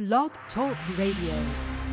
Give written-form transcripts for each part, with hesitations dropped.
Blog Talk Radio.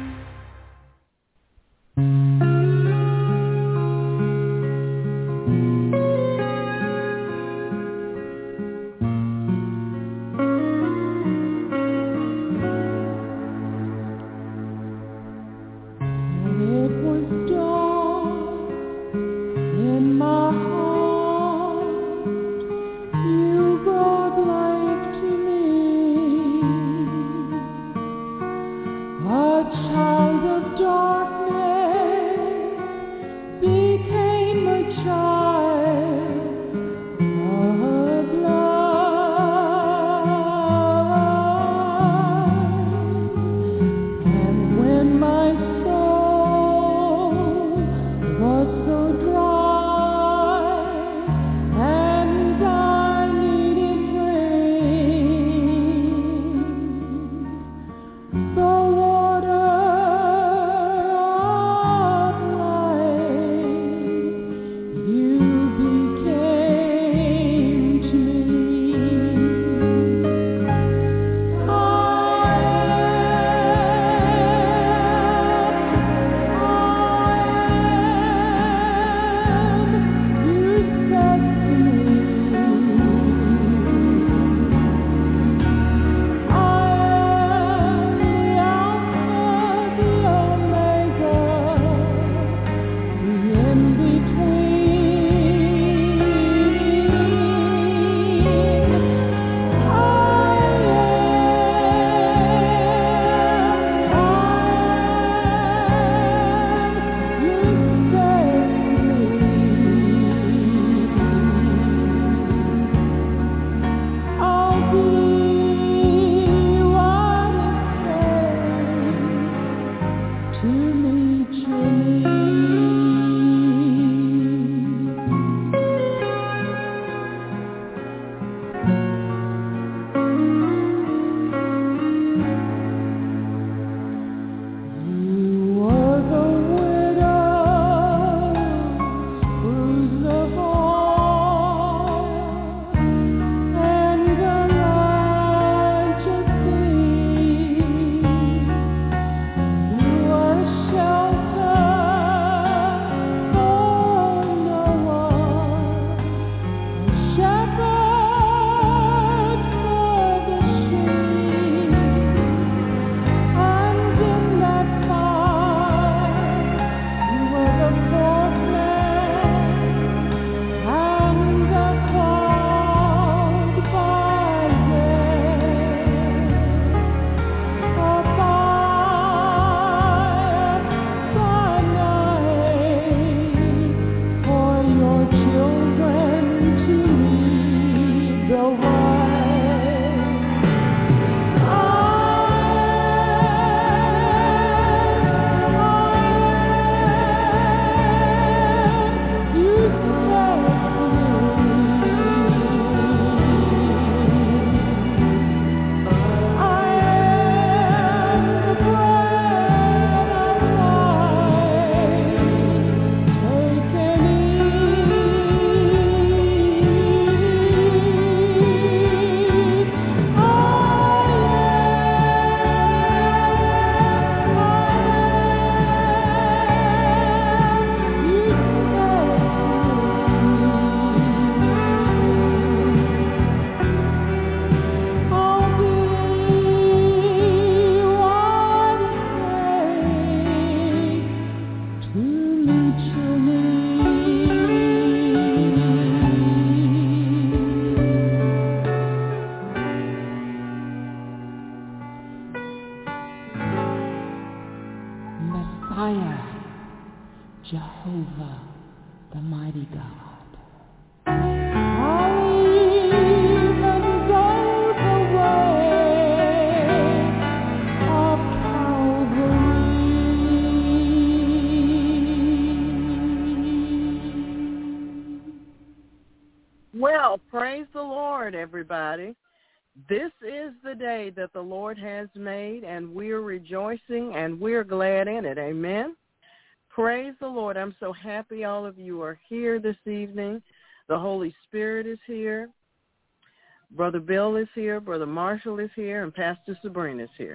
Well, praise the Lord, everybody. This is the day that the Lord has made, and we're rejoicing, and we're glad in it. Amen. Praise the Lord. I'm so happy all of you are here this evening. The Holy Spirit is here. Brother Bill is here. Brother Marshall is here. And Pastor Sabrina is here.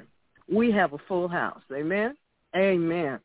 we have a full house. Amen? Amen.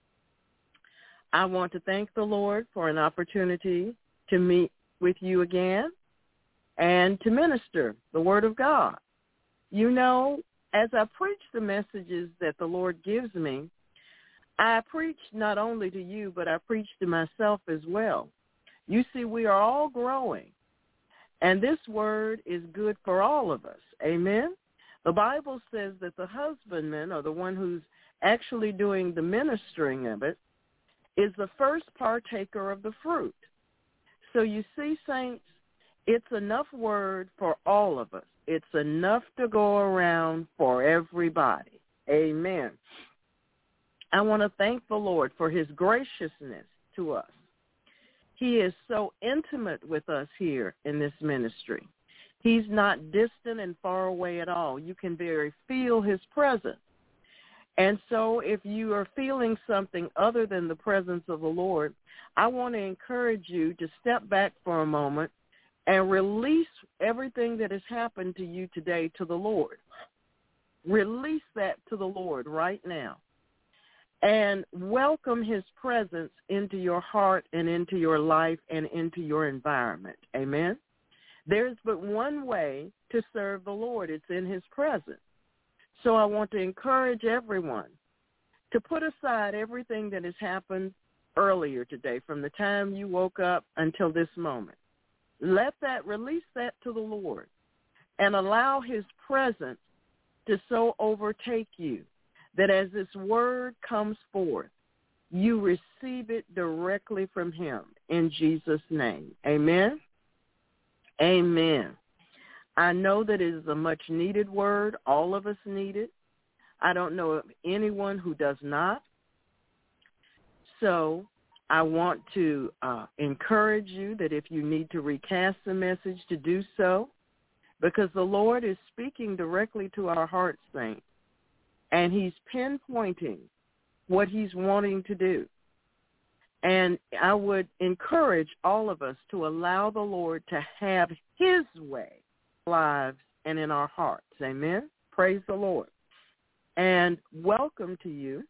I want to thank the Lord for an opportunity to meet with you again and to minister the Word of God. You know, as I preach the messages that the Lord gives me, I preach not only to you, but I preach to myself as well. You see, we are all growing, and this word is good for all of us. Amen? The Bible says that the husbandman, or the one who's actually doing the ministering of it, is the first partaker of the fruit. So you see, saints, it's enough word for all of us. It's enough to go around for everybody. Amen. I want to thank the Lord for his graciousness to us. He is so intimate with us here in this ministry. He's not distant and far away at all. You can very feel his presence. And so if you are feeling something other than the presence of the Lord, I want to encourage you to step back for a moment and release everything that has happened to you today to the Lord. Release that to the Lord right now. And welcome his presence into your heart and into your life and into your environment. Amen? There's but one way to serve the Lord. It's in his presence. So I want to encourage everyone to put aside everything that has happened earlier today, from the time you woke up until this moment. Release that to the Lord and allow his presence to so overtake you that as this word comes forth, you receive it directly from him in Jesus' name. Amen? Amen. I know that it is a much-needed word. All of us need it. I don't know of anyone who does not. So I want to encourage you that if you need to recast the message, to do so, because the Lord is speaking directly to our hearts, saints, and he's pinpointing what he's wanting to do. And I would encourage all of us to allow the Lord to have his way in our lives and in our hearts. Amen? Praise the Lord. And welcome to you.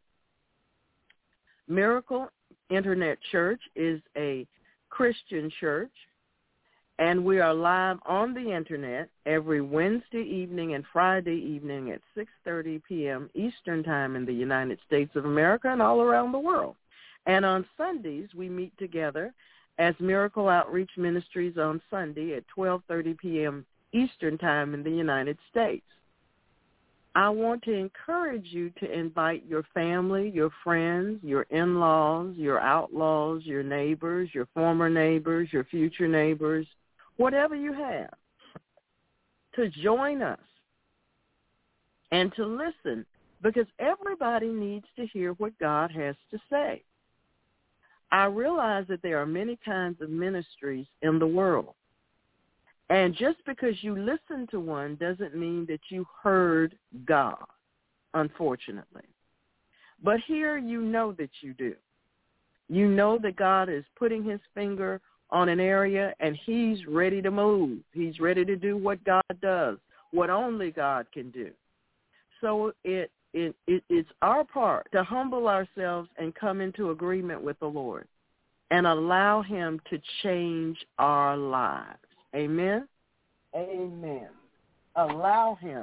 Miracle Internet Church is a Christian church, and we are live on the Internet every Wednesday evening and Friday evening at 6:30 p.m. Eastern Time in the United States of America and all around the world. And on Sundays, we meet together as Miracle Outreach Ministries on Sunday at 12:30 p.m. Eastern Time in the United States. I want to encourage you to invite your family, your friends, your in-laws, your outlaws, your neighbors, your former neighbors, your future neighbors, whatever you have, to join us and to listen, because everybody needs to hear what God has to say. I realize that there are many kinds of ministries in the world. And just because you listen to one doesn't mean that you heard God, unfortunately. But here you know that you do. You know that God is putting his finger on an area and he's ready to move. He's ready to do what God does, what only God can do. So it's our part to humble ourselves and come into agreement with the Lord and allow him to change our lives. Amen? Amen. Allow him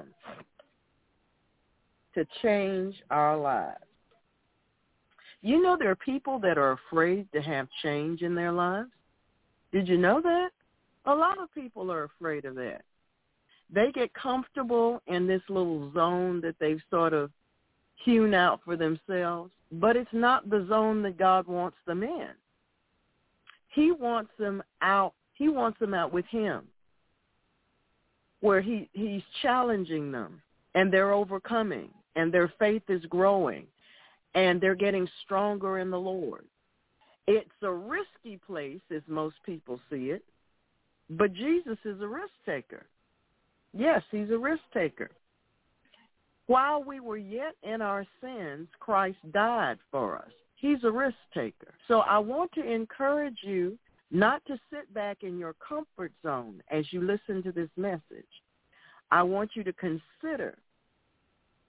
to change our lives. You know there are people that are afraid to have change in their lives? Did you know that? A lot of people are afraid of that. They get comfortable in this little zone that they've sort of hewn out for themselves, but it's not the zone that God wants them in. He wants them out. He wants them out with him, where he's challenging them, and they're overcoming, and their faith is growing, and they're getting stronger in the Lord. It's a risky place, as most people see it, but Jesus is a risk taker. Yes, he's a risk taker. While we were yet in our sins, Christ died for us. He's a risk taker. So I want to encourage you not to sit back in your comfort zone as you listen to this message. I want you to consider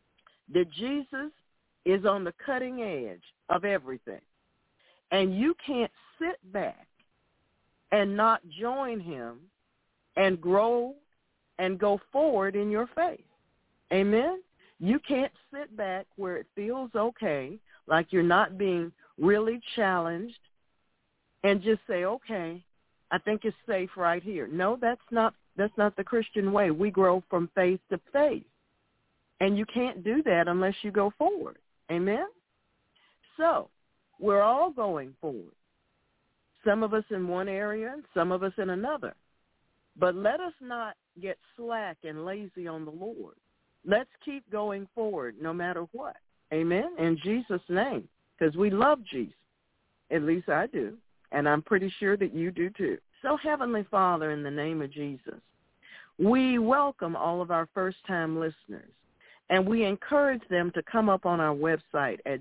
that Jesus is on the cutting edge of everything. And you can't sit back and not join him and grow and go forward in your faith. Amen? You can't sit back where it feels okay, like you're not being really challenged, and just say, okay, I think it's safe right here. No, that's not the Christian way. We grow from faith to faith. And you can't do that unless you go forward. Amen? So we're all going forward. Some of us in one area, some of us in another. But let us not get slack and lazy on the Lord. Let's keep going forward no matter what. Amen? In Jesus' name, because we love Jesus. At least I do, and I'm pretty sure that you do too. So, Heavenly Father, in the name of Jesus, we welcome all of our first-time listeners, and we encourage them to come up on our website at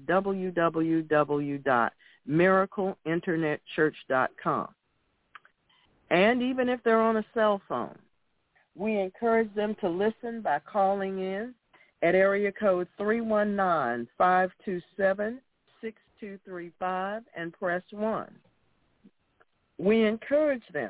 www.miracleinternetchurch.com. And even if they're on a cell phone, we encourage them to listen by calling in at area code 319-527-6235 and press 1. We encourage them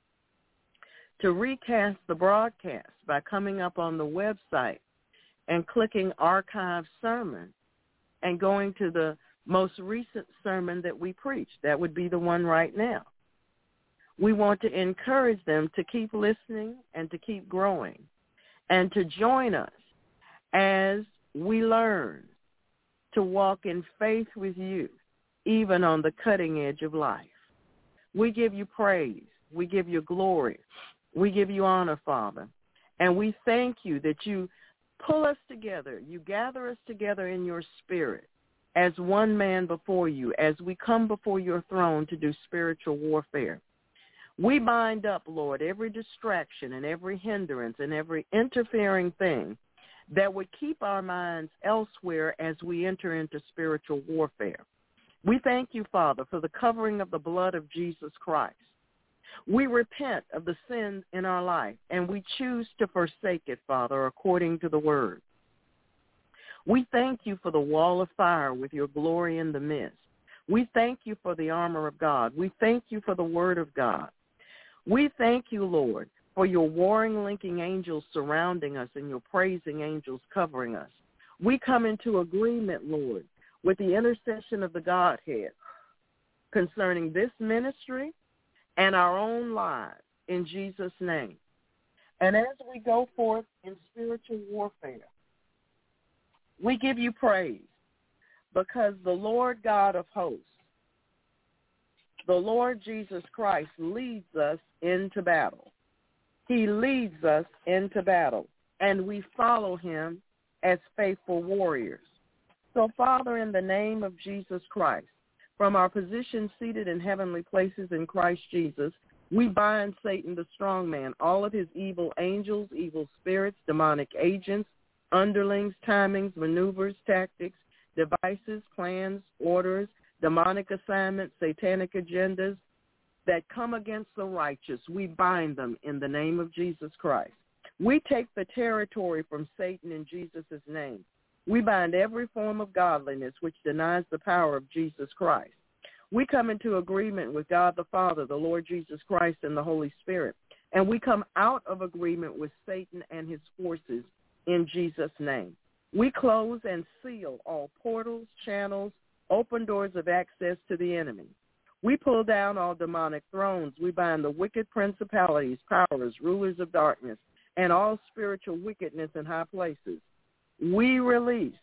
to recast the broadcast by coming up on the website and clicking Archive Sermon and going to the most recent sermon that we preached. That would be the one right now. We want to encourage them to keep listening and to keep growing and to join us as we learn to walk in faith with you, even on the cutting edge of life. We give you praise. We give you glory. We give you honor, Father. And we thank you that you pull us together. You gather us together in your spirit as one man before you, as we come before your throne to do spiritual warfare. We bind up, Lord, every distraction and every hindrance and every interfering thing that would keep our minds elsewhere as we enter into spiritual warfare. We thank you, Father, for the covering of the blood of Jesus Christ. We repent of the sin in our life, and we choose to forsake it, Father, according to the word. We thank you for the wall of fire with your glory in the midst. We thank you for the armor of God. We thank you for the word of God. We thank you, Lord, for your warring, linking angels surrounding us and your praising angels covering us. We come into agreement, Lord, with the intercession of the Godhead concerning this ministry and our own lives in Jesus' name. And as we go forth in spiritual warfare, we give you praise because the Lord God of hosts, the Lord Jesus Christ, leads us into battle. He leads us into battle, and we follow him as faithful warriors. So, Father, in the name of Jesus Christ, from our position seated in heavenly places in Christ Jesus, we bind Satan, the strong man, all of his evil angels, evil spirits, demonic agents, underlings, timings, maneuvers, tactics, devices, plans, orders, demonic assignments, satanic agendas that come against the righteous. We bind them in the name of Jesus Christ. We take the territory from Satan in Jesus' name. We bind every form of godliness which denies the power of Jesus Christ. We come into agreement with God the Father, the Lord Jesus Christ, and the Holy Spirit. And we come out of agreement with Satan and his forces in Jesus' name. We close and seal all portals, channels, open doors of access to the enemy. We pull down all demonic thrones. We bind the wicked principalities, powers, rulers of darkness, and all spiritual wickedness in high places. We release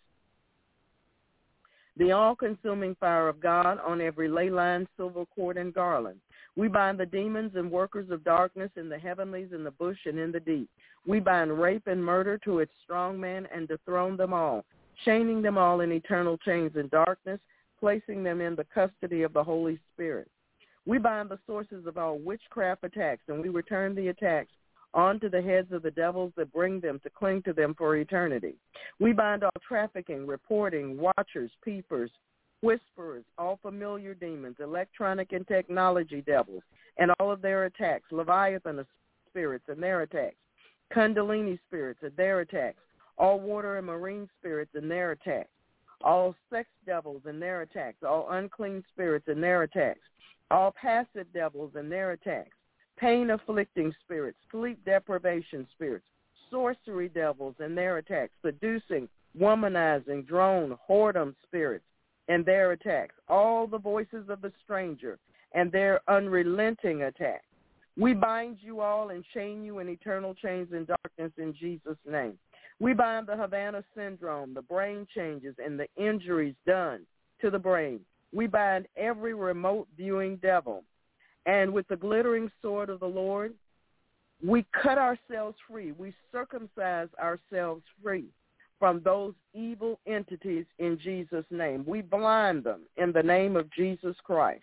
the all-consuming fire of God on every ley line, silver cord, and garland. We bind the demons and workers of darkness in the heavenlies, in the bush, and in the deep. We bind rape and murder to its strong man and dethrone them all, chaining them all in eternal chains in darkness, placing them in the custody of the Holy Spirit. We bind the sources of all witchcraft attacks, and we return the attacks onto the heads of the devils that bring them to cling to them for eternity. We bind all trafficking, reporting, watchers, peepers, whisperers, all familiar demons, electronic and technology devils, and all of their attacks, Leviathan spirits and their attacks, Kundalini spirits and their attacks, all water and marine spirits and their attacks, all sex devils and their attacks, all unclean spirits and their attacks, all passive devils and their attacks, pain-afflicting spirits, sleep deprivation spirits, sorcery devils and their attacks, seducing, womanizing, drone, whoredom spirits and their attacks, all the voices of the stranger and their unrelenting attacks. We bind you all and chain you in eternal chains in darkness in Jesus' name. We bind the Havana syndrome, the brain changes, and the injuries done to the brain. We bind every remote viewing devil. And with the glittering sword of the Lord, we cut ourselves free. We circumcise ourselves free from those evil entities in Jesus' name. We blind them in the name of Jesus Christ.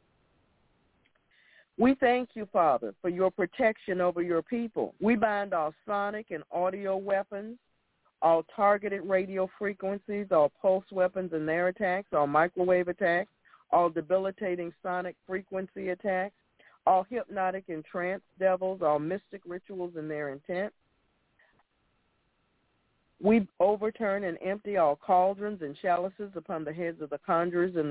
We thank you, Father, for your protection over your people. We bind all sonic and audio weapons, all targeted radio frequencies, all pulse weapons and their attacks, all microwave attacks, all debilitating sonic frequency attacks, all hypnotic and trance devils, all mystic rituals and their intent. We overturn and empty all cauldrons and chalices upon the heads of the conjurers and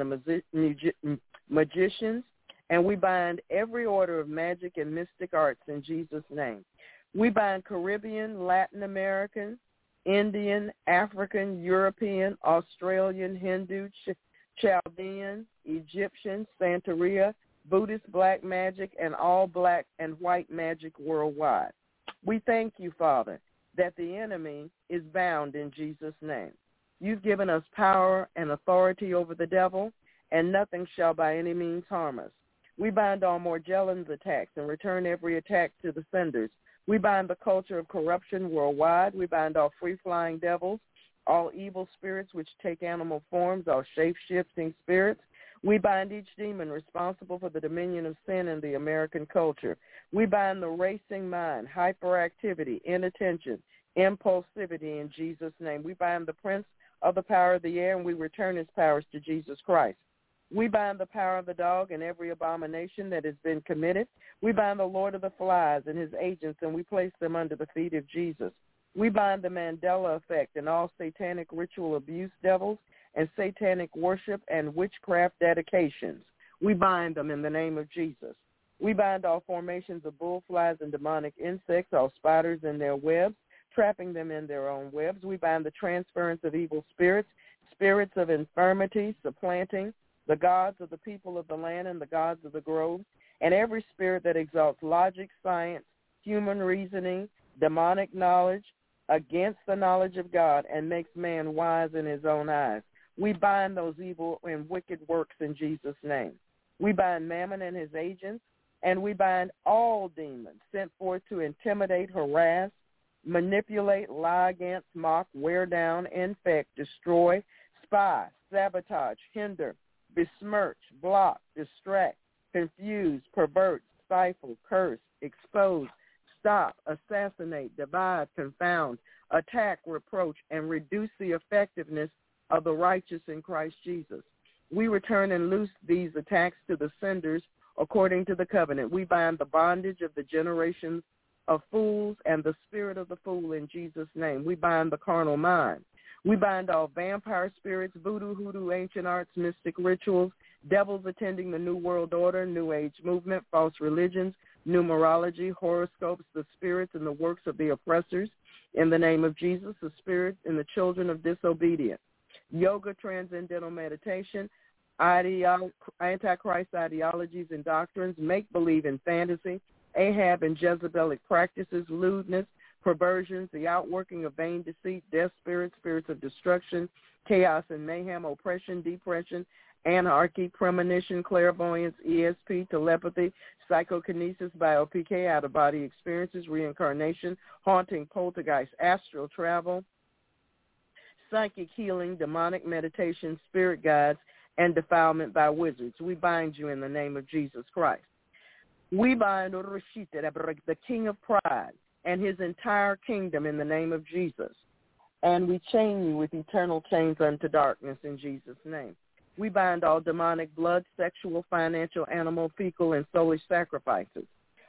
the magicians, and we bind every order of magic and mystic arts in Jesus' name. We bind Caribbean, Latin American, Indian, African, European, Australian, Hindu, Chaldean, Egyptian, Santeria, Buddhist black magic, and all black and white magic worldwide. We thank you, Father, that the enemy is bound in Jesus' name. You've given us power and authority over the devil, and nothing shall by any means harm us. We bind all Morgellons attacks and return every attack to the senders. We bind the culture of corruption worldwide. We bind all free-flying devils, all evil spirits which take animal forms, all shape-shifting spirits. We bind each demon responsible for the dominion of sin in the American culture. We bind the racing mind, hyperactivity, inattention, impulsivity in Jesus' name. We bind the prince of the power of the air, and we return his powers to Jesus Christ. We bind the power of the dog and every abomination that has been committed. We bind the Lord of the Flies and his agents, and we place them under the feet of Jesus. We bind the Mandela effect and all satanic ritual abuse devils and satanic worship and witchcraft dedications. We bind them in the name of Jesus. We bind all formations of bullflies and demonic insects, all spiders in their webs, trapping them in their own webs. We bind the transference of evil spirits, spirits of infirmity, supplanting the gods of the people of the land and the gods of the grove, and every spirit that exalts logic, science, human reasoning, demonic knowledge against the knowledge of God and makes man wise in his own eyes. We bind those evil and wicked works in Jesus' name. We bind Mammon and his agents, and we bind all demons sent forth to intimidate, harass, manipulate, lie against, mock, wear down, infect, destroy, spy, sabotage, hinder, besmirch, block, distract, confuse, pervert, stifle, curse, expose, stop, assassinate, divide, confound, attack, reproach, and reduce the effectiveness of the righteous in Christ Jesus. We return and loose these attacks to the senders according to the covenant. We bind the bondage of the generations of fools and the spirit of the fool in Jesus' name. We bind the carnal mind. We bind all vampire spirits, voodoo, hoodoo, ancient arts, mystic rituals, devils attending the New World Order, New Age movement, false religions, numerology, horoscopes, the spirits and the works of the oppressors. In the name of Jesus, the spirits and the children of disobedience. Yoga, transcendental meditation, antichrist ideologies and doctrines, make-believe and fantasy, Ahab and Jezebelic practices, lewdness, perversions, the outworking of vain deceit, death spirits, spirits of destruction, chaos and mayhem, oppression, depression, anarchy, premonition, clairvoyance, ESP, telepathy, psychokinesis, bio-PK, out-of-body experiences, reincarnation, haunting, poltergeist, astral travel, psychic healing, demonic meditation, spirit guides, and defilement by wizards. We bind you in the name of Jesus Christ. We bind the king of pride and his entire kingdom in the name of Jesus. And we chain you with eternal chains unto darkness in Jesus' name. We bind all demonic blood, sexual, financial, animal, fecal, and soulish sacrifices.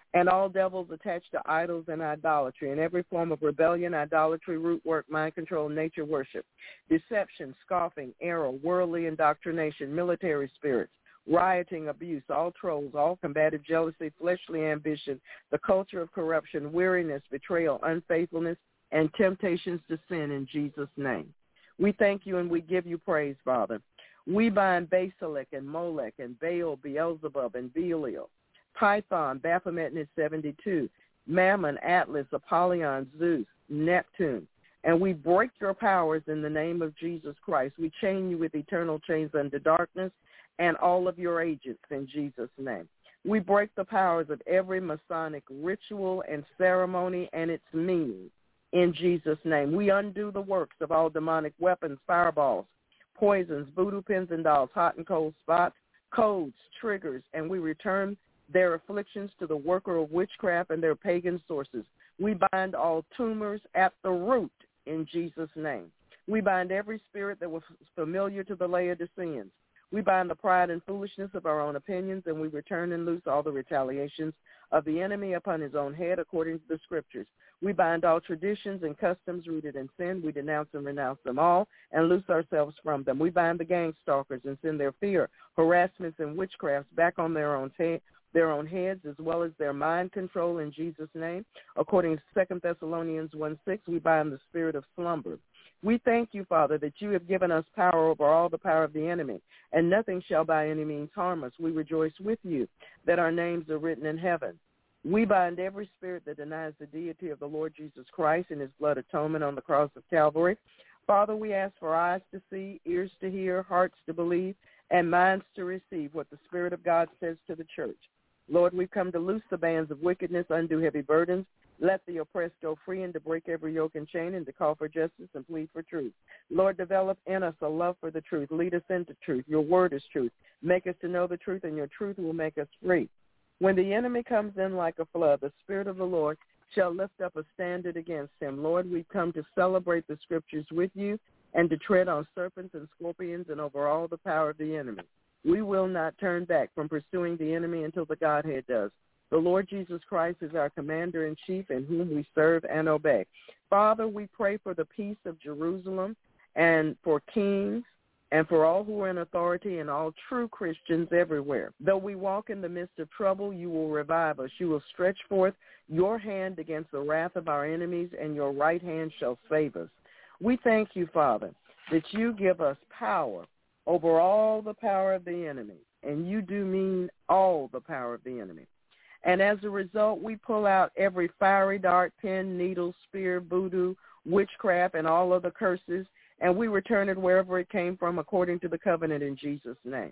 and all devils attached to idols and idolatry, and every form of rebellion, idolatry, root work, mind control, nature worship, deception, scoffing, error, worldly indoctrination, military spirits, rioting, abuse, all trolls, all combative jealousy, fleshly ambition, the culture of corruption, weariness, betrayal, unfaithfulness, and temptations to sin in Jesus' name. We thank you and we give you praise, Father. We bind Basilic and Molech and Baal, Beelzebub and Belial, Python, Baphomet and his 72, Mammon, Atlas, Apollyon, Zeus, Neptune, and we break your powers in the name of Jesus Christ. We chain you with eternal chains unto darkness and all of your agents in Jesus' name. We break the powers of every Masonic ritual and ceremony and its meaning in Jesus' name. We undo the works of all demonic weapons, fireballs, poisons, voodoo pins and dolls, hot and cold spots, codes, triggers, and we return their afflictions to the worker of witchcraft and their pagan sources. We bind all tumors at the root in Jesus' name. We bind every spirit that was familiar to the Laodiceans. We bind the pride and foolishness of our own opinions, and we return and loose all the retaliations of the enemy upon his own head according to the scriptures. We bind all traditions and customs rooted in sin. We denounce and renounce them all and loose ourselves from them. We bind the gang stalkers and send their fear, harassments, and witchcrafts back on their own heads, as well as their mind control in Jesus' name. According to 2 Thessalonians 1:6, we bind the spirit of slumber. We thank you, Father, that you have given us power over all the power of the enemy, and nothing shall by any means harm us. We rejoice with you that our names are written in heaven. We bind every spirit that denies the deity of the Lord Jesus Christ and his blood atonement on the cross of Calvary. Father, we ask for eyes to see, ears to hear, hearts to believe, and minds to receive what the Spirit of God says to the church. Lord, we've come to loose the bands of wickedness, undo heavy burdens, let the oppressed go free, and to break every yoke and chain, and to call for justice and plead for truth. Lord, develop in us a love for the truth. Lead us into truth. Your word is truth. Make us to know the truth, and your truth will make us free. When the enemy comes in like a flood, the Spirit of the Lord shall lift up a standard against him. Lord, we've come to celebrate the scriptures with you and to tread on serpents and scorpions and over all the power of the enemy. We will not turn back from pursuing the enemy until the Godhead does. The Lord Jesus Christ is our commander-in-chief in whom we serve and obey. Father, we pray for the peace of Jerusalem and for kings and for all who are in authority and all true Christians everywhere. Though we walk in the midst of trouble, you will revive us. You will stretch forth your hand against the wrath of our enemies, and your right hand shall save us. We thank you, Father, that you give us power over all the power of the enemy, and you do mean all the power of the enemy. And as a result, we pull out every fiery dart, pin, needle, spear, voodoo, witchcraft, and all other curses, and we return it wherever it came from according to the covenant in Jesus' name.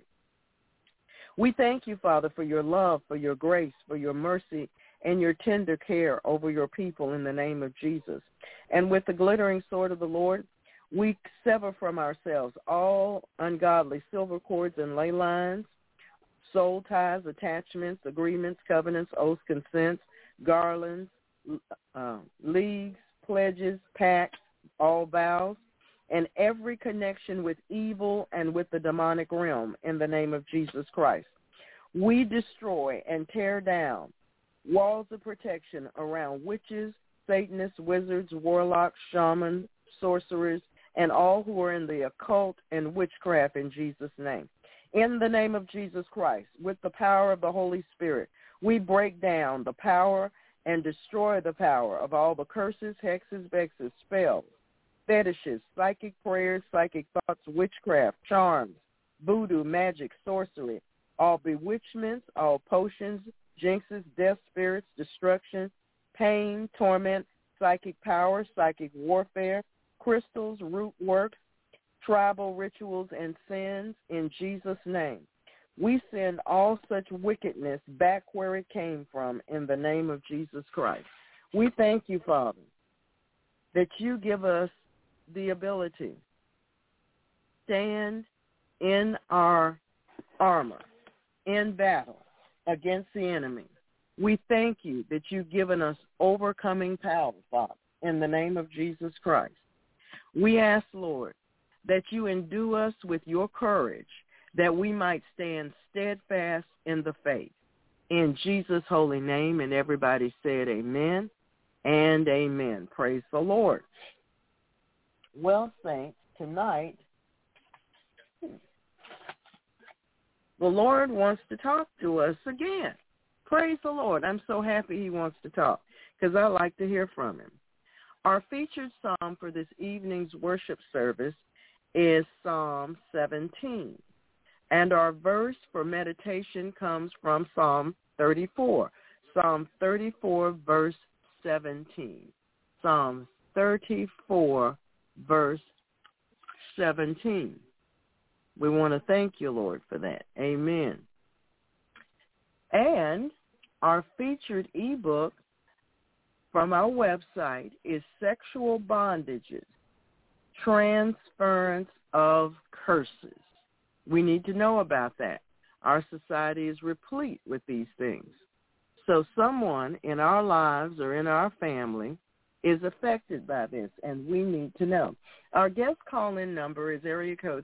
We thank you, Father, for your love, for your grace, for your mercy, and your tender care over your people in the name of Jesus. And with the glittering sword of the Lord, we sever from ourselves all ungodly silver cords and ley lines, soul ties, attachments, agreements, covenants, oaths, consents, garlands, leagues, pledges, pacts, all vows, and every connection with evil and with the demonic realm in the name of Jesus Christ. We destroy and tear down walls of protection around witches, Satanists, wizards, warlocks, shamans, sorcerers, and all who are in the occult and witchcraft in Jesus' name. In the name of Jesus Christ, with the power of the Holy Spirit, we break down the power and destroy the power of all the curses, hexes, vexes, spells, fetishes, psychic prayers, psychic thoughts, witchcraft, charms, voodoo, magic, sorcery, all bewitchments, all potions, jinxes, death spirits, destruction, pain, torment, psychic power, psychic warfare, crystals, root works, tribal rituals, and sins in Jesus' name. We send all such wickedness back where it came from in the name of Jesus Christ. We thank you, Father, that you give us the ability to stand in our armor in battle against the enemy. We thank you that you've given us overcoming power, Father, in the name of Jesus Christ. We ask, Lord, that you endue us with your courage, that we might stand steadfast in the faith. in Jesus' holy name. And everybody said amen and amen. Praise the Lord. Well, saints, tonight the Lord wants to talk to us again. Praise the Lord. I'm so happy he wants to talk because I like to hear from him. Our featured psalm for this evening's worship service is Psalm 17. And our verse for meditation comes from Psalm 34. Psalm 34, verse 17. Psalm 34, verse 17. We want to thank you, Lord, for that. Amen. And our featured ebook from our website is Sexual Bondages, Transference of Curses. We need to know about that. Our society is replete with these things. So someone in our lives or in our family is affected by this, and we need to know. Our guest call-in number is area code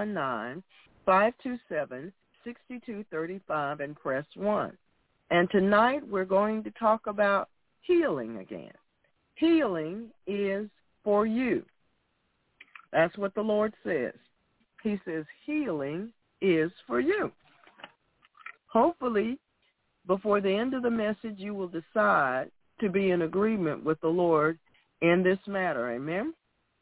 319-527-6235 and press 1. And tonight we're going to talk about healing again. Healing is for you. That's what the Lord says. He says healing is for you. Hopefully, before the end of the message, you will decide to be in agreement with the Lord in this matter. Amen?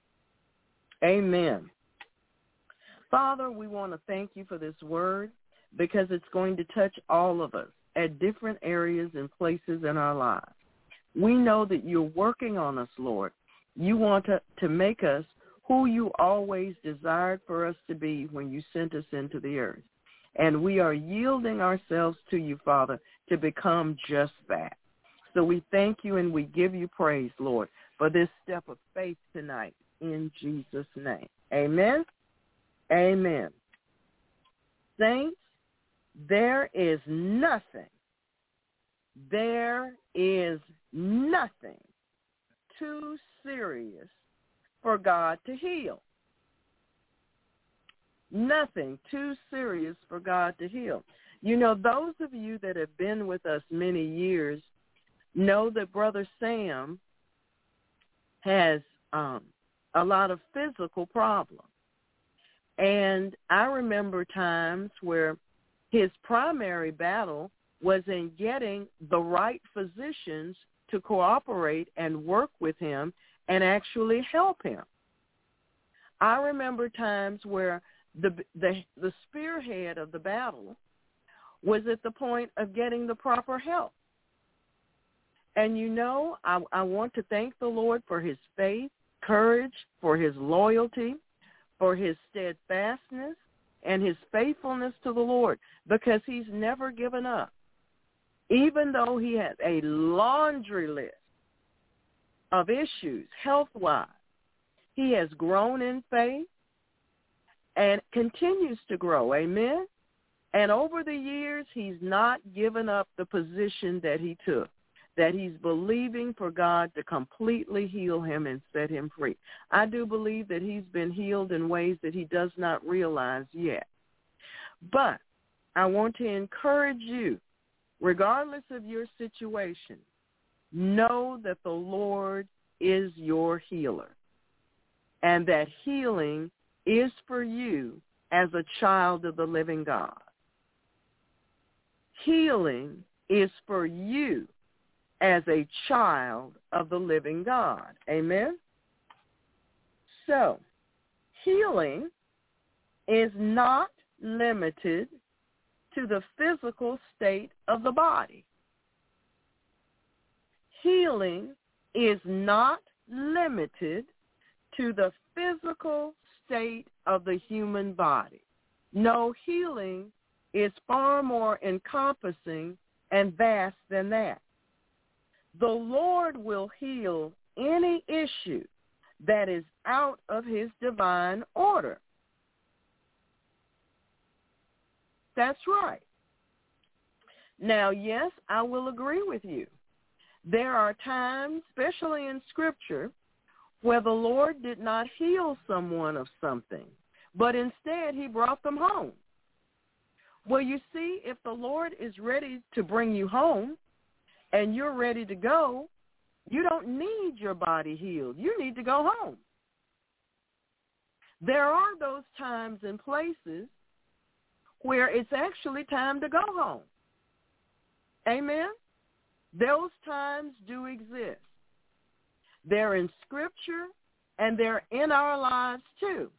Amen. Father, we want to thank you for this word because it's going to touch all of us at different areas and places in our lives. We know that you're working on us, Lord. You want to make us who you always desired for us to be when you sent us into the earth. And we are yielding ourselves to you, Father, to become just that. So we thank you and we give you praise, Lord, for this step of faith tonight in Jesus' name. Amen. Amen. Saints, there is nothing too serious for God to heal. Nothing too serious for God to heal. You know, those of you that have been with us many years know that Brother Sam has a lot of physical problems. And I remember times where his primary battle was in getting the right physicians to cooperate and work with him and actually help him. I remember times where the spearhead of the battle was at the point of getting the proper help. And you know, I want to thank the Lord for his faith, courage, for his loyalty, for his steadfastness, and his faithfulness to the Lord, because he's never given up. Even though he has a laundry list of issues health-wise, he has grown in faith and continues to grow. Amen? And over the years, he's not given up the position that he took, that he's believing for God to completely heal him and set him free. I do believe that he's been healed in ways that he does not realize yet. But I want to encourage you, regardless of your situation, know that the Lord is your healer and that healing is for you as a child of the living God. Healing is for you as a child of the living God. Amen? So, healing is not limited to the physical state of the body. Healing is not limited to the physical state of the human body. No, healing is far more encompassing and vast than that. The Lord will heal any issue that is out of his divine order. That's right. Now, yes, I will agree with you. There are times, especially in Scripture, where the Lord did not heal someone of something, but instead he brought them home. Well, you see, if the Lord is ready to bring you home and you're ready to go, you don't need your body healed. You need to go home. There are those times and places where it's actually time to go home. Amen? Those times do exist. They're in Scripture, and they're in our lives too,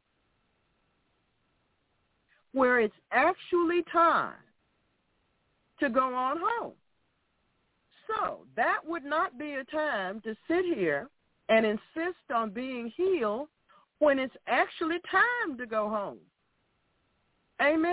where it's actually time to go on home. So that would not be a time to sit here and insist on being healed when it's actually time to go home. Amen?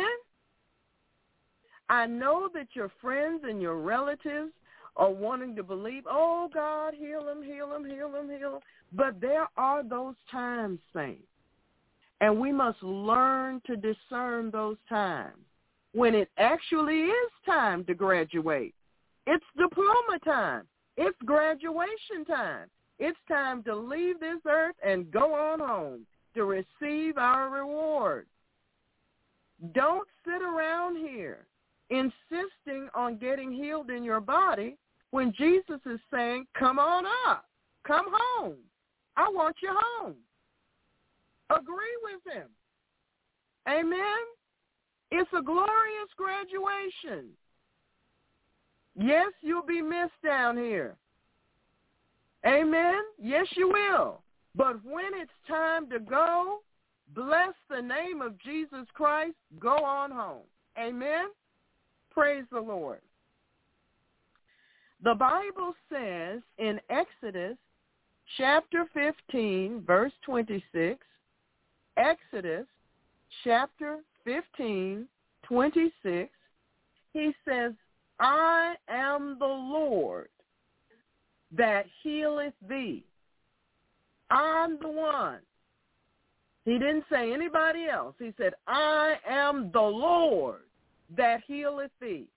I know that your friends and your relatives are wanting to believe, oh, God, heal him, heal him, heal him, heal him. But there are those times, saints, and we must learn to discern those times when it actually is time to graduate. It's diploma time. It's graduation time. It's time to leave this earth and go on home to receive our reward. Don't sit around here insisting on getting healed in your body when Jesus is saying, come on up, come home. I want you home. Agree with him. Amen? It's a glorious graduation. Yes, you'll be missed down here. Amen? Yes, you will. But when it's time to go, bless the name of Jesus Christ, go on home. Amen? Praise the Lord. The Bible says in Exodus chapter 15, verse 26, Exodus chapter 15, 26, he says, I am the Lord that healeth thee. I'm the one. He didn't say anybody else. He said, I am the Lord that healeth thee.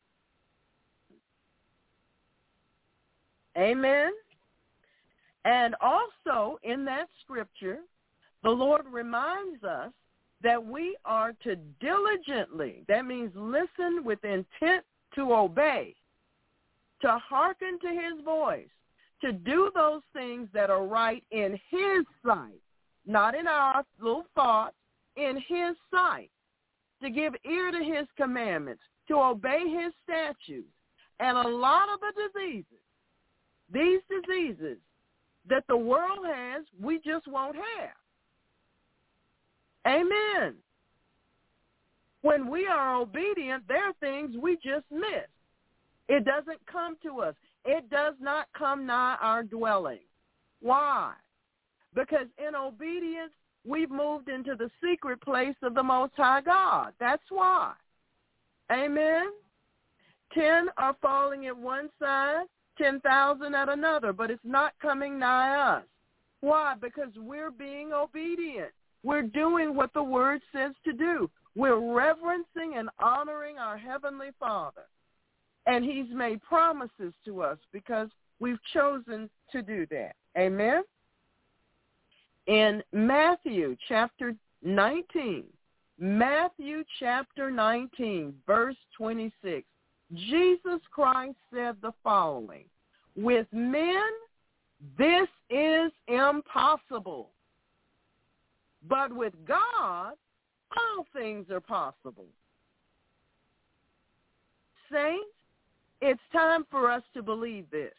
Amen. And also in that scripture, the Lord reminds us that we are to diligently, that means listen with intent to obey, to hearken to his voice, to do those things that are right in his sight, not in our little thoughts, in his sight, to give ear to his commandments, to obey his statutes. And a lot of the diseases, these diseases that the world has, we just won't have. Amen. When we are obedient, there are things we just miss. It doesn't come to us. It does not come nigh our dwelling. Why? Because in obedience, we've moved into the secret place of the Most High God. That's why. Amen. 10 are falling at one side, 10,000 at another, but it's not coming nigh us. Why? Because we're being obedient. We're doing what the Word says to do. We're reverencing and honoring our Heavenly Father. And he's made promises to us because we've chosen to do that. Amen? In Matthew chapter 19, verse 26, Jesus Christ said the following, with men this is impossible, but with God all things are possible. Saints, it's time for us to believe this.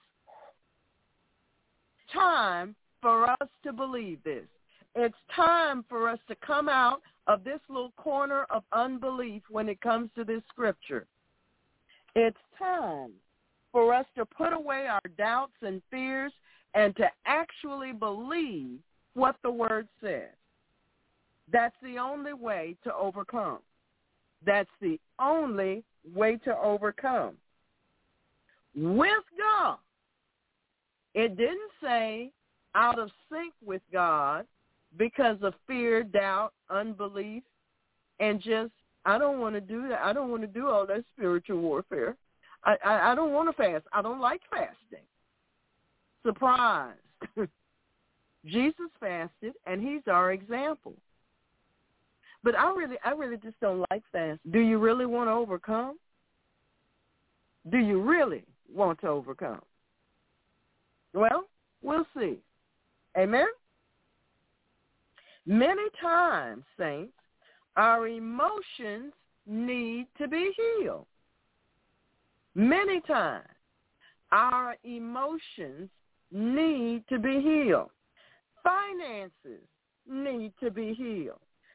Time for us to believe this. It's time for us to come out of this little corner of unbelief when it comes to this scripture. It's time for us to put away our doubts and fears and to actually believe what the Word says. That's the only way to overcome. That's the only way to overcome. With God. It didn't say out of sync with God because of fear, doubt, unbelief, and just, I don't want to do that. I don't want to do all that spiritual warfare. I don't want to fast. I don't like fasting. Surprise. Jesus fasted, and he's our example. But I really just don't like fast. Do you really want to overcome? Do you really want to overcome? Well, we'll see. Amen? Many times, saints, our emotions need to be healed. Many times, our emotions need to be healed. Finances need to be healed.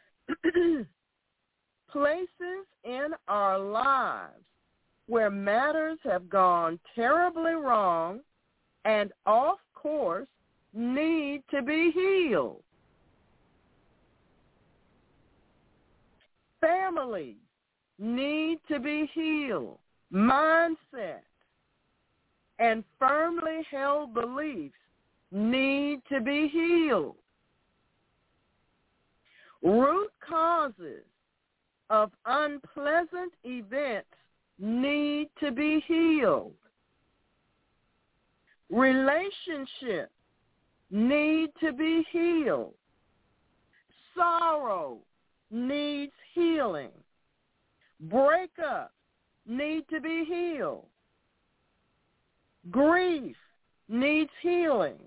Places in our lives where matters have gone terribly wrong and off course need to be healed. Families need to be healed. Mindset and firmly held beliefs need to be healed. Root causes of unpleasant events need to be healed. Relationships need to be healed. Sorrow needs healing. Breakups need to be healed. Grief needs healing.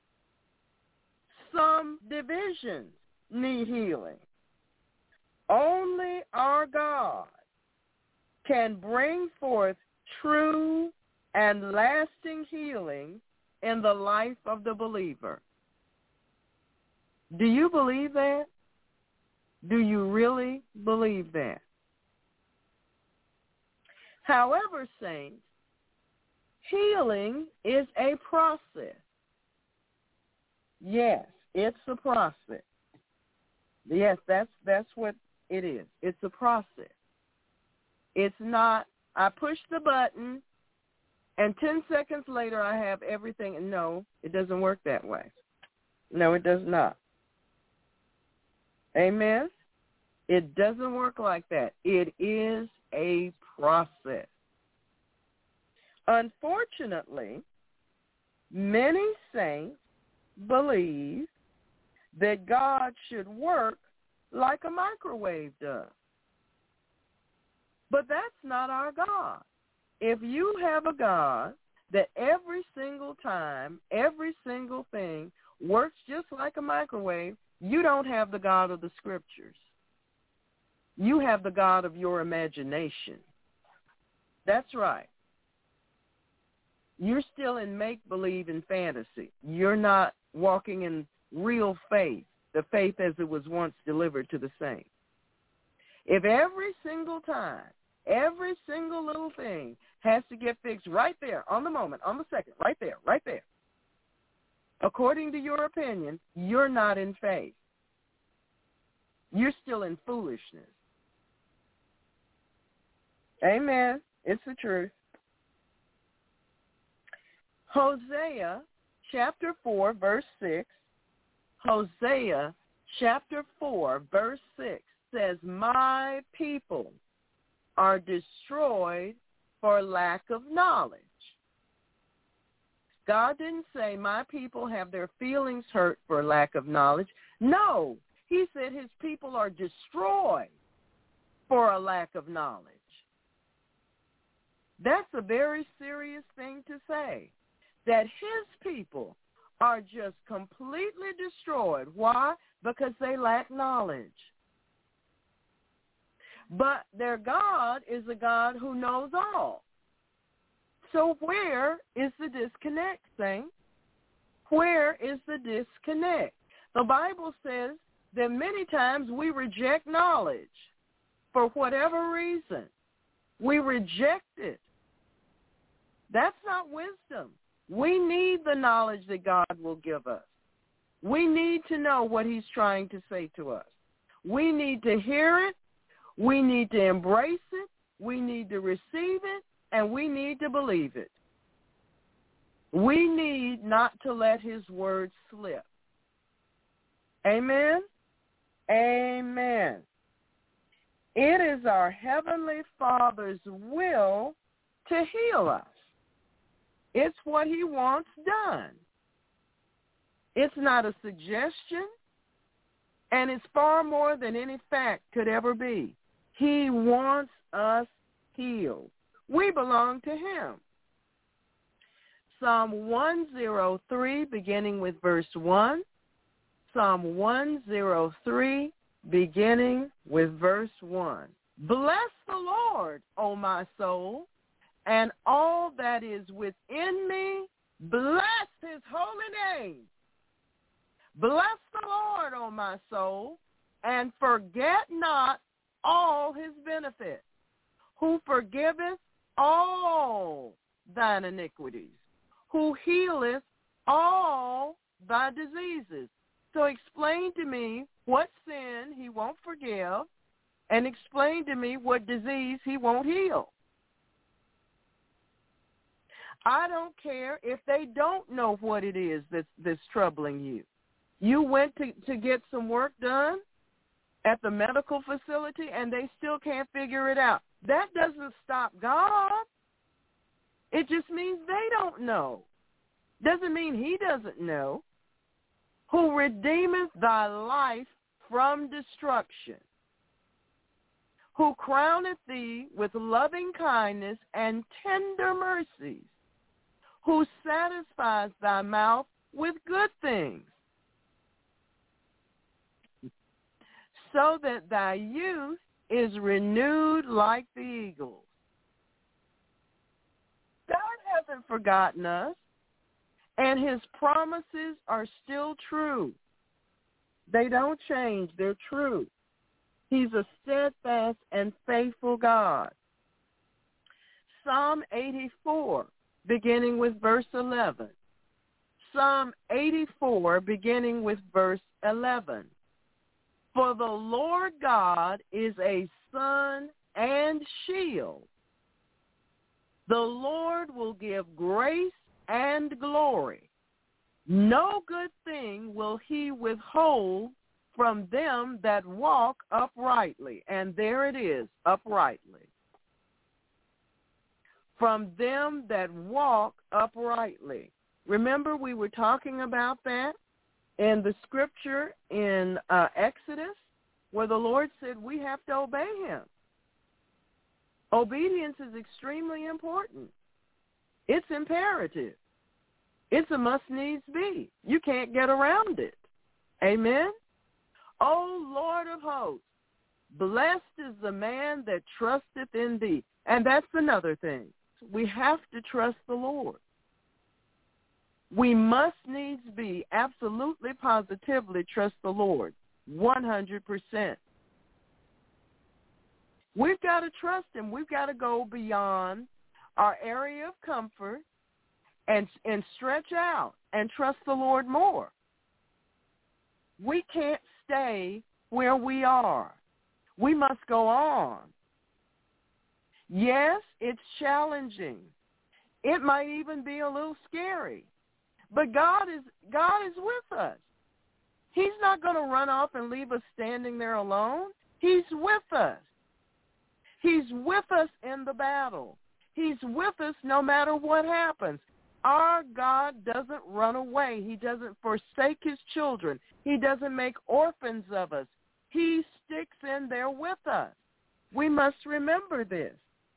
Some divisions need healing. Only our God can bring forth true and lasting healing in the life of the believer. Do you believe that? Do you really believe that? However, saints, healing is a process. Yes, it's a process. Yes, that's what it is. It's a process. It's not, I push the button, and 10 seconds later I have everything. No, it doesn't work that way. No, it does not. Amen? It doesn't work like that. It is a process. Unfortunately, many saints believe that God should work like a microwave does. But that's not our God. If you have a God that every single time, every single thing works just like a microwave, you don't have the God of the Scriptures. You have the God of your imagination. That's right. You're still in make-believe and fantasy. You're not walking in real faith, the faith as it was once delivered to the saints. If every single time, every single little thing has to get fixed right there, on the moment, on the second, right there, according to your opinion, you're not in faith. You're still in foolishness. Amen. It's the truth. Hosea chapter 4, verse 6. Hosea chapter 4, verse 6 says, "My people are destroyed for lack of knowledge." God didn't say my people have their feelings hurt for lack of knowledge. No, he said his people are destroyed for a lack of knowledge. That's a very serious thing to say, that his people are just completely destroyed. Why? Because they lack knowledge. But their God is a God who knows all. So where is the disconnect, saints? Where is the disconnect? The Bible says that many times we reject knowledge for whatever reason. We reject it. That's not wisdom. We need the knowledge that God will give us. We need to know what he's trying to say to us. We need to hear it. We need to embrace it. We need to receive it. And we need to believe it. We need not to let his word slip. Amen? Amen. It is our Heavenly Father's will to heal us. It's what he wants done. It's not a suggestion. And it's far more than any fact could ever be. He wants us healed. We belong to him. Psalm 103, beginning with verse 1. Psalm 103, beginning with verse 1. Bless the Lord, O my soul, and all that is within me. Bless his holy name. Bless the Lord, O my soul, and forget not all his benefits, who forgiveth all thine iniquities, who healeth all thy diseases. So explain to me what sin he won't forgive, and explain to me what disease he won't heal. I don't care if they don't know what it is that's troubling you. You went to get some work done at the medical facility, and they still can't figure it out. That doesn't stop God. It just means they don't know. Doesn't mean he doesn't know. Who redeemeth thy life from destruction, who crowneth thee with loving kindness and tender mercies, who satisfies thy mouth with good things, so that thy youth is renewed like the eagles. God hasn't forgotten us, and his promises are still true. They don't change. They're true. He's a steadfast and faithful God. Psalm 84, beginning with verse 11. Psalm 84, beginning with verse 11. For the Lord God is a sun and shield. The Lord will give grace and glory. No good thing will he withhold from them that walk uprightly. And there it is, uprightly. From them that walk uprightly. Remember, we were talking about that in the scripture in Exodus, where the Lord said we have to obey him. Obedience is extremely important. It's imperative. It's a must-needs be. You can't get around it. Amen? O Lord of hosts, blessed is the man that trusteth in thee. And that's another thing. We have to trust the Lord. We must needs be absolutely positively trust the Lord 100%. We've got to trust him. We've got to go beyond our area of comfort and stretch out and trust the Lord more. We can't stay where we are. We must go on. Yes, it's challenging. It might even be a little scary. But God is with us. He's not going to run off and leave us standing there alone. He's with us. He's with us in the battle. He's with us no matter what happens. Our God doesn't run away. He doesn't forsake his children. He doesn't make orphans of us. He sticks in there with us. We must remember this.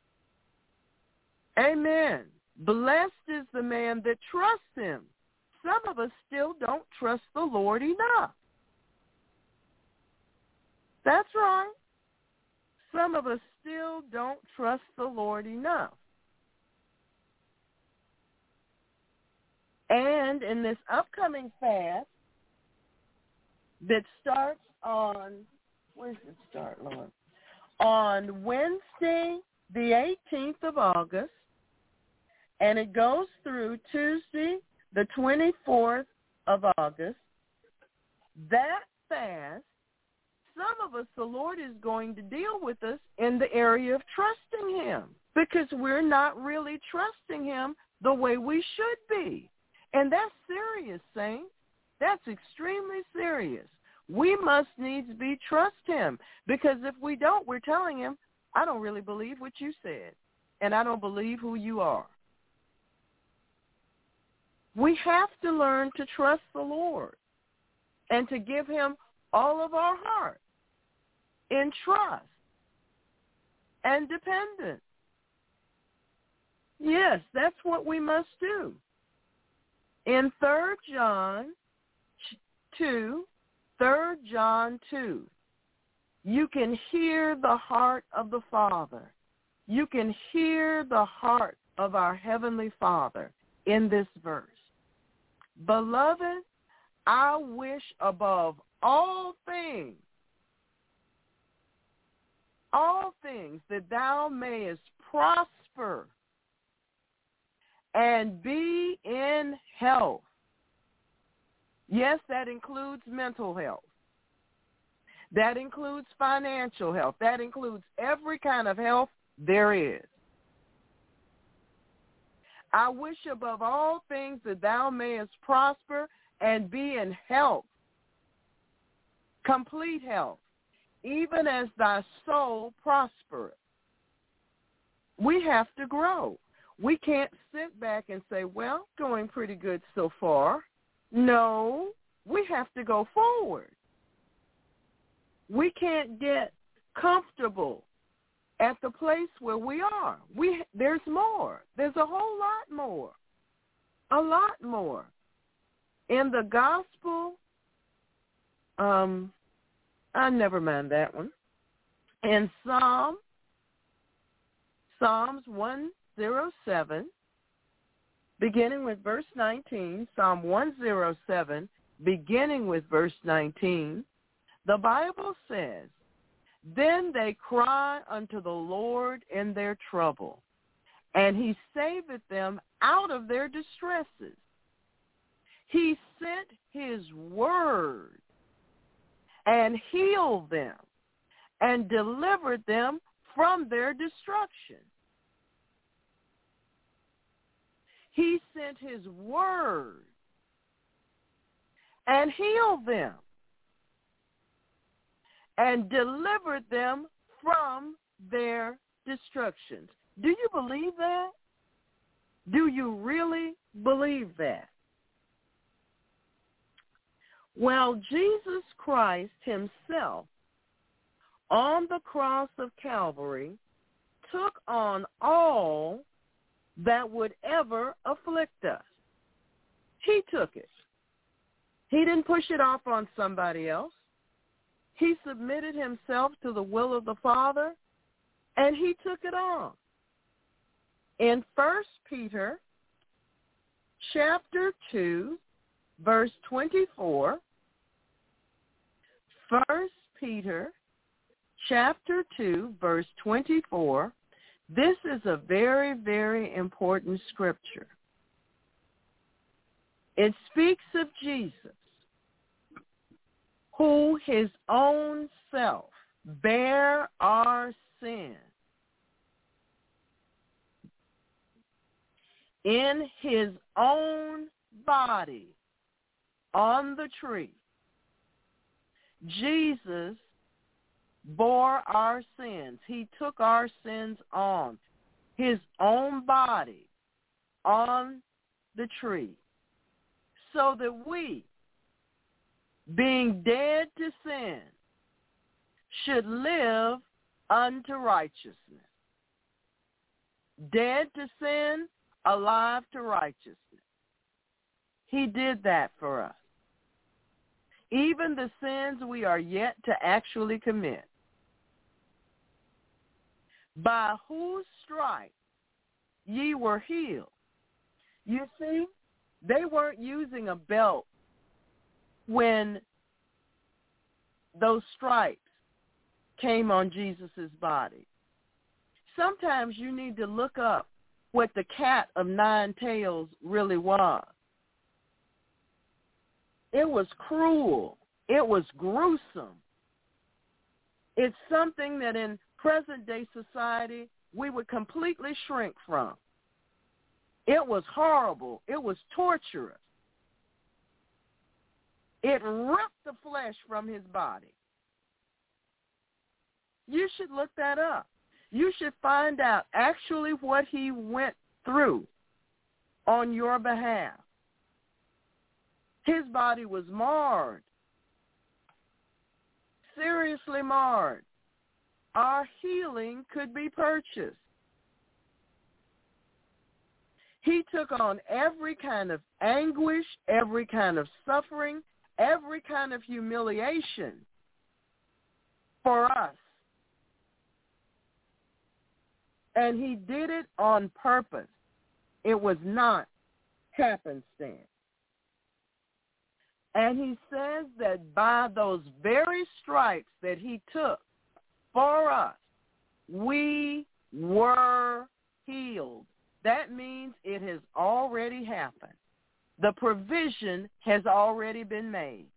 Amen. Blessed is the man that trusts him. Some of us still don't trust the Lord enough. That's right. Some of us still don't trust the Lord enough. And in this upcoming fast that starts on, where does it start, Lord? On Wednesday, the 18th of August, and it goes through Tuesday, the 24th of August. That fast, some of us, the Lord is going to deal with us in the area of trusting him because we're not really trusting him the way we should be. And that's serious, saints. That's extremely serious. We must needs be trust him because if we don't, we're telling him, I don't really believe what you said, and I don't believe who you are. We have to learn to trust the Lord and to give him all of our heart in trust and dependence. Yes, that's what we must do. In 3 John 2, you can hear the heart of the Father. You can hear the heart of our Heavenly Father in this verse. Beloved, I wish above all things that thou mayest prosper and be in health. Yes, that includes mental health. That includes financial health. That includes every kind of health there is. I wish above all things that thou mayest prosper and be in health, complete health, even as thy soul prospereth. We have to grow. We can't sit back and say, well, going pretty good so far. No, we have to go forward. We can't get comfortable at the place where we are. There's more. There's a whole lot more. A lot more. In the gospel, never mind that one. In Psalms 107, beginning with verse 19, Psalm 107, beginning with verse 19, the Bible says, then they cry unto the Lord in their trouble, and he saveth them out of their distresses. He sent his word and healed them and delivered them from their destruction. He sent his word and healed them and delivered them from their destructions. Do you believe that? Do you really believe that? Well, Jesus Christ himself on the cross of Calvary took on all that would ever afflict us. He took it. He didn't push it off on somebody else. He submitted himself to the will of the Father, and he took it on. In 1 Peter chapter 2, verse 24, 1 Peter chapter 2, verse 24, this is a very, very important scripture. It speaks of Jesus, who his own self bare our sin in his own body on the tree. Jesus bore our sins. He took our sins on his own body on the tree, so that we, being dead to sin, should live unto righteousness. Dead to sin, alive to righteousness. He did that for us. Even the sins we are yet to actually commit. By whose stripes ye were healed. You see, they weren't using a belt when those stripes came on Jesus' body. Sometimes you need to look up what the cat of nine tails really was. It was cruel. It was gruesome. It's something that in present-day society we would completely shrink from. It was horrible. It was torturous. It ripped the flesh from his body. You should look that up. You should find out actually what he went through on your behalf. His body was marred. seriously marred, our healing could be purchased. He took on every kind of anguish, every kind of suffering, every kind of humiliation for us. And he did it on purpose. It was not happenstance. And he says that by those very stripes that he took for us, we were healed. That means it has already happened. The provision has already been made.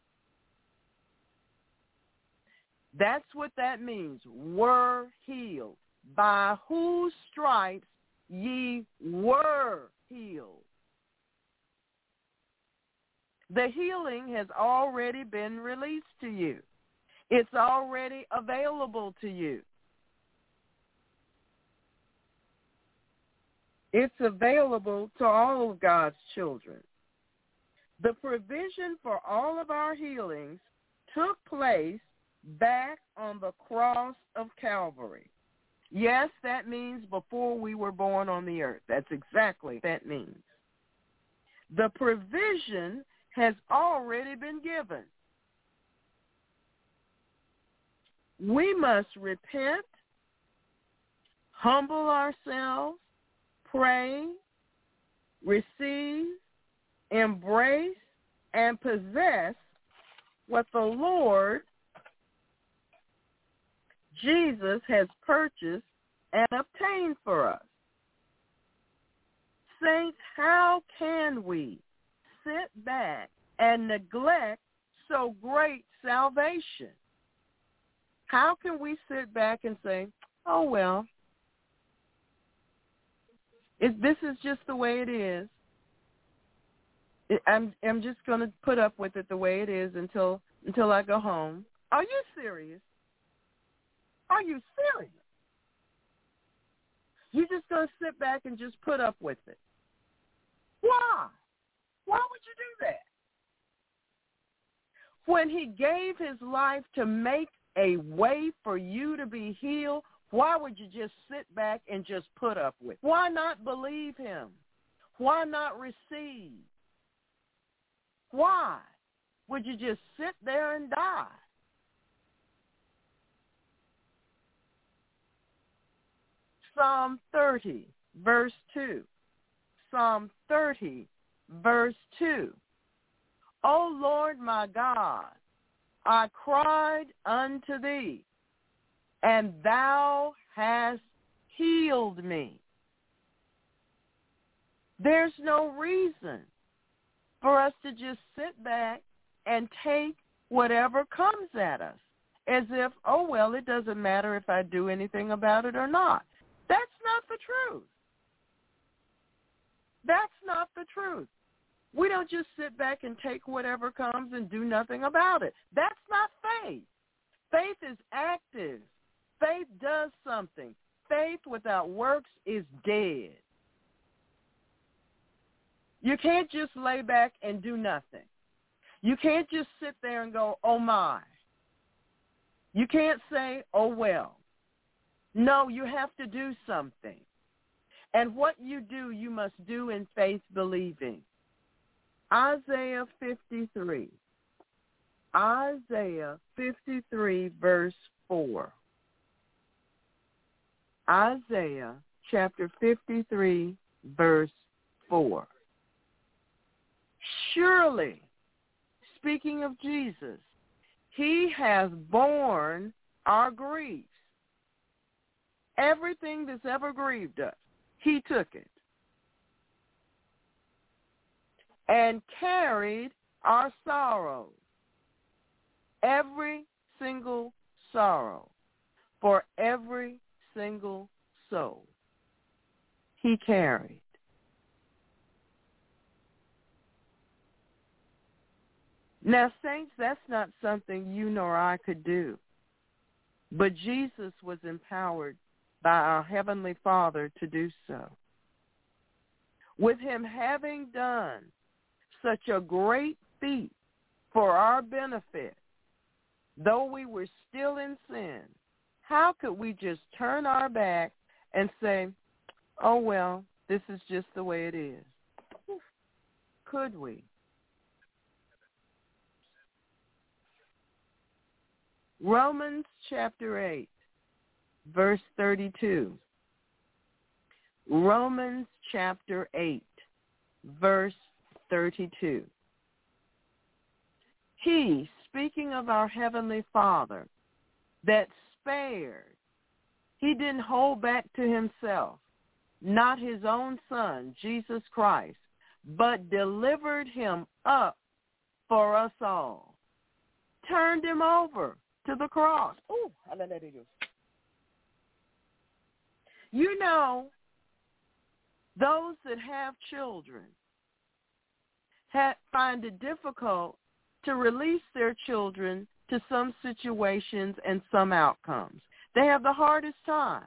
That's what that means, were healed. By whose stripes ye were healed. The healing has already been released to you. It's already available to you. It's available to all of God's children. The provision for all of our healings took place back on the cross of Calvary. Yes, that means before we were born on the earth. That's exactly what that means. The provision has already been given. We must repent, humble ourselves, pray, receive, embrace, and possess what the Lord Jesus has purchased and obtained for us. Saints, how can we sit back and neglect so great salvation? How can we sit back and say, oh, well, this is just the way it is. I'm just going to put up with it the way it is until I go home. Are you serious? Are you serious? You're just going to sit back and just put up with it. Why? Why would you do that? When he gave his life to make a way for you to be healed, why would you just sit back and just put up with it? Why not believe him? Why not receive? Why would you just sit there and die? Psalm 30, verse 2. Psalm 30, verse 2. O Lord my God, I cried unto thee, and thou hast healed me. There's no reason for us to just sit back and take whatever comes at us as if, oh, well, it doesn't matter if I do anything about it or not. That's not the truth. That's not the truth. We don't just sit back and take whatever comes and do nothing about it. That's not faith. Faith is active. Faith does something. Faith without works is dead. You can't just lay back and do nothing. You can't just sit there and go, oh, my. You can't say, oh, well. No, you have to do something. And what you do, you must do in faith believing. Isaiah 53. Isaiah 53, verse 4. Isaiah chapter 53, verse 4. Surely, speaking of Jesus, he has borne our griefs. Everything that's ever grieved us, he took it. And carried our sorrows. Every single sorrow for every single soul he carried. Now, saints, that's not something you nor I could do. But Jesus was empowered by our Heavenly Father to do so. With him having done such a great feat for our benefit, though we were still in sin, how could we just turn our back and say, oh, well, this is just the way it is? Could we? Romans chapter 8, verse 32. Romans chapter 8, verse 32. He, speaking of our Heavenly Father, that spared, he didn't hold back to himself, not his own Son, Jesus Christ, but delivered him up for us all, turned him over to the cross. Ooh, you know, those that have children find it difficult to release their children to some situations and some outcomes. They have the hardest time.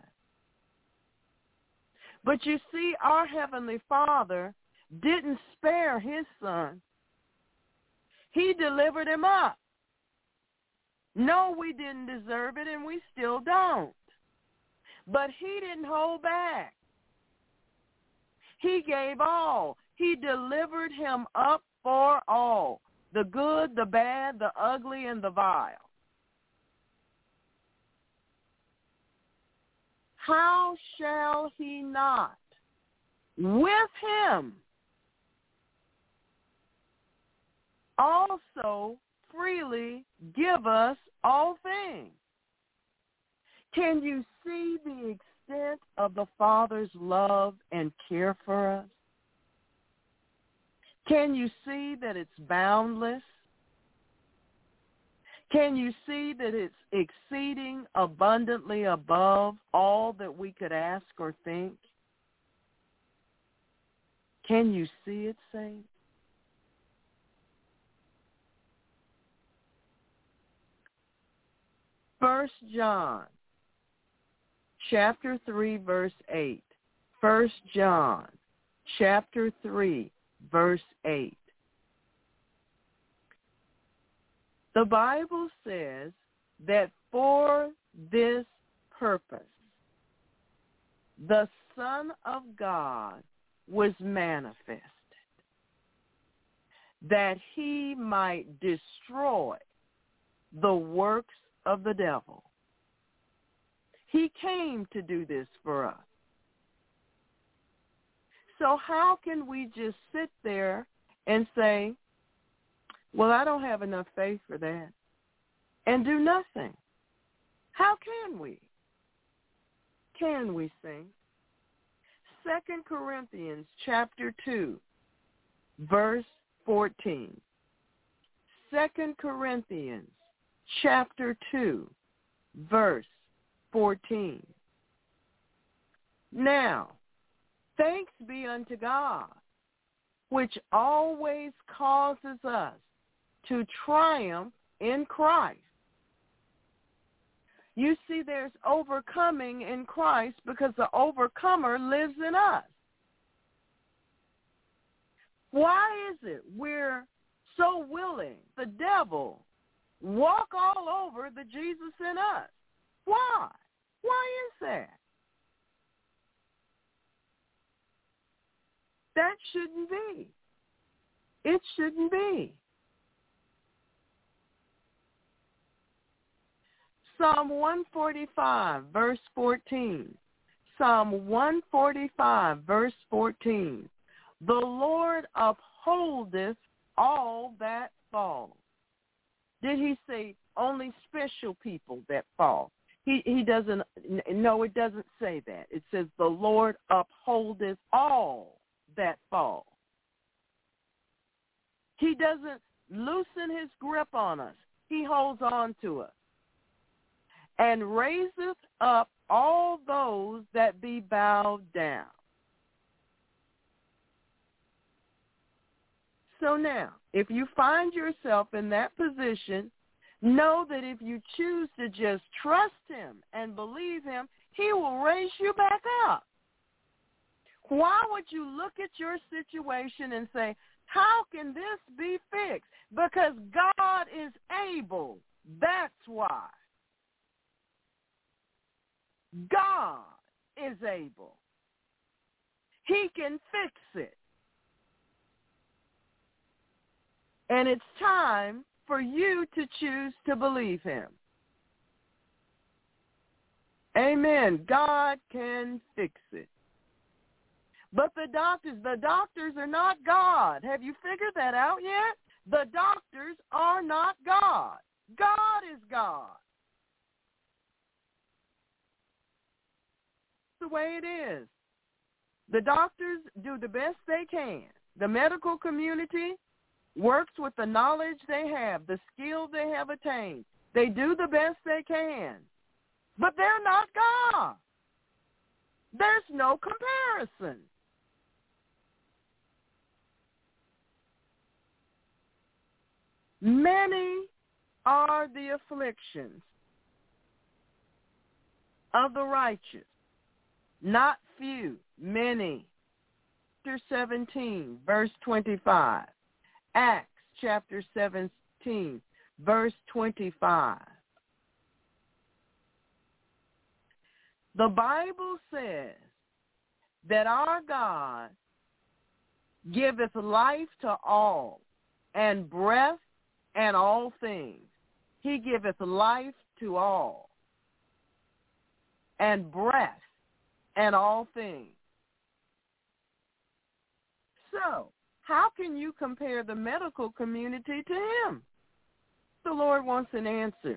But you see, our Heavenly Father didn't spare his Son. He delivered him up. No, we didn't deserve it, and we still don't. But he didn't hold back. He gave all. He delivered him up for all, the good, the bad, the ugly, and the vile. How shall he not with him also freely give us all things? Can you see the extent of the Father's love and care for us? Can you see that it's boundless? Can you see that it's exceeding abundantly above all that we could ask or think? Can you see it, saints? First John, chapter 3, verse 8. 1 John, chapter 3, verse 8. The Bible says that for this purpose, the Son of God was manifested, that he might destroy the works of the devil. He came to do this for us. So how can we just sit there and say, well, I don't have enough faith for that, and do nothing? How can we? Can we sing? 2 Corinthians chapter 2, verse 14. 2 Corinthians chapter 2, verse 14. Now, thanks be unto God, which always causes us to triumph in Christ. You see, there's overcoming in Christ because the overcomer lives in us. Why is it we're so willing, the devil, walk all over the Jesus in us? Why? Why is that? That shouldn't be. It shouldn't be. Psalm 145, verse 14. Psalm 145, verse 14. The Lord upholdeth all that fall. Did he say only special people that fall? He doesn't, no, it doesn't say that. It says the Lord upholdeth all that fall. He doesn't loosen his grip on us. He holds on to us. And raiseth up all those that be bowed down. So now, if you find yourself in that position, know that if you choose to just trust him and believe him, he will raise you back up. Why would you look at your situation and say, how can this be fixed? Because God is able That's why God is able. He can fix it. And it's time for you to choose to believe him. Amen. God can fix it. But the doctors are not God. Have you figured that out yet? The doctors are not God. God is God. That's the way it is. The doctors do the best they can. The medical community works with the knowledge they have, the skill they have attained. They do the best they can. But they're not God. There's no comparison. Many are the afflictions of the righteous, not few, many. Chapter 17, verse 25. Acts chapter 17, verse 25. The Bible says that our God giveth life to all, and breath and all things. He giveth life to all, and breath and all things. So, how can you compare the medical community to him? The Lord wants an answer.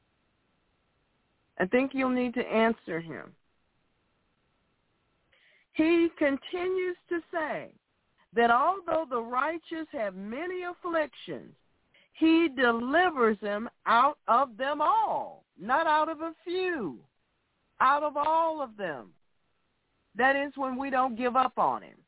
I think you'll need to answer him. He continues to say that although the righteous have many afflictions, he delivers them out of them all, not out of a few, out of all of them. That is when we don't give up on him.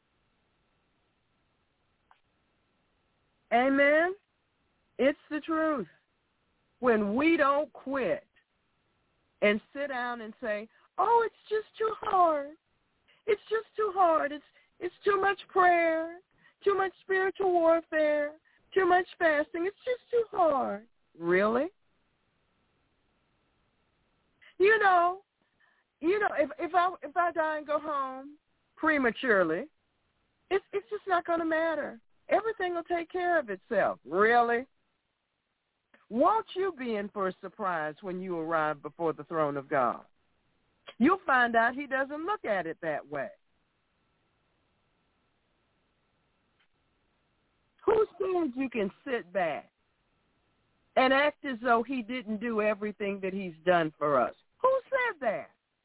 Amen? It's the truth. When we don't quit and sit down and say, oh, it's just too hard. It's just too hard. It's too much prayer, too much spiritual warfare, too much fasting. It's just too hard. Really? You know, if I die and go home prematurely, it's just not going to matter. Everything will take care of itself. Really? Won't you be in for a surprise when you arrive before the throne of God? You'll find out he doesn't look at it that way. Who says you can sit back and act as though he didn't do everything that he's done for us? Who said that?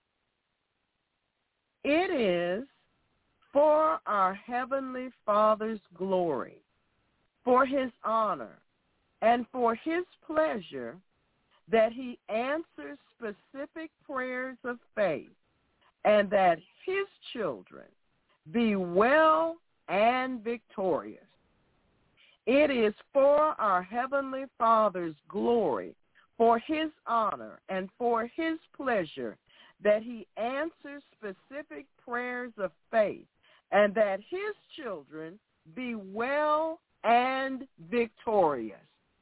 It is for our Heavenly Father's glory, for his honor, and for his pleasure that he answers specific prayers of faith, and that his children be well and victorious. It is for our Heavenly Father's glory, for his honor, and for his pleasure that he answers specific prayers of faith, and that his children be well and victorious.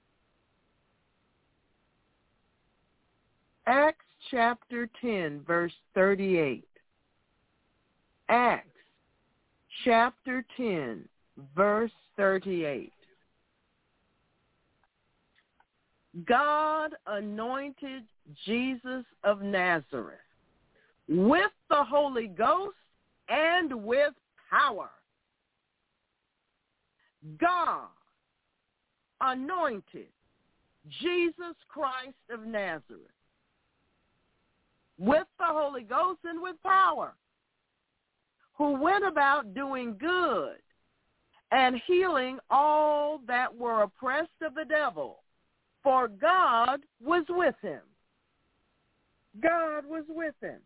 Acts chapter 10, verse 38. Acts chapter 10, verse 38. God anointed Jesus of Nazareth with the Holy Ghost and with power. God anointed Jesus Christ of Nazareth with the Holy Ghost and with power, who went about doing good and healing all that were oppressed of the devil, for God was with him. God was with him.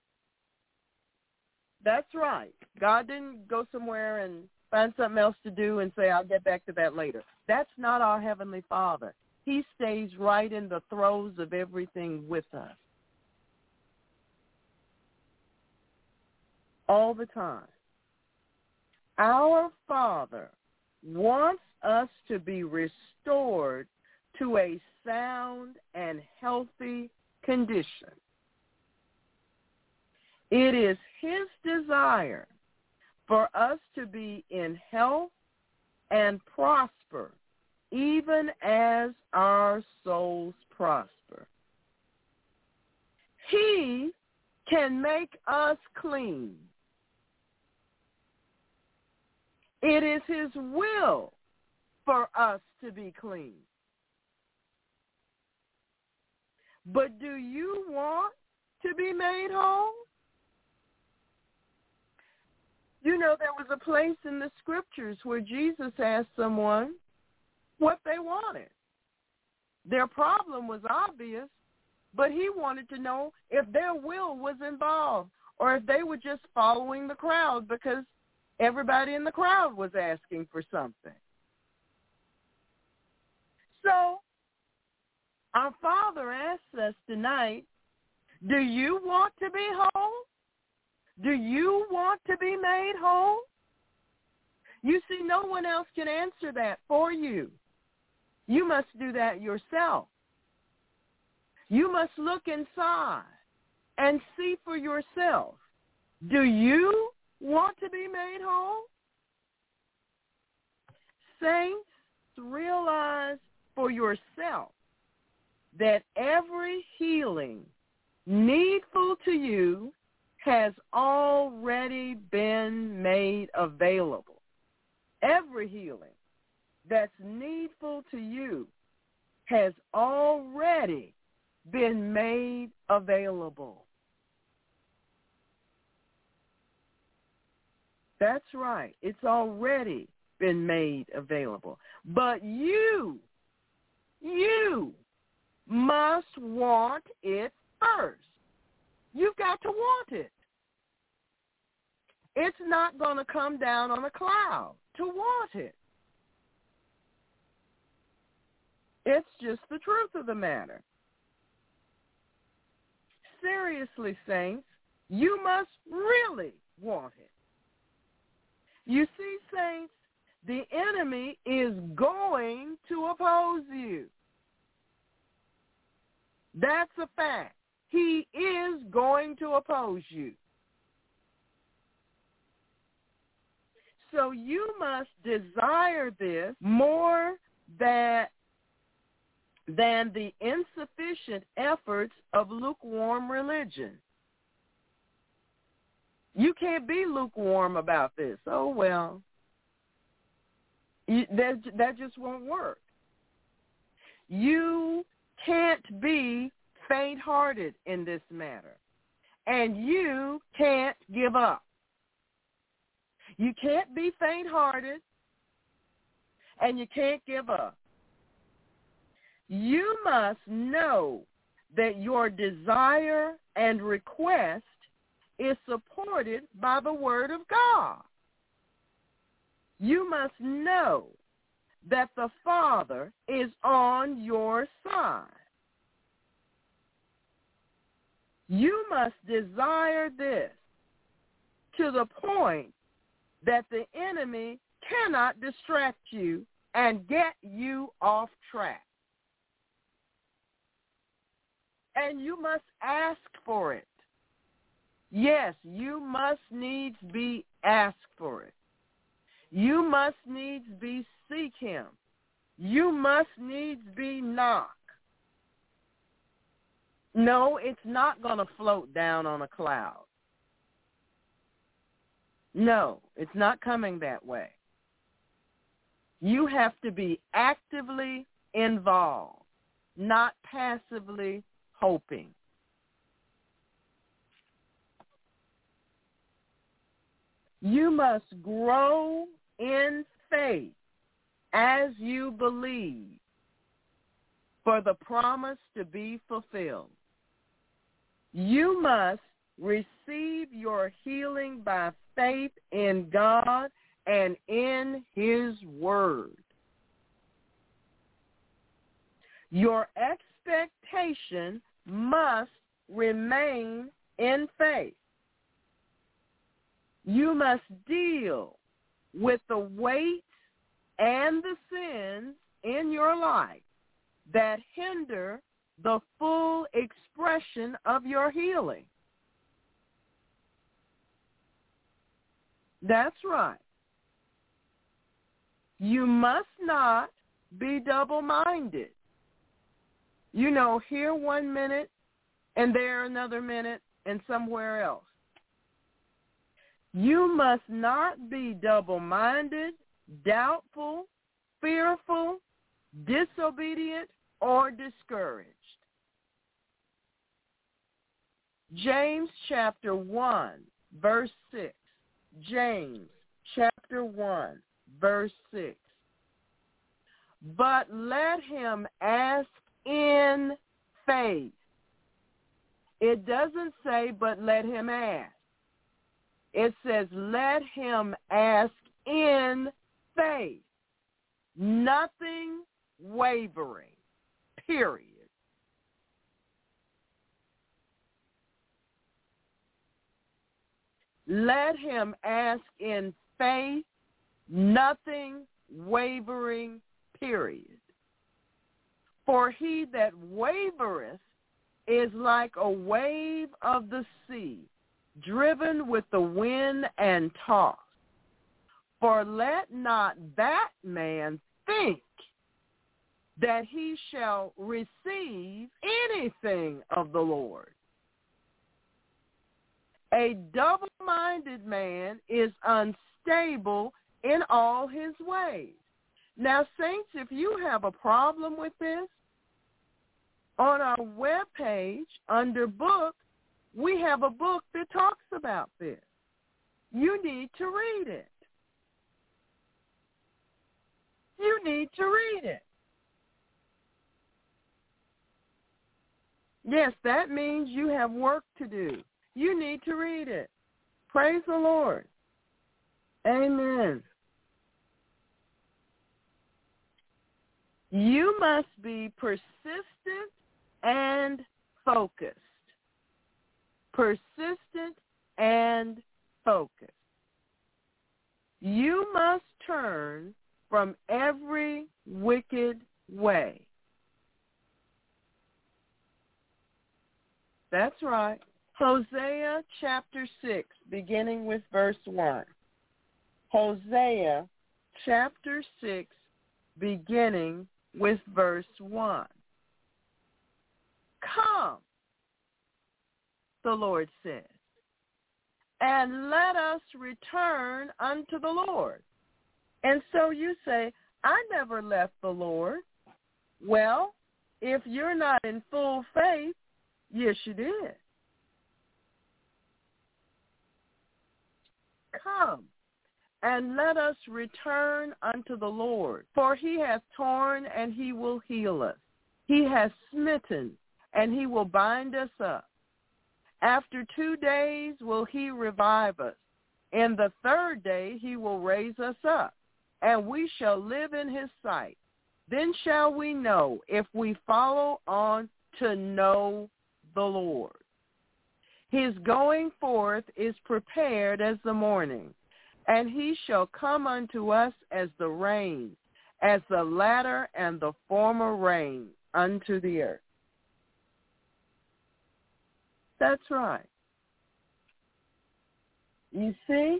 That's right. God didn't go somewhere and find something else to do and say, I'll get back to that later. That's not our Heavenly Father. He stays right in the throes of everything with us. All the time. Our Father wants us to be restored to a sound and healthy condition. It is his desire for us to be in health and prosper, even as our souls prosper. He can make us clean. It is his will for us to be clean. But do you want to be made whole? You know, there was a place in the scriptures where Jesus asked someone what they wanted. Their problem was obvious, but he wanted to know if their will was involved or if they were just following the crowd because everybody in the crowd was asking for something. So our Father asks us tonight, do you want to be whole? Do you want to be made whole? You see, no one else can answer that for you. You must do that yourself. You must look inside and see for yourself. Do you want to be made whole? Saints, realize for yourself that every healing needful to you has already been made available. Every healing that's needful to you has already been made available. That's right. It's already been made available. But you must want it first. You've got to want it. It's not going to come down on a cloud to want it. It's just the truth of the matter. Seriously, saints, you must really want it. You see, saints, the enemy is going to oppose you. That's a fact. He is going to oppose you. So you must desire this more than the insufficient efforts of lukewarm religion. You can't be lukewarm about this. Oh, well, that just won't work. You can't be faint-hearted in this matter, and you can't give up. You can't be faint-hearted, and you can't give up. You must know that your desire and request is supported by the Word of God. You must know that the Father is on your side. You must desire this to the point that the enemy cannot distract you and get you off track. And you must ask for it. Yes, you must needs be ask for it. You must needs be seek him. You must needs be knock. No, it's not going to float down on a cloud. No, it's not coming that way. You have to be actively involved, not passively hoping. You must grow in faith as you believe for the promise to be fulfilled. You must receive your healing by faith in God and in his word. Your expectation must remain in faith. You must deal with the weight and the sins in your life that hinder the full expression of your healing. That's right. You must not be double-minded. You know, here 1 minute and there another minute and somewhere else. You must not be double-minded, doubtful, fearful, disobedient, or discouraged. James chapter 1, verse 6. James chapter 1, verse 6. But let him ask in faith. It doesn't say, but let him ask. It says, let him ask in faith. Nothing wavering, period. Let him ask in faith, nothing wavering, period. For he that wavereth is like a wave of the sea, driven with the wind and tossed. For let not that man think that he shall receive anything of the Lord. A double-minded man is unstable in all his ways. Now, saints, if you have a problem with this, on our webpage under books, we have a book that talks about this. You need to read it. You need to read it. Yes, that means you have work to do. You need to read it. Praise the Lord. Amen. You must be persistent and focused. Persistent and focused. You must turn from every wicked way. That's right. Hosea chapter 6, beginning with verse 1. Hosea chapter 6, beginning with verse 1. Come, the Lord says, and let us return unto the Lord. And so you say, I never left the Lord. Well, if you're not in full faith, yes, you did. Come, and let us return unto the Lord. For he hath torn, and he will heal us. He hath smitten, and he will bind us up. After 2 days will he revive us. In the third day he will raise us up, and we shall live in his sight. Then shall we know if we follow on to know the Lord. His going forth is prepared as the morning, and he shall come unto us as the rain, as the latter and the former rain unto the earth. That's right. You see?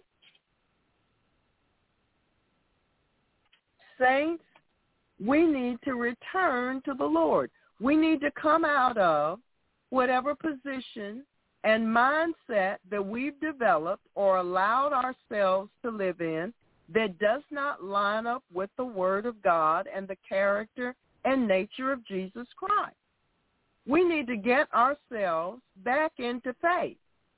Saints, we need to return to the Lord. We need to come out of whatever position and mindset that we've developed or allowed ourselves to live in that does not line up with the Word of God and the character and nature of Jesus Christ. We need to get ourselves back into faith.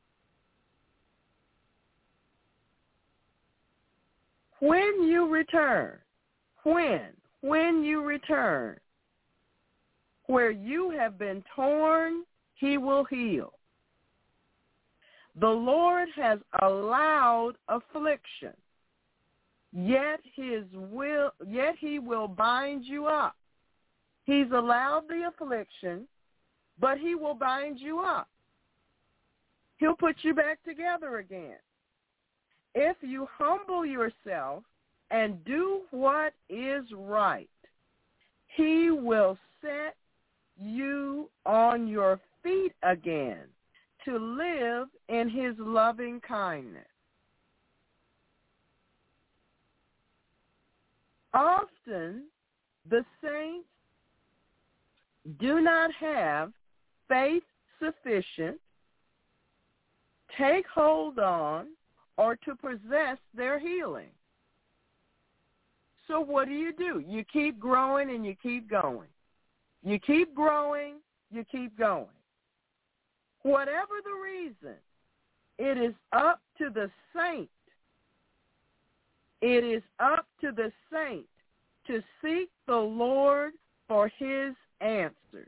When you return, when you return, where you have been torn, he will heal. The Lord has allowed affliction, yet he will bind you up. He's allowed the affliction, but he will bind you up. He'll put you back together again. If you humble yourself and do what is right, He will set you on your feet again to live in his loving kindness. Often, the saints do not have faith sufficient, take hold on, or to possess their healing. So what do? You keep growing and you keep going. You keep growing, you keep going. Whatever the reason, it is up to the saint. It is up to the saint to seek the Lord for his answers.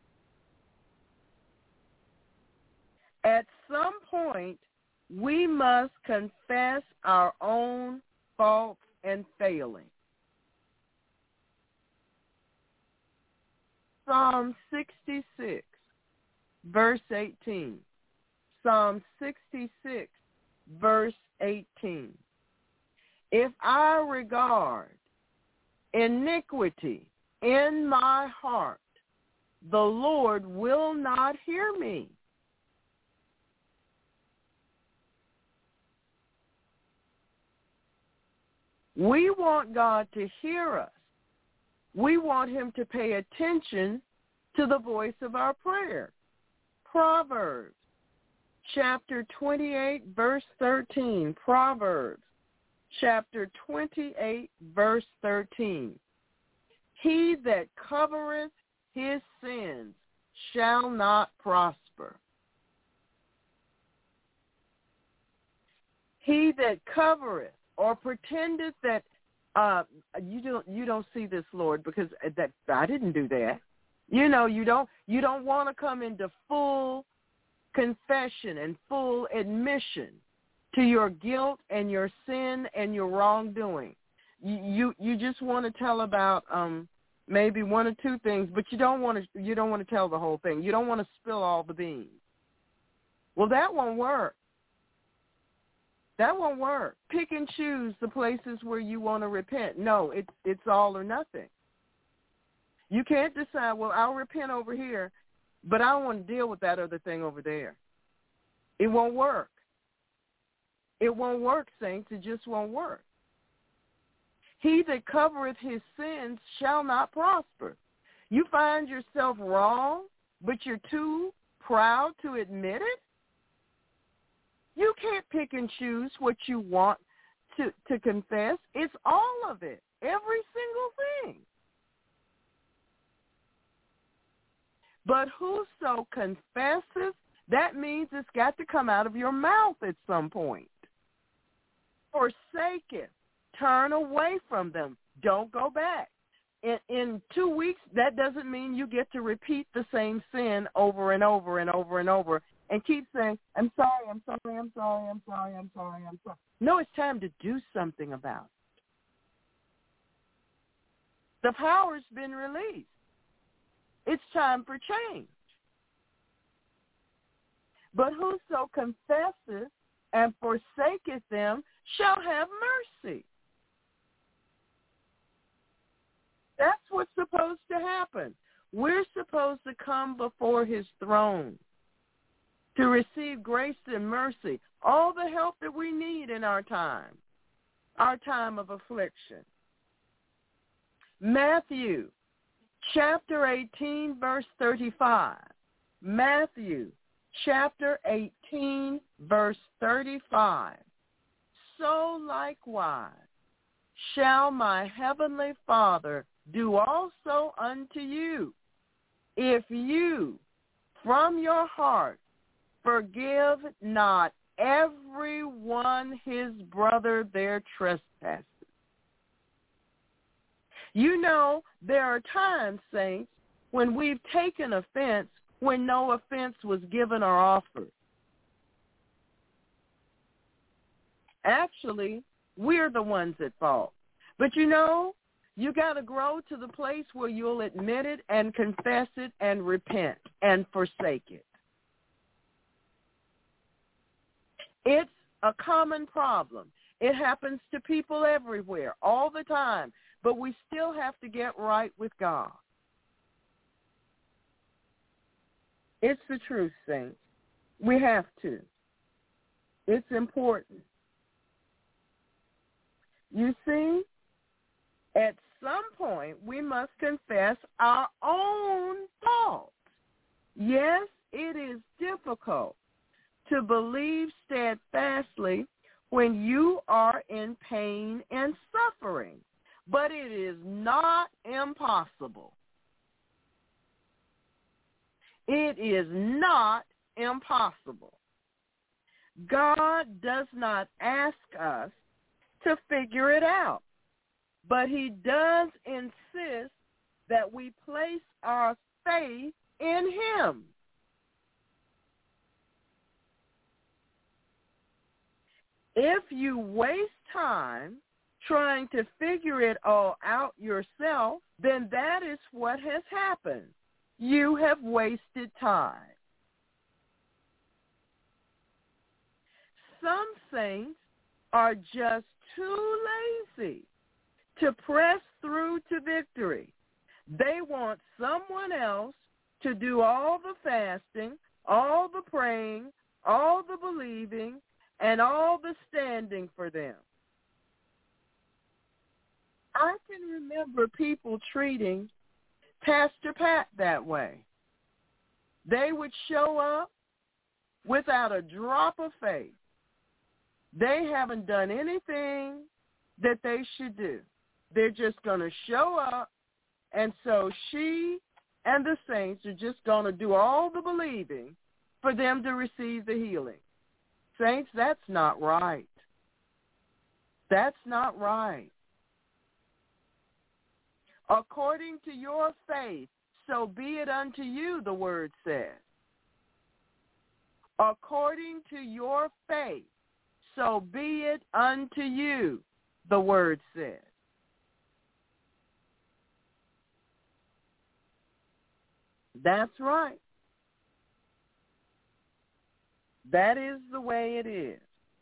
At some point, we must confess our own faults and failings. Psalm 66, verse 18. Psalm 66, verse 18. If I regard iniquity in my heart, the Lord will not hear me. We want God to hear us. We want him to pay attention to the voice of our prayer. Proverbs chapter 28, verse 13. Proverbs chapter 28, verse 13. He that covereth his sins shall not prosper. He that covereth or pretendeth that you don't see this, Lord, because that I didn't do that. You don't want to come into full confession and full admission to your guilt and your sin and your wrongdoing. You just want to tell about maybe one or two things, but you don't want to tell the whole thing. You don't want to spill all the beans. Well, that won't work. That won't work. Pick and choose the places where you want to repent. No, it's all or nothing. You can't decide, well, I'll repent over here, but I don't want to deal with that other thing over there. It won't work. It won't work, saints. It just won't work. He that covereth his sins shall not prosper. You find yourself wrong, but you're too proud to admit it? You can't pick and choose what you want to confess. It's all of it, every single thing. But whoso confesses, that means it's got to come out of your mouth at some point. Forsake it. Turn away from them. Don't go back. In 2 weeks, that doesn't mean you get to repeat the same sin over and over and over and over and keep saying, I'm sorry, I'm sorry, I'm sorry, I'm sorry, I'm sorry, I'm sorry. No, it's time to do something about it. The power's been released. It's time for change. But whoso confesses and forsaketh them shall have mercy. That's what's supposed to happen. We're supposed to come before his throne to receive grace and mercy, all the help that we need in our time of affliction. Matthew chapter 18, verse 35. Matthew chapter 18, verse 35. So likewise shall my heavenly Father do also unto you, if you from your heart forgive not every one his brother their trespasses. You know, there are times, saints, when we've taken offense when no offense was given or offered. Actually, we're the ones at fault. But you know, you got to grow to the place where you'll admit it and confess it and repent and forsake it. It's a common problem. It happens to people everywhere, all the time. but we still have to get right with God. It's the truth, saints. We have to. It's important. You see, at some point, we must confess our own faults. Yes, it is difficult to believe steadfastly when you are in pain and suffering, but it is not impossible. It is not impossible. God does not ask us to figure it out, but he does insist that we place our faith in him. If you waste time trying to figure it all out yourself, then that is what has happened. You have wasted time. Some saints are just too lazy to press through to victory. They want someone else to do all the fasting, all the praying, all the believing, and all the standing for them. I can remember people treating Pastor Pat that way. They would show up without a drop of faith. They haven't done anything that they should do. They're just going to show up, and so she and the saints are just going to do all the believing for them to receive the healing. Saints, that's not right. That's not right. According to your faith, so be it unto you, the word says. According to your faith, so be it unto you, the word says. That's right. That is the way it is.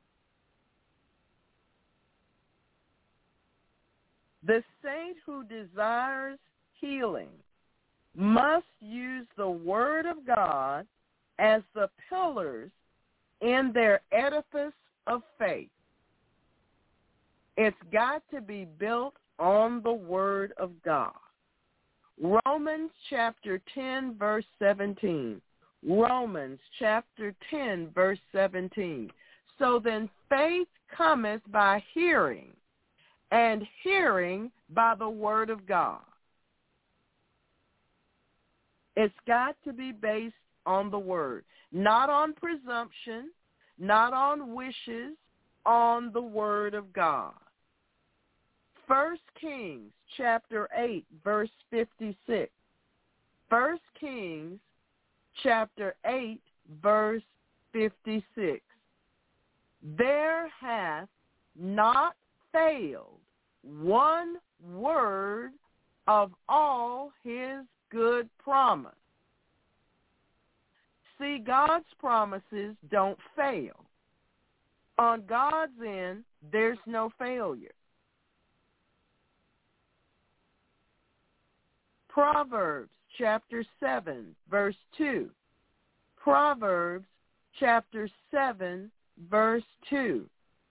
The saint who desires healing must use the Word of God as the pillars in their edifice of faith. It's got to be built on the Word of God. Romans chapter 10, verse 17. Romans chapter 10, verse 17. So then faith cometh by hearing, and hearing by the Word of God. It's got to be based on the Word, not on presumption, not on wishes, on the Word of God. 1 Kings chapter 8, verse 56. 1 Kings chapter 8, verse 56. There hath not failed one word of all his good promise. See, God's promises don't fail. On God's end, there's no failure. Proverbs chapter 7, verse 2. Proverbs chapter 7, verse 2.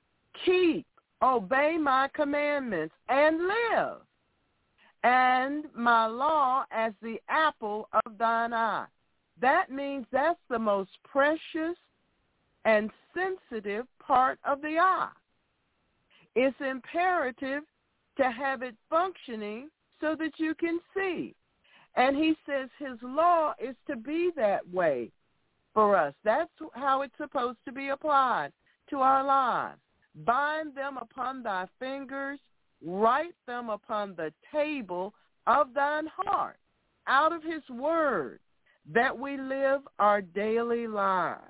Obey my commandments and live, and my law as the apple of thine eye. That means that's the most precious and sensitive part of the eye. It's imperative to have it functioning so that you can see. And he says his law is to be that way for us. That's how it's supposed to be applied to our lives. Bind them upon thy fingers, write them upon the table of thine heart, out of his word, that we live our daily lives.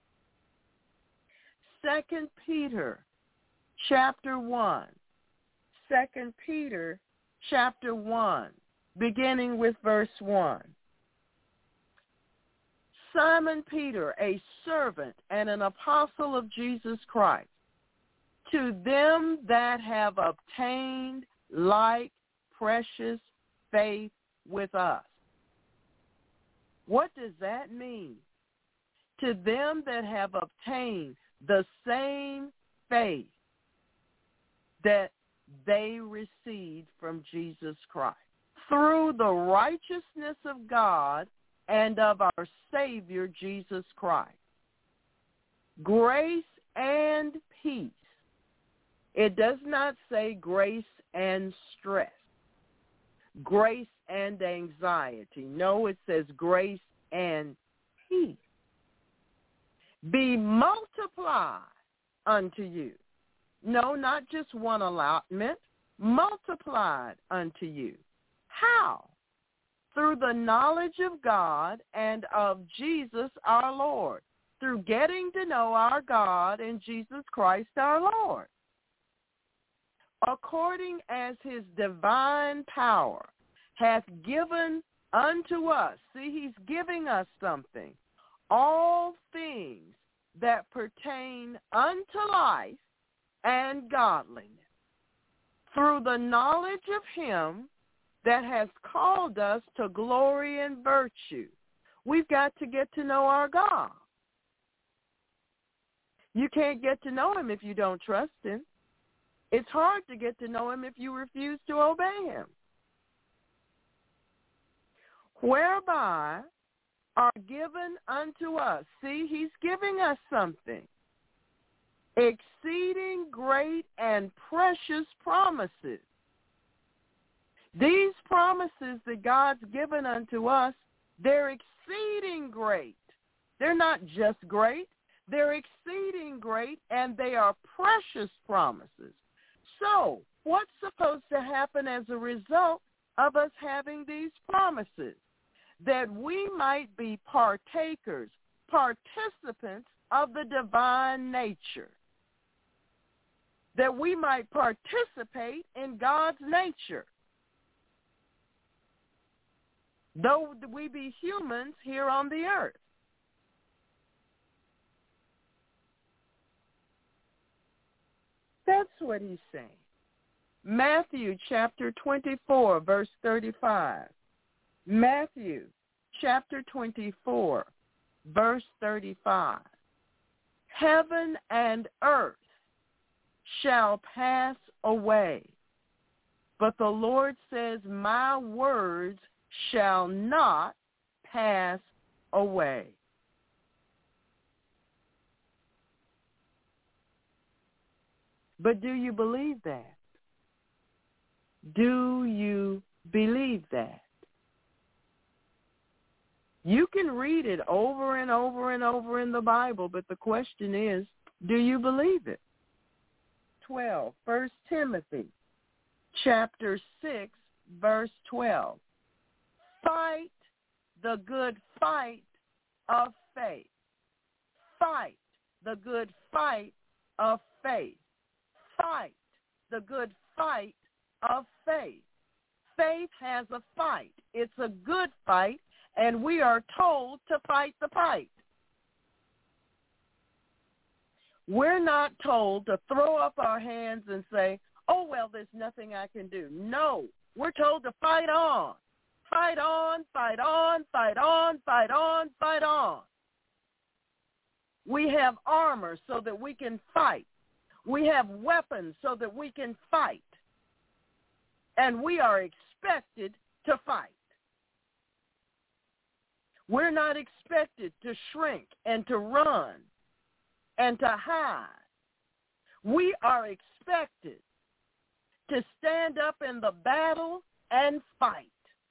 2 Peter chapter 1. 2 Peter chapter 1, beginning with verse 1. Simon Peter, a servant and an apostle of Jesus Christ, to them that have obtained like precious faith with us. What does that mean? To them that have obtained the same faith that they received from Jesus Christ, through the righteousness of God and of our Savior Jesus Christ. Grace and peace. It does not say grace and stress, grace and anxiety. No, it says grace and peace. Be multiplied unto you. No, not just one allotment, multiplied unto you. How? Through the knowledge of God and of Jesus our Lord, through getting to know our God and Jesus Christ our Lord. According as his divine power hath given unto us, see, he's giving us something, all things that pertain unto life and godliness, through the knowledge of him that has called us to glory and virtue. We've got to get to know our God. You can't get to know him if you don't trust him. It's hard to get to know him if you refuse to obey him. Whereby are given unto us. See, he's giving us something. Exceeding great and precious promises. These promises that God's given unto us, they're exceeding great. They're not just great. They're exceeding great, and they are precious promises. So, what's supposed to happen as a result of us having these promises? That we might be partakers, participants of the divine nature. That we might participate in God's nature. Though we be humans here on the earth. That's what he's saying. Matthew chapter 24, verse 35. Matthew chapter 24, verse 35. Heaven and earth shall pass away, but the Lord says, my words shall not pass away. But do you believe that? Do you believe that? You can read it over and over and over in the Bible, but the question is, do you believe it? 12, 1 Timothy chapter 6, verse 12. Fight the good fight of faith. Fight the good fight of faith. Fight the good fight of faith. Faith has a fight. It's a good fight, and we are told to fight the fight. We're not told to throw up our hands and say, oh, well, there's nothing I can do. No, we're told to fight on. Fight on, fight on, fight on, fight on, fight on. We have armor so that we can fight. We have weapons so that we can fight. And we are expected to fight. We're not expected to shrink and to run and to hide. We are expected to stand up in the battle and fight.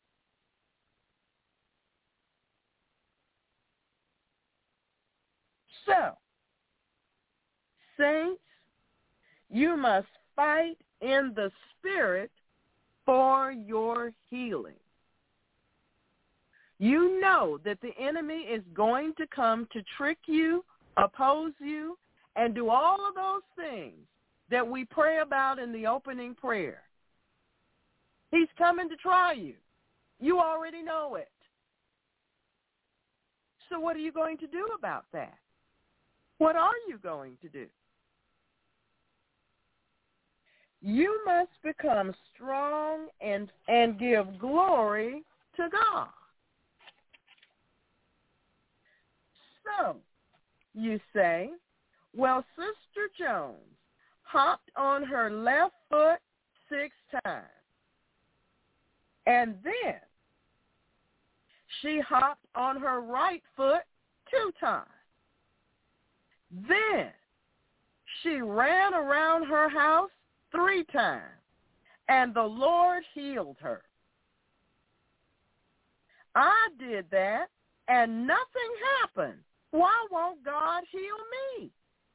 So, saints, you must fight in the Spirit for your healing. You know that the enemy is going to come to trick you, oppose you, and do all of those things that we pray about in the opening prayer. He's coming to try you. You already know it. So what are you going to do about that? What are you going to do? You must become strong and give glory to God. So, you say, well, Sister Jones hopped on her left foot 6 times. And then she hopped on her right foot 2 times. Then she ran around her house 3 times, and the Lord healed her. I did that, and nothing happened. Why won't God heal me?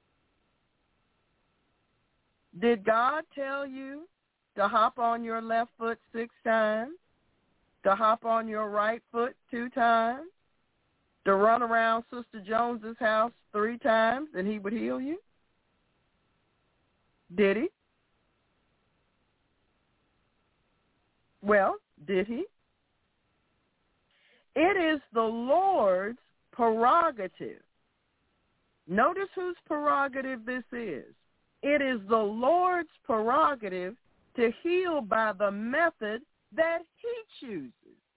Did God tell you to hop on your left foot 6 times, to hop on your right foot 2 times, to run around Sister Jones's house 3 times, and he would heal you? Did he? Well, did he? It is the Lord's prerogative. Notice whose prerogative this is. It is the Lord's prerogative to heal by the method that he chooses.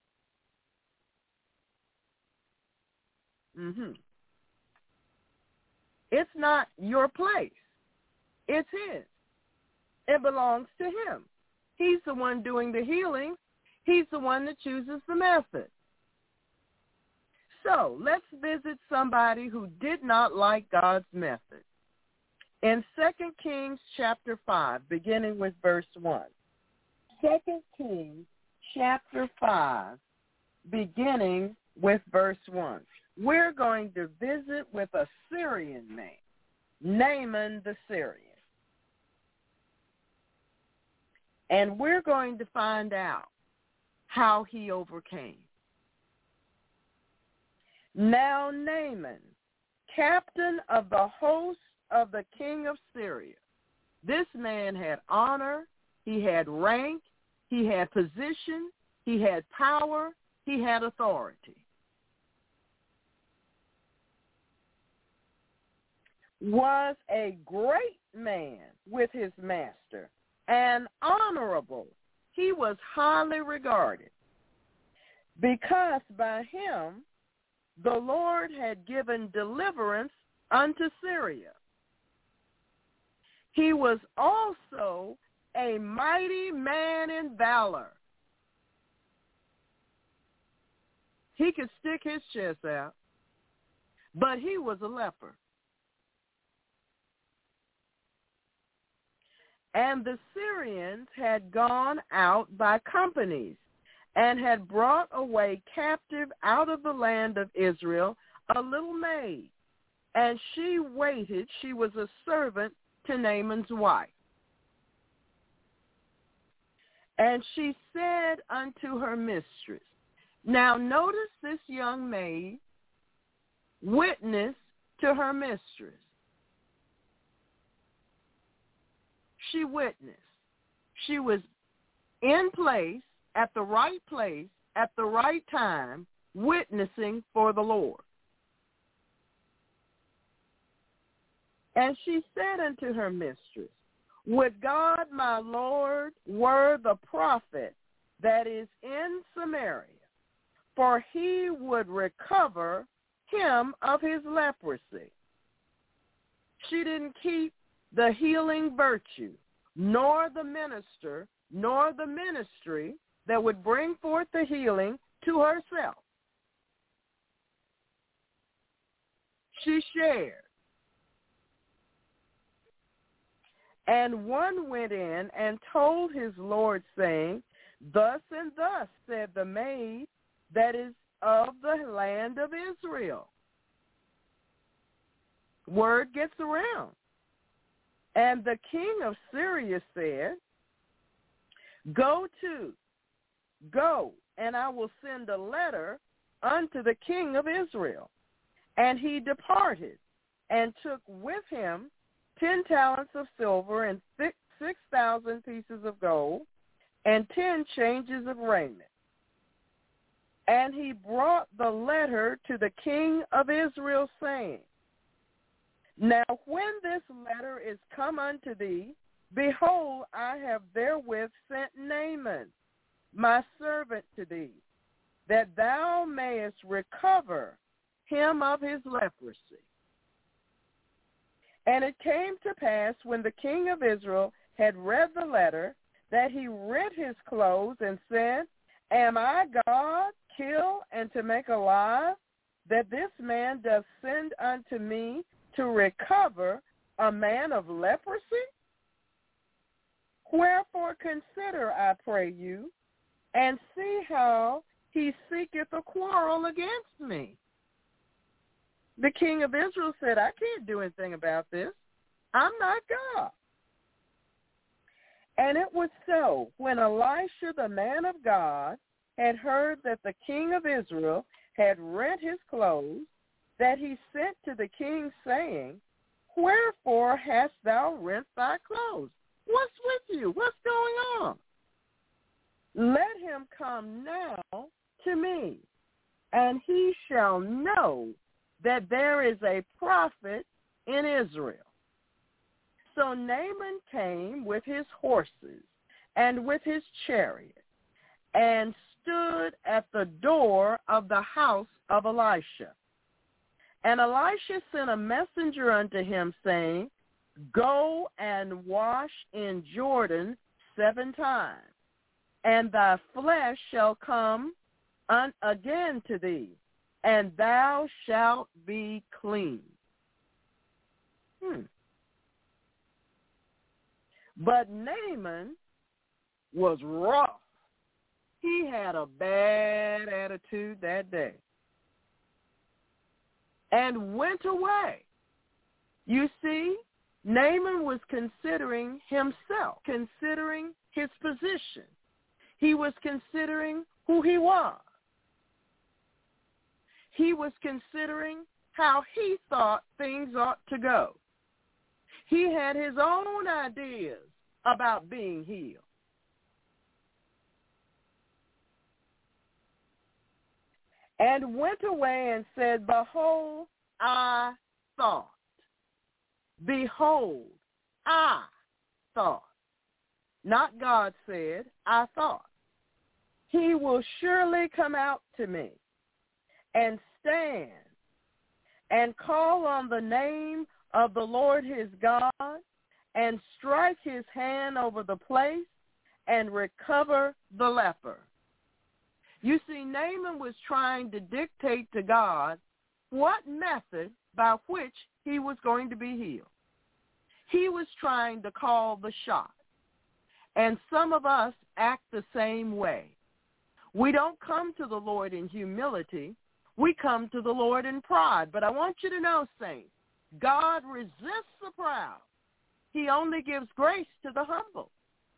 It's not your place. It's his. It belongs to him. He's the one doing the healing. He's the one that chooses the method. So let's visit somebody who did not like God's method. In 2 Kings chapter 5, beginning with verse 1. 2 Kings chapter 5, beginning with verse 1. We're going to visit with a Syrian man, Naaman the Syrian. And we're going to find out how he overcame. Now Naaman, captain of the host of the king of Syria. This man had honor, he had rank, he had position, he had power, he had authority. Was a great man with his master and honorable. He was highly regarded because by him the Lord had given deliverance unto Syria. He was also a mighty man in valor. He could stick his chest out, but he was a leper. And the Syrians had gone out by companies and had brought away captive out of the land of Israel a little maid. And she waited, she was a servant to Naaman's wife. And she said unto her mistress, now notice this young maid witnessed to her mistress. She witnessed. She was in place at the right time, witnessing for the Lord. And she said unto her mistress, would God my Lord were the prophet that is in Samaria, for he would recover him of his leprosy. She didn't keep the healing virtue, nor the minister, nor the ministry that would bring forth the healing to herself. She shared. And one went in and told his Lord, saying, thus and thus said the maid that is of the land of Israel. Word gets around. And the king of Syria said, go, and I will send a letter unto the king of Israel. And he departed and took with him 10 talents of silver and 6,000 pieces of gold and 10 changes of raiment. And he brought the letter to the king of Israel, saying, now when this letter is come unto thee, Behold, I have therewith sent Naaman, my servant, to thee, that thou mayest recover him of his leprosy. And it came to pass, when the king of Israel had read the letter, that he rent his clothes and said, Am I God, kill and to make alive, that this man doth send unto me to recover a man of leprosy? Wherefore consider, I pray you, and see how he seeketh a quarrel against me. The king of Israel said, I can't do anything about this. I'm not God. And it was so, when Elisha, the man of God, had heard that the king of Israel had rent his clothes, that he sent to the king, saying, Wherefore hast thou rent thy clothes? What's with you? What's going on? Let him come now to me, and he shall know that there is a prophet in Israel. So Naaman came with his horses and with his chariot, and stood at the door of the house of Elisha. And Elisha sent a messenger unto him, saying, Go and wash in Jordan 7 times, and thy flesh shall come again to thee, and thou shalt be clean. But Naaman was rough. He had a bad attitude that day and went away. You see, Naaman was considering himself, considering his position. He was considering who he was. He was considering how he thought things ought to go. He had his own ideas about being healed. And went away and said, Behold, I thought. Behold, I thought. Not God said, I thought. He will surely come out to me and stand and call on the name of the Lord his God and strike his hand over the place and recover the leper. You see, Naaman was trying to dictate to God what method by which he was going to be healed. He was trying to call the shot. And some of us act the same way. We don't come to the Lord in humility. We come to the Lord in pride. But I want you to know, saints, God resists the proud. He only gives grace to the humble.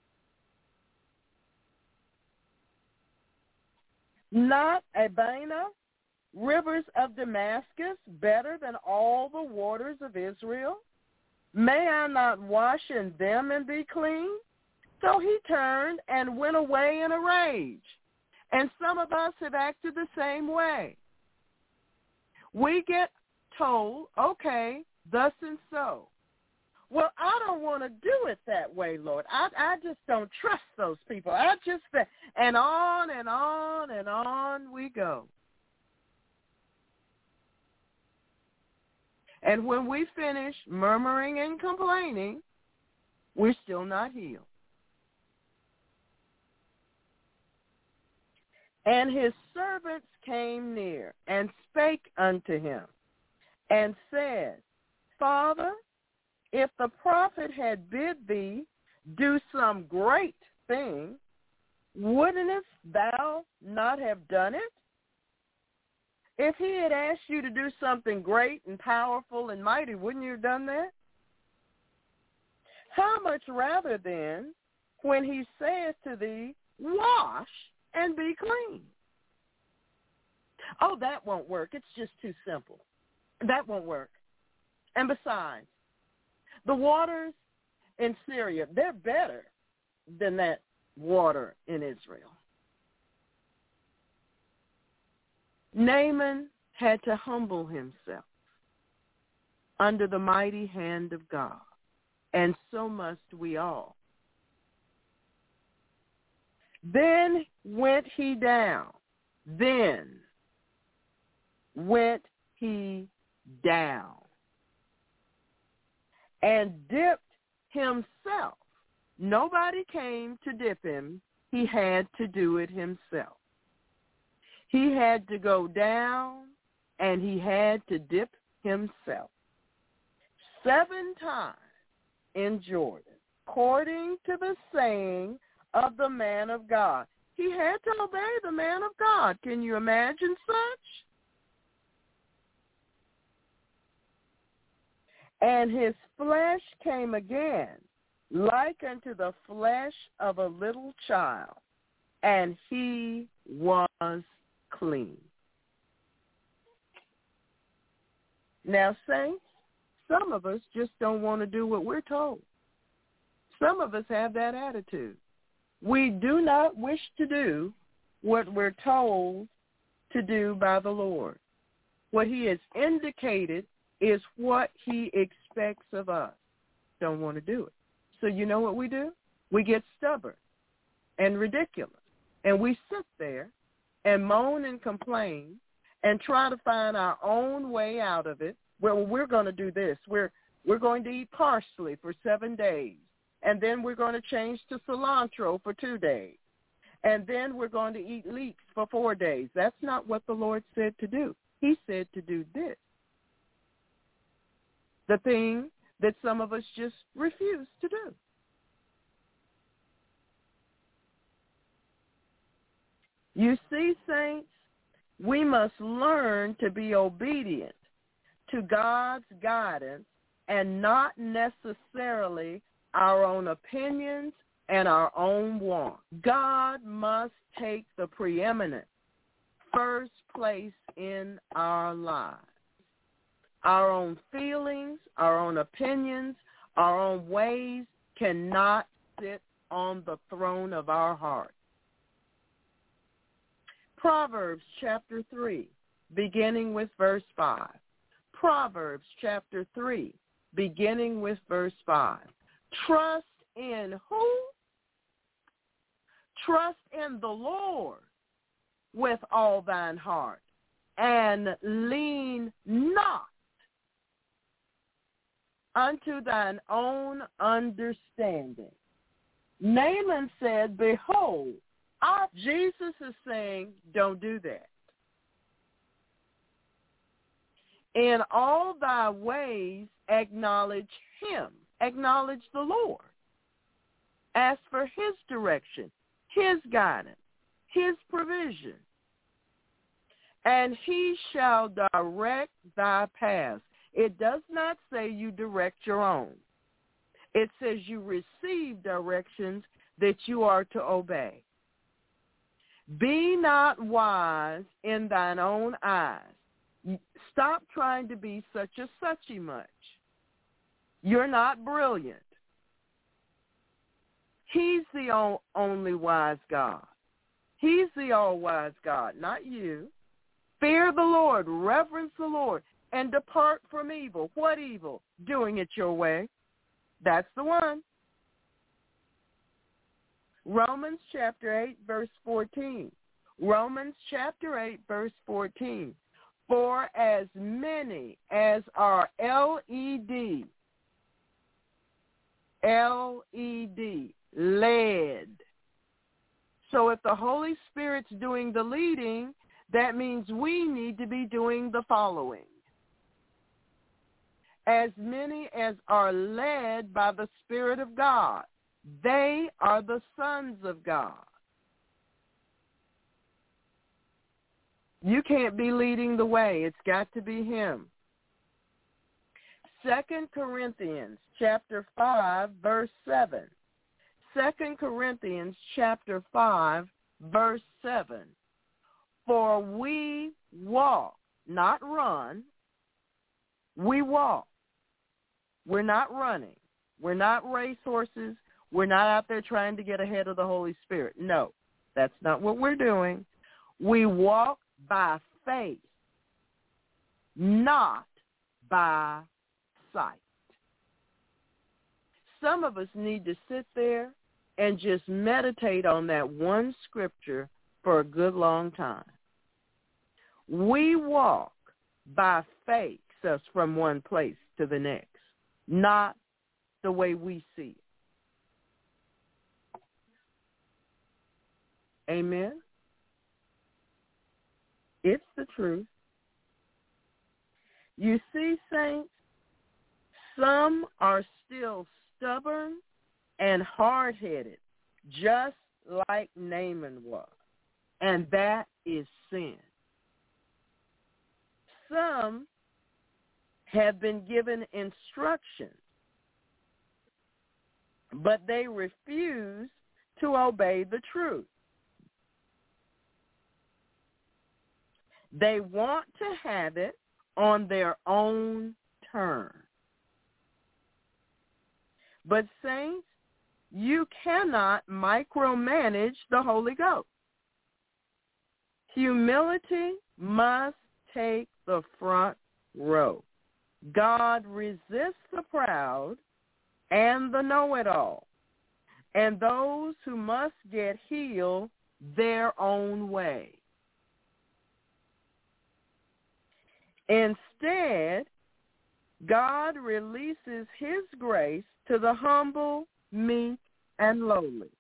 Not Abana, rivers of Damascus, better than all the waters of Israel? May I not wash in them and be clean? So he turned and went away in a rage. And some of us have acted the same way. We get told, okay, thus and so. Well, I don't want to do it that way, Lord. I just don't trust those people. And on and on and on we go. And when we finish murmuring and complaining, we're still not healed. And his servants came near and spake unto him and said, Father, if the prophet had bid thee do some great thing, wouldn't thou not have done it? If he had asked you to do something great and powerful and mighty, wouldn't you have done that? How much rather then, when he saith to thee, wash and be clean? Oh, that won't work. It's just too simple. That won't work. And besides, the waters in Syria, they're better than that water in Israel. Naaman had to humble himself under the mighty hand of God. and so must we all. Then went he down. Then went he down and dipped himself. Nobody came to dip him. He had to do it himself. He had to go down and he had to dip himself 7 times in Jordan, according to the saying of the man of God. He had to obey the man of God. Can you imagine such? And his flesh came again, like unto the flesh of a little child, and he was clean. Now, saints, some of us just don't want to do what we're told. Some of us have that attitude. We do not wish to do what we're told to do by the Lord. What he has indicated is what he expects of us. Don't want to do it. So you know what we do? We get stubborn and ridiculous, and we sit there and moan and complain and try to find our own way out of it. Well, we're going to do this. We're going to eat parsley for 7 days, and then we're going to change to cilantro for 2 days, and then we're going to eat leeks for 4 days. That's not what the Lord said to do. He said to do this. The thing that some of us just refuse to do. You see, saints, we must learn to be obedient to God's guidance and not necessarily our own opinions and our own wants. God must take the preeminent first place in our lives. Our own feelings, our own opinions, our own ways cannot sit on the throne of our heart. Proverbs chapter 3, beginning with verse 5. Proverbs chapter 3, beginning with verse 5. Trust in who? Trust in the Lord with all thine heart, and lean not unto thine own understanding. Naaman said, behold, Jesus is saying, don't do that. In all thy ways acknowledge him. Acknowledge the Lord. Ask for his direction, his guidance, his provision. And he shall direct thy paths. It does not say you direct your own. It says you receive directions that you are to obey. Be not wise in thine own eyes. Stop trying to be such a suchy much. You're not brilliant. He's the only wise God. He's the all-wise God, not you. Fear the Lord, reverence the Lord, and depart from evil. What evil? Doing it your way. That's the one. Romans chapter 8, verse 14. Romans chapter 8, verse 14. For as many as are led, led. So if the Holy Spirit's doing the leading, that means we need to be doing the following. As many as are led by the Spirit of God, they are the sons of God. You can't be leading the way. It's got to be him. 2 Corinthians chapter 5, verse 7. 2 Corinthians chapter 5, verse 7. For we walk, not run. We walk. We're not running. We're not racehorses. We're not out there trying to get ahead of the Holy Spirit. No, that's not what we're doing. We walk by faith, not by sight. some of us need to sit there and just meditate on that one scripture for a good long time. We walk by faith us from one place to the next, not the way we see it. Amen? It's the truth. You see, saints, some are still stubborn and hard-headed, just like Naaman was, and that is sin. Some have been given instructions, but they refuse to obey the truth. They want to have it on their own terms. But saints, you cannot micromanage the Holy Ghost. Humility must take the front row. God resists the proud and the know-it-all, and those who must get healed their own way. Instead, God releases his grace to the humble, meek, and lowly.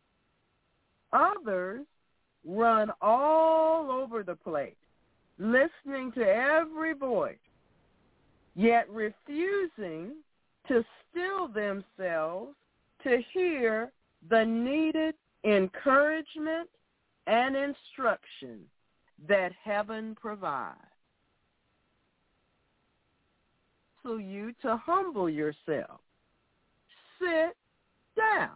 Others run all over the place, listening to every voice, yet refusing to still themselves to hear the needed encouragement and instruction that heaven provides. So you to humble yourself. Sit down.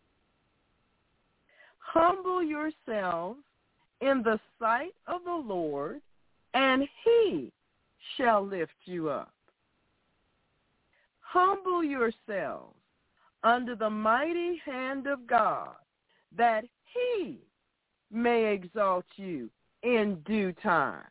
Humble yourselves in the sight of the Lord, and he shall lift you up. Humble yourselves under the mighty hand of God, that he may exalt you in due time.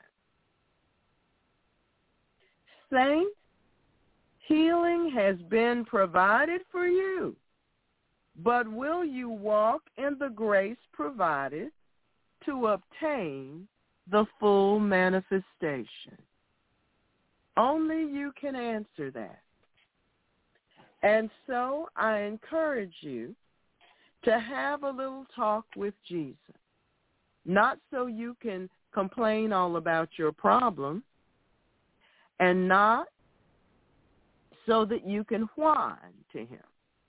Saints, healing has been provided for you, but will you walk in the grace provided to obtain the full manifestation? Only you can answer that. And so I encourage you to have a little talk with Jesus, not so you can complain all about your problem, and not so that you can whine to him,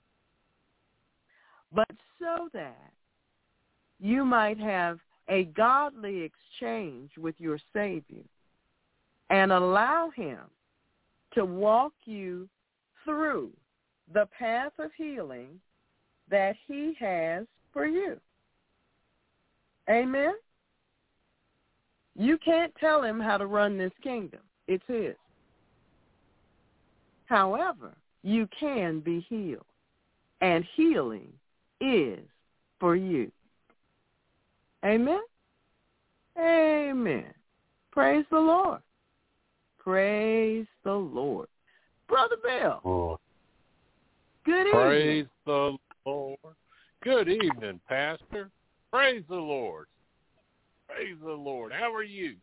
but so that you might have a godly exchange with your Savior and allow him to walk you through the path of healing that he has for you. Amen? You can't tell him how to run this kingdom. It's his. However, you can be healed, and healing is for you. Amen? Amen. Praise the Lord. Praise the Lord. Brother Bill. Oh. Good evening. Praise the Lord. Good evening, Pastor. Praise the Lord. Praise the Lord. How are you?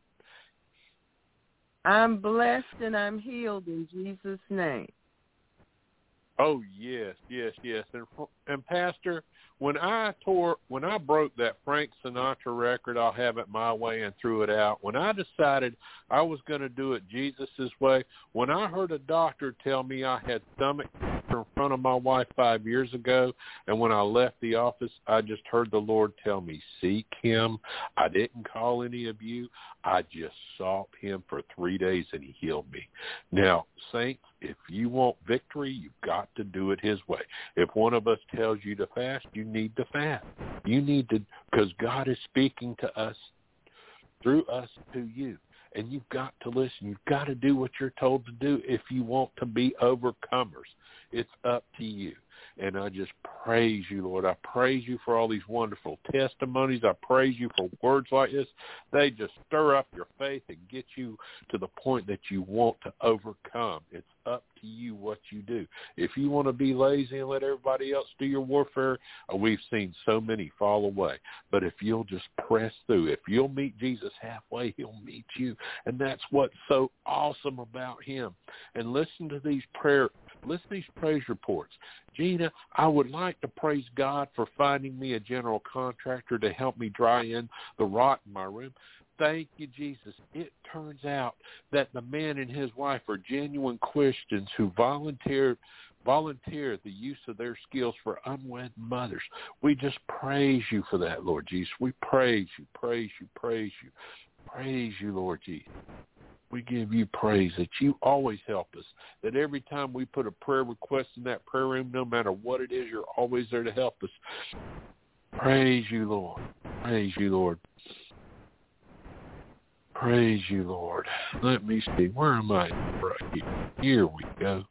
I'm blessed and I'm healed in Jesus' name. Oh, yes. And Pastor, when I broke that Frank Sinatra record, I'll Have It My Way, and threw it out, when I decided I was going to do it Jesus' way, when I heard a doctor tell me I had stomach cancer in front of my wife 5 years ago, and when I left the office, I just heard the Lord tell me, seek him. I didn't call any of you. I just sought him for 3 days, and he healed me. Now, saints, if you want victory, you've got to do it his way. If one of us tells you to fast, you need to fast. You need to, because God is speaking to us, through us to you. And you've got to listen. You've got to do what you're told to do if you want to be overcomers. It's up to you. And I just praise you, Lord. I praise you for all these wonderful testimonies. I praise you for words like this. They just stir up your faith and get you to the point that you want to overcome. It's up to you what you do. If you want to be lazy and let everybody else do your warfare, we've seen so many fall away. But if you'll just press through, if you'll meet Jesus halfway, he'll meet you. And that's what's so awesome about him. And listen to these praise reports. Gina, I would like to praise God for finding me a general contractor to help me dry in the rot in my room. Thank you, Jesus. It turns out that the man and his wife are genuine Christians who volunteer the use of their skills for unwed mothers. We just praise you for that, Lord Jesus. We praise you, praise you, praise you. Praise you, Lord Jesus. We give you praise that you always help us, that every time we put a prayer request in that prayer room, no matter what it is, you're always there to help us. Praise you, Lord. Praise you, Lord. Praise you, Lord. Let me see. Where am I? Right here. Here we go.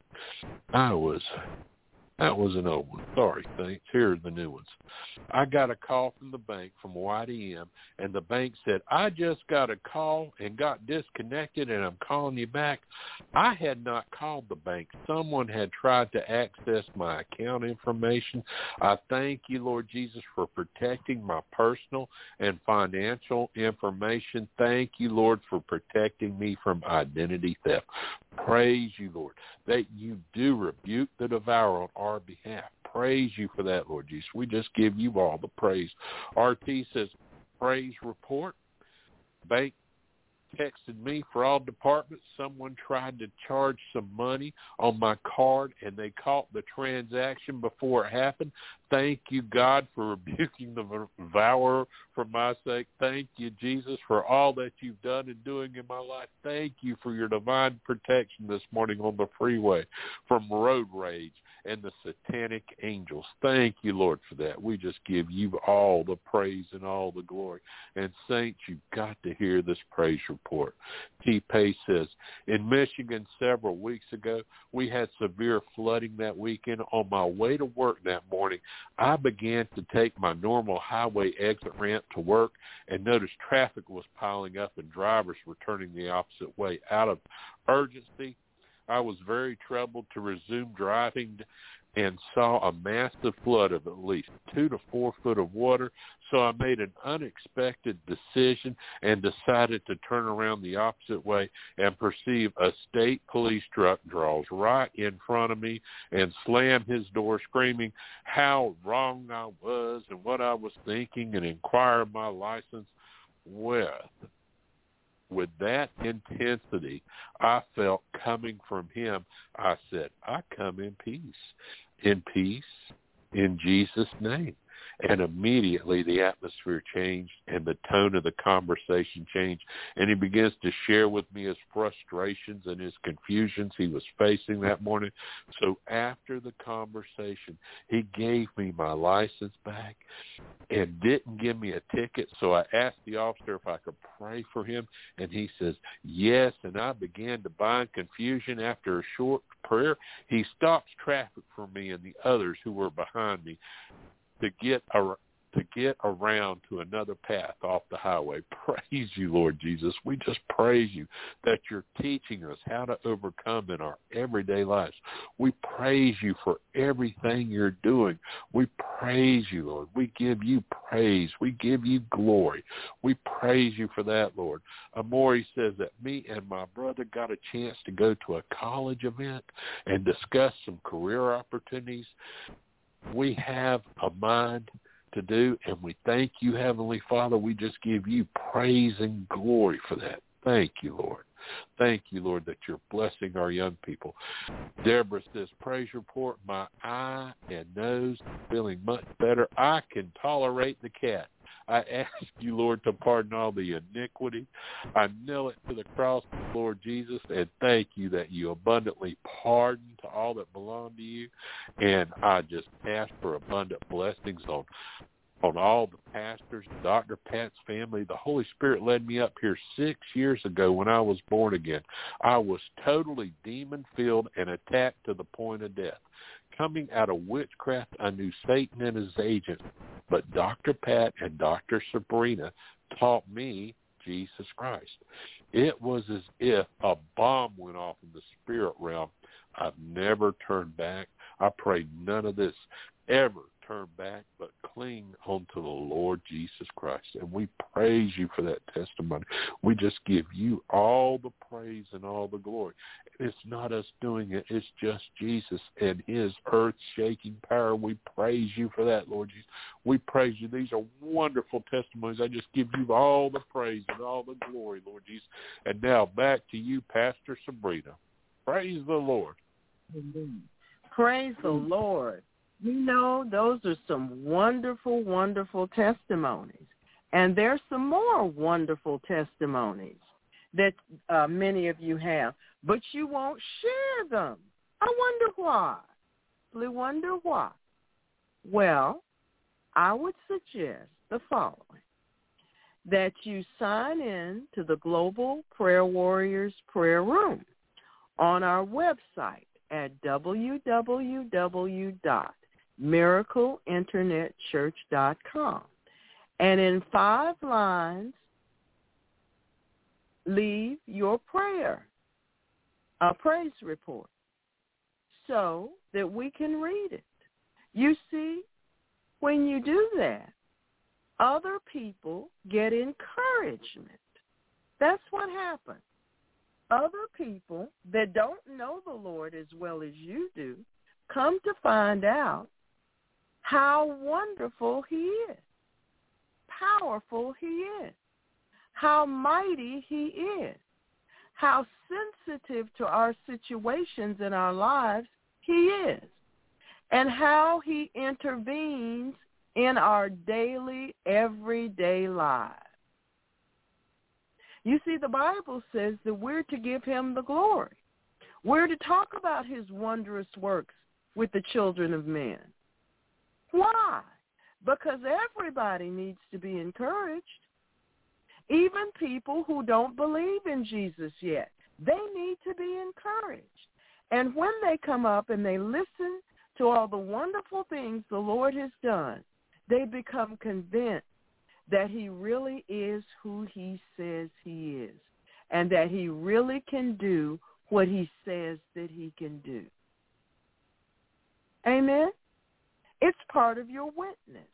That was an old one. Sorry, thanks. Here are the new ones. I got a call from the bank from YDM, and the bank said, I just got a call and got disconnected, and I'm calling you back. I had not called the bank. Someone had tried to access my account information. I thank you, Lord Jesus, for protecting my personal and financial information. Thank you, Lord, for protecting me from identity theft. Praise you, Lord, that you do rebuke the devourer on our behalf. Praise you for that, Lord Jesus. We just give you all the praise. RT says, praise report. Bank texted me for all departments. Someone tried to charge some money on my card, and they caught the transaction before it happened. Thank you, God, for rebuking the devourer for my sake. Thank you, Jesus, for all that you've done and doing in my life. Thank you for your divine protection this morning on the freeway from road rage and the satanic angels. Thank you, Lord, for that. We just give you all the praise and all the glory. And saints, you've got to hear this praise report. T. Pace says, in Michigan several weeks ago, we had severe flooding that weekend. On my way to work that morning, I began to take my normal highway exit ramp to work and noticed traffic was piling up and drivers were turning the opposite way. Out of urgency, I was very troubled to resume driving and saw a massive flood of at least 2 to 4 foot of water. So I made an unexpected decision and decided to turn around the opposite way and perceive a state police truck draws right in front of me and slam his door, screaming how wrong I was and what I was thinking, and inquire my license. With that intensity I felt coming from him, I said, I come in peace, in Jesus' name. And immediately the atmosphere changed and the tone of the conversation changed. And he begins to share with me his frustrations and his confusions he was facing that morning. So after the conversation, he gave me my license back and didn't give me a ticket. So I asked the officer if I could pray for him. And he says, yes. And I began to bind confusion. After a short prayer, he stops traffic for me and the others who were behind me to get around to another path off the highway. Praise you, Lord Jesus. We just praise you that you're teaching us how to overcome in our everyday lives. We praise you for everything you're doing. We praise you, Lord. We give you praise. We give you glory. We praise you for that, Lord. Amori says that me and my brother got a chance to go to a college event and discuss some career opportunities. We have a mind to do, and we thank you, Heavenly Father. We just give you praise and glory for that. Thank you, Lord. Thank you, Lord, that you're blessing our young people. Deborah says, praise report, my eye and nose feeling much better. I can tolerate the cat. I ask you, Lord, to pardon all the iniquity. I nail it to the cross, Lord Jesus, and thank you that you abundantly pardon to all that belong to you. And I just ask for abundant blessings on all the pastors, Dr. Pat's family. The Holy Spirit led me up here 6 years ago when I was born again. I was totally demon-filled and attacked to the point of death. coming out of witchcraft. I knew Satan and his agents. But Dr. Pat and Dr. Sabrina taught me Jesus Christ. It was as if a bomb went off in the spirit realm. I've never turned back. I pray none of this ever turn back, but cling onto the Lord Jesus Christ. And we praise you for that testimony. We just give you all the praise and all the glory. It's not us doing it. It's just Jesus and his earth-shaking power. We praise you for that, Lord Jesus. We praise you. These are wonderful testimonies. I just give you all the praise and all the glory, Lord Jesus. And now back to you, Pastor Sabrina. Praise the Lord. Praise the Lord. You know, those are some wonderful, wonderful testimonies. And there's some more wonderful testimonies that many of you have, but you won't share them. I wonder why. I wonder why. Well, I would suggest the following, that you sign in to the Global Prayer Warriors Prayer Room on our website at www.miracleinternetchurch.com. And in 5 lines, leave your prayer, a praise report, so that we can read it. You see, when you do that, other people get encouragement. That's what happens. Other people that don't know the Lord as well as you do come to find out how wonderful he is, powerful he is, how mighty he is, how sensitive to our situations in our lives he is, and how he intervenes in our daily, everyday lives. You see, the Bible says that we're to give him the glory. We're to talk about his wondrous works with the children of men. Why? Because everybody needs to be encouraged. Even people who don't believe in Jesus yet, they need to be encouraged. And when they come up and they listen to all the wonderful things the Lord has done, they become convinced that he really is who he says he is, and that he really can do what he says that he can do. Amen? It's part of your witness.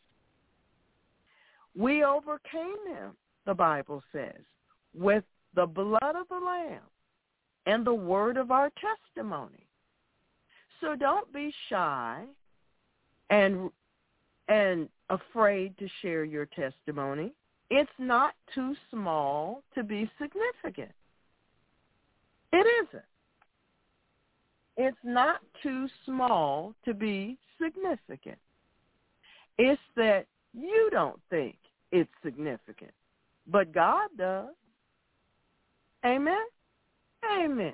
We overcame him, the Bible says, with the blood of the Lamb and the word of our testimony. So don't be shy and afraid to share your testimony. It's not too small to be significant. It isn't. It's not too small to be significant. It's that you don't think it's significant, but God does. Amen? Amen.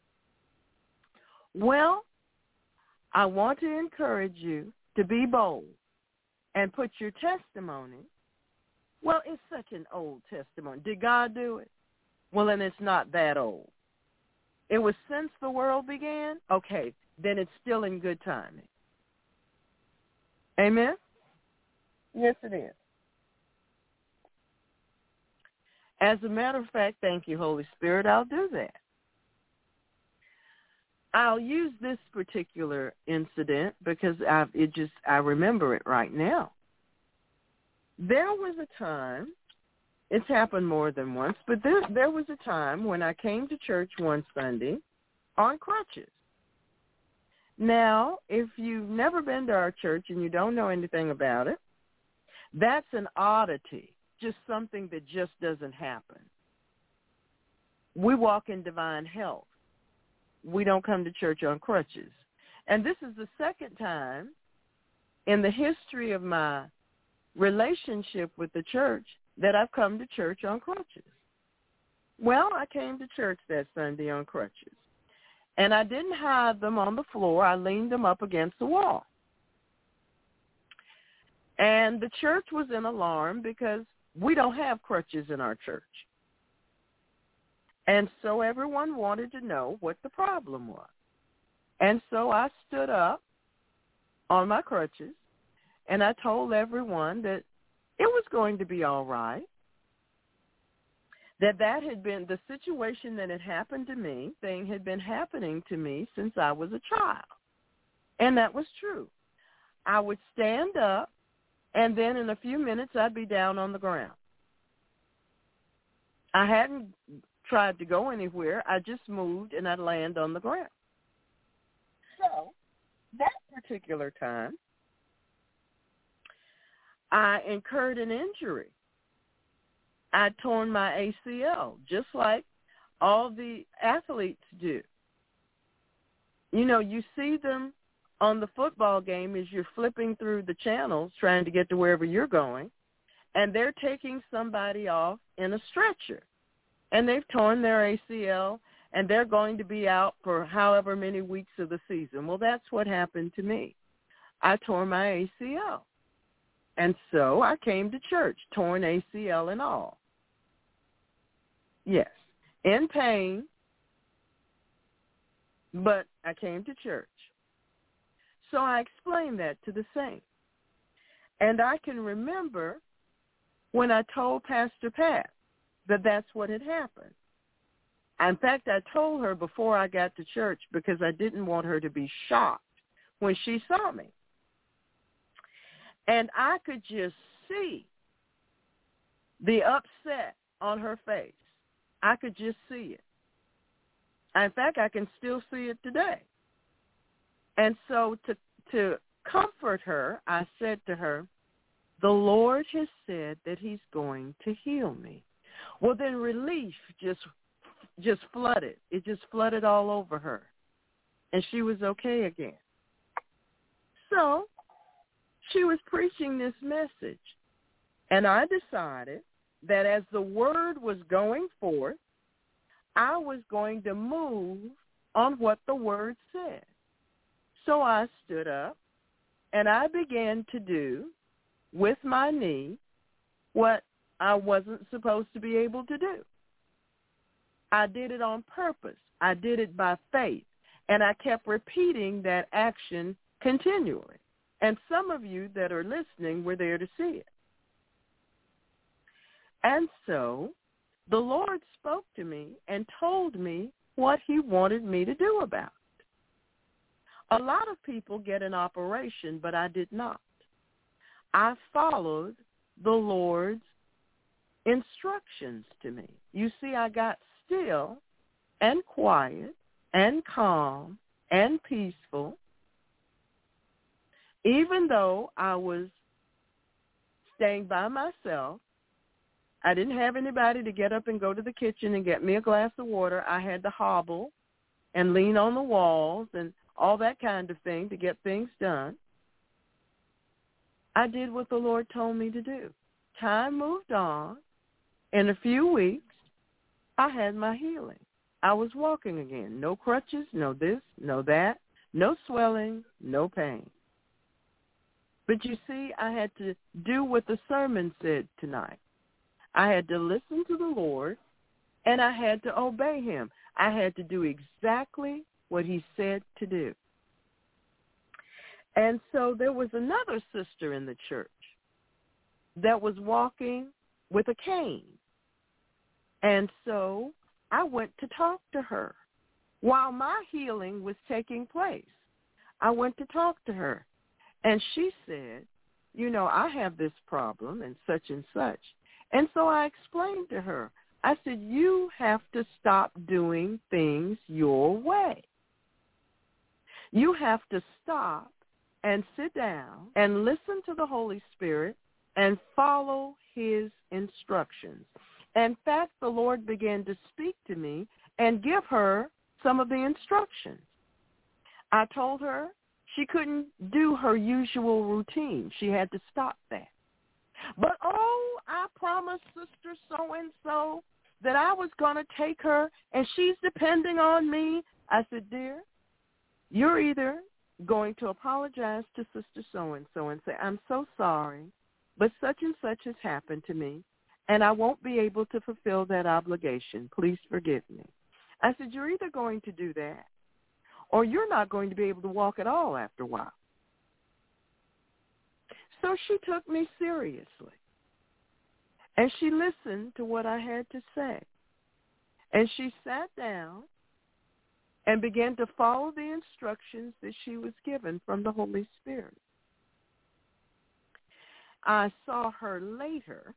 Well, I want to encourage you to be bold and put your testimony. Well, it's such an old testimony. Did God do it? Well, then it's not that old. It was since the world began? Okay, then it's still in good timing. Amen? Yes, it is. As a matter of fact, thank you, Holy Spirit, I'll do that. I'll use this particular incident because I remember it right now. There was a time, it's happened more than once, but there was a time when I came to church one Sunday on crutches. Now, if you've never been to our church and you don't know anything about it, that's an oddity, just something that just doesn't happen. We walk in divine health. We don't come to church on crutches. And this is the second time in the history of my relationship with the church that I've come to church on crutches. Well, I came to church that Sunday on crutches. And I didn't hide them on the floor. I leaned them up against the wall. And the church was in alarm because we don't have crutches in our church. And so everyone wanted to know what the problem was. And so I stood up on my crutches, and I told everyone that it was going to be all right, that had been the situation that had happened to me, thing had been happening to me since I was a child. And that was true. I would stand up, and then in a few minutes I'd be down on the ground. I hadn't tried to go anywhere. I just moved, and I'd land on the ground. So that particular time, I incurred an injury. I'd torn my ACL, just like all the athletes do. You know, you see them on the football game as you're flipping through the channels trying to get to wherever you're going, and they're taking somebody off in a stretcher, and they've torn their ACL, and they're going to be out for however many weeks of the season. Well, that's what happened to me. I tore my ACL, and so I came to church, torn ACL and all. Yes, in pain, but I came to church. So I explained that to the saints. And I can remember when I told Pastor Pat that that's what had happened. In fact, I told her before I got to church because I didn't want her to be shocked when she saw me. And I could just see the upset on her face. I could just see it. In fact, I can still see it today. And so to comfort her, I said to her, the Lord has said that he's going to heal me. Well, then relief just flooded. It just flooded all over her. And she was okay again. So she was preaching this message. And I decided that as the word was going forth, I was going to move on what the word said. So I stood up, and I began to do with my knee what I wasn't supposed to be able to do. I did it on purpose. I did it by faith, and I kept repeating that action continually. And some of you that are listening were there to see it. And so the Lord spoke to me and told me what he wanted me to do about it. A lot of people get an operation, but I did not. I followed the Lord's instructions to me. You see, I got still and quiet and calm and peaceful, even though I was staying by myself. I didn't have anybody to get up and go to the kitchen and get me a glass of water. I had to hobble and lean on the walls and all that kind of thing to get things done. I did what the Lord told me to do. Time moved on. In a few weeks, I had my healing. I was walking again. No crutches, no this, no that, no swelling, no pain. But you see, I had to do what the sermon said tonight. I had to listen to the Lord, and I had to obey him. I had to do exactly what he said to do. And so there was another sister in the church that was walking with a cane. And so I went to talk to her while my healing was taking place. I went to talk to her, and she said, you know, I have this problem and such and such. And so I explained to her, I said, you have to stop doing things your way. You have to stop and sit down and listen to the Holy Spirit and follow his instructions. In fact, the Lord began to speak to me and give her some of the instructions. I told her she couldn't do her usual routine. She had to stop that. But, I promised Sister so-and-so that I was going to take her, and she's depending on me. I said, dear, you're either going to apologize to Sister so-and-so and say, I'm so sorry, but such and such has happened to me, and I won't be able to fulfill that obligation. Please forgive me. I said, you're either going to do that, or you're not going to be able to walk at all after a while. So she took me seriously. And she listened to what I had to say. And she sat down and began to follow the instructions that she was given from the Holy Spirit. I saw her later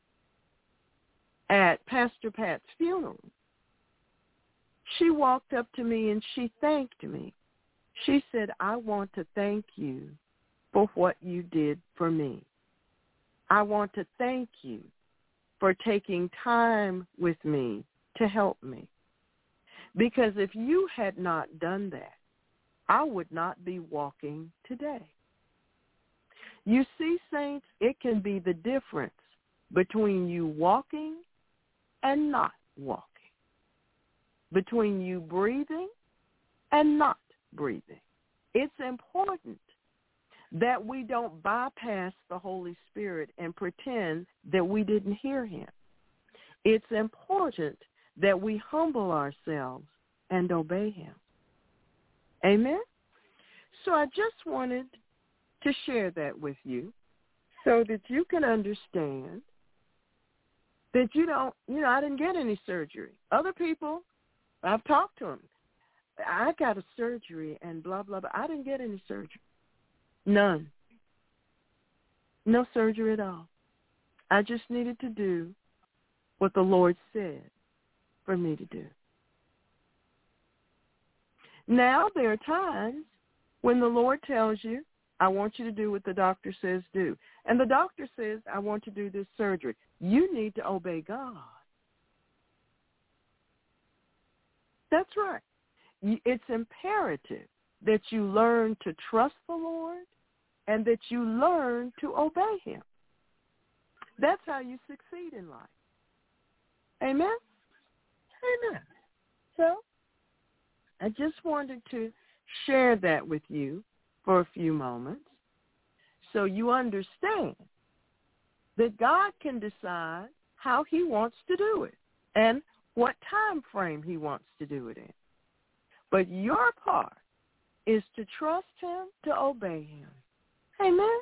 at Pastor Pat's funeral. She walked up to me and she thanked me. She said, I want to thank you for what you did for me. I want to thank you for taking time with me to help me. Because if you had not done that, I would not be walking today. You see, saints, it can be the difference between you walking and not walking, between you breathing and not breathing. It's important that we don't bypass the Holy Spirit and pretend that we didn't hear him. It's important that we humble ourselves and obey him. Amen? So I just wanted to share that with you so that you can understand that I didn't get any surgery. Other people, I've talked to them. I got a surgery and blah, blah, blah. I didn't get any surgery. None. No surgery at all. I just needed to do what the Lord said for me to do. Now, there are times when the Lord tells you, I want you to do what the doctor says do. And the doctor says, I want to do this surgery. You need to obey God. That's right. It's imperative that you learn to trust the Lord and that you learn to obey him. That's how you succeed in life. Amen? Amen. So, I just wanted to share that with you for a few moments so you understand that God can decide how he wants to do it and what time frame he wants to do it in. But your part is to trust him, to obey him. Amen?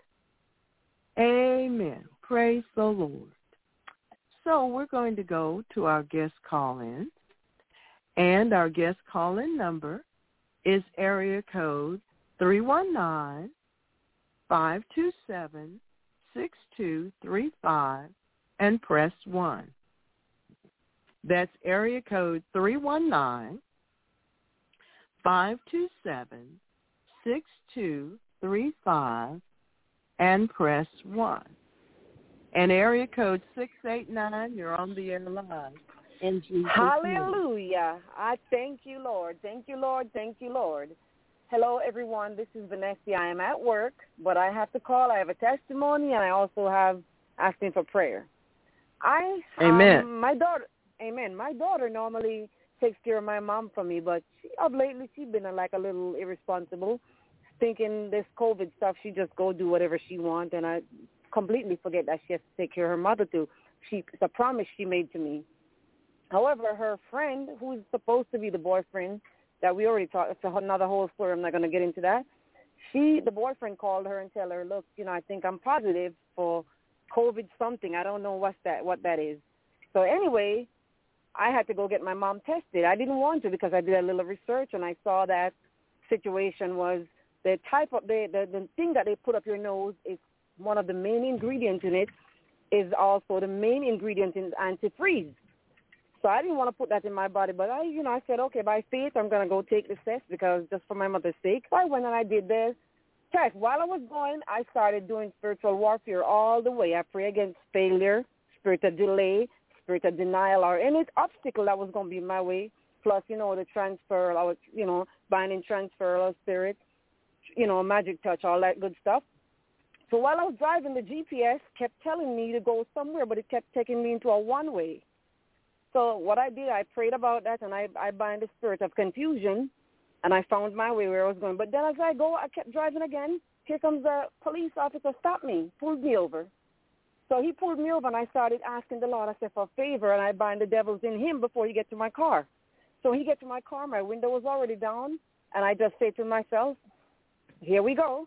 Amen. Praise the Lord. So we're going to go to our guest call-in. And our guest call-in number is area code 319-527-6235 and press 1. That's area code 319-527-6235 and press 1. And area code 689, you're on the air live. In Jesus' Hallelujah. name. I thank you, Lord. Thank you, Lord. Thank you, Lord. Hello, everyone. This is Vanessa. I am at work, but I have to call. I have a testimony, and I also have asking for prayer. Amen. My daughter, amen. My daughter normally takes care of my mom for me, but lately she's been like a little irresponsible, thinking this COVID stuff, she just go do whatever she wants, and I completely forget that she has to take care of her mother too. It's a promise she made to me. However, her friend, who's supposed to be the boyfriend that we already talked, it's another whole story. I'm not going to get into that. The boyfriend called her and tell her, look, I think I'm positive for COVID something. I don't know what that is. So anyway, I had to go get my mom tested. I didn't want to because I did a little research and I saw that situation was the type of the thing that they put up your nose is one of the main ingredients in it is also the main ingredient in antifreeze. So I didn't want to put that in my body, but I said, okay, by faith, I'm going to go take this test because just for my mother's sake. So I went and I did the test. While I was going, I started doing spiritual warfare all the way. I pray against failure, spirit of delay, spirit of denial, or any obstacle that was going to be in my way. Plus, the transfer, I was, binding transfer of spirit, magic touch, all that good stuff. So while I was driving, the GPS kept telling me to go somewhere, but it kept taking me into a one-way. So what I did, I prayed about that, and I bind the spirit of confusion, and I found my way where I was going. But then as I go, I kept driving again. Here comes a police officer, stopped me, pulled me over. So he pulled me over, and I started asking the Lord, I said, for a favor, and I bind the devils in him before he gets to my car. So he gets to my car, my window was already down, and I just say to myself, here we go.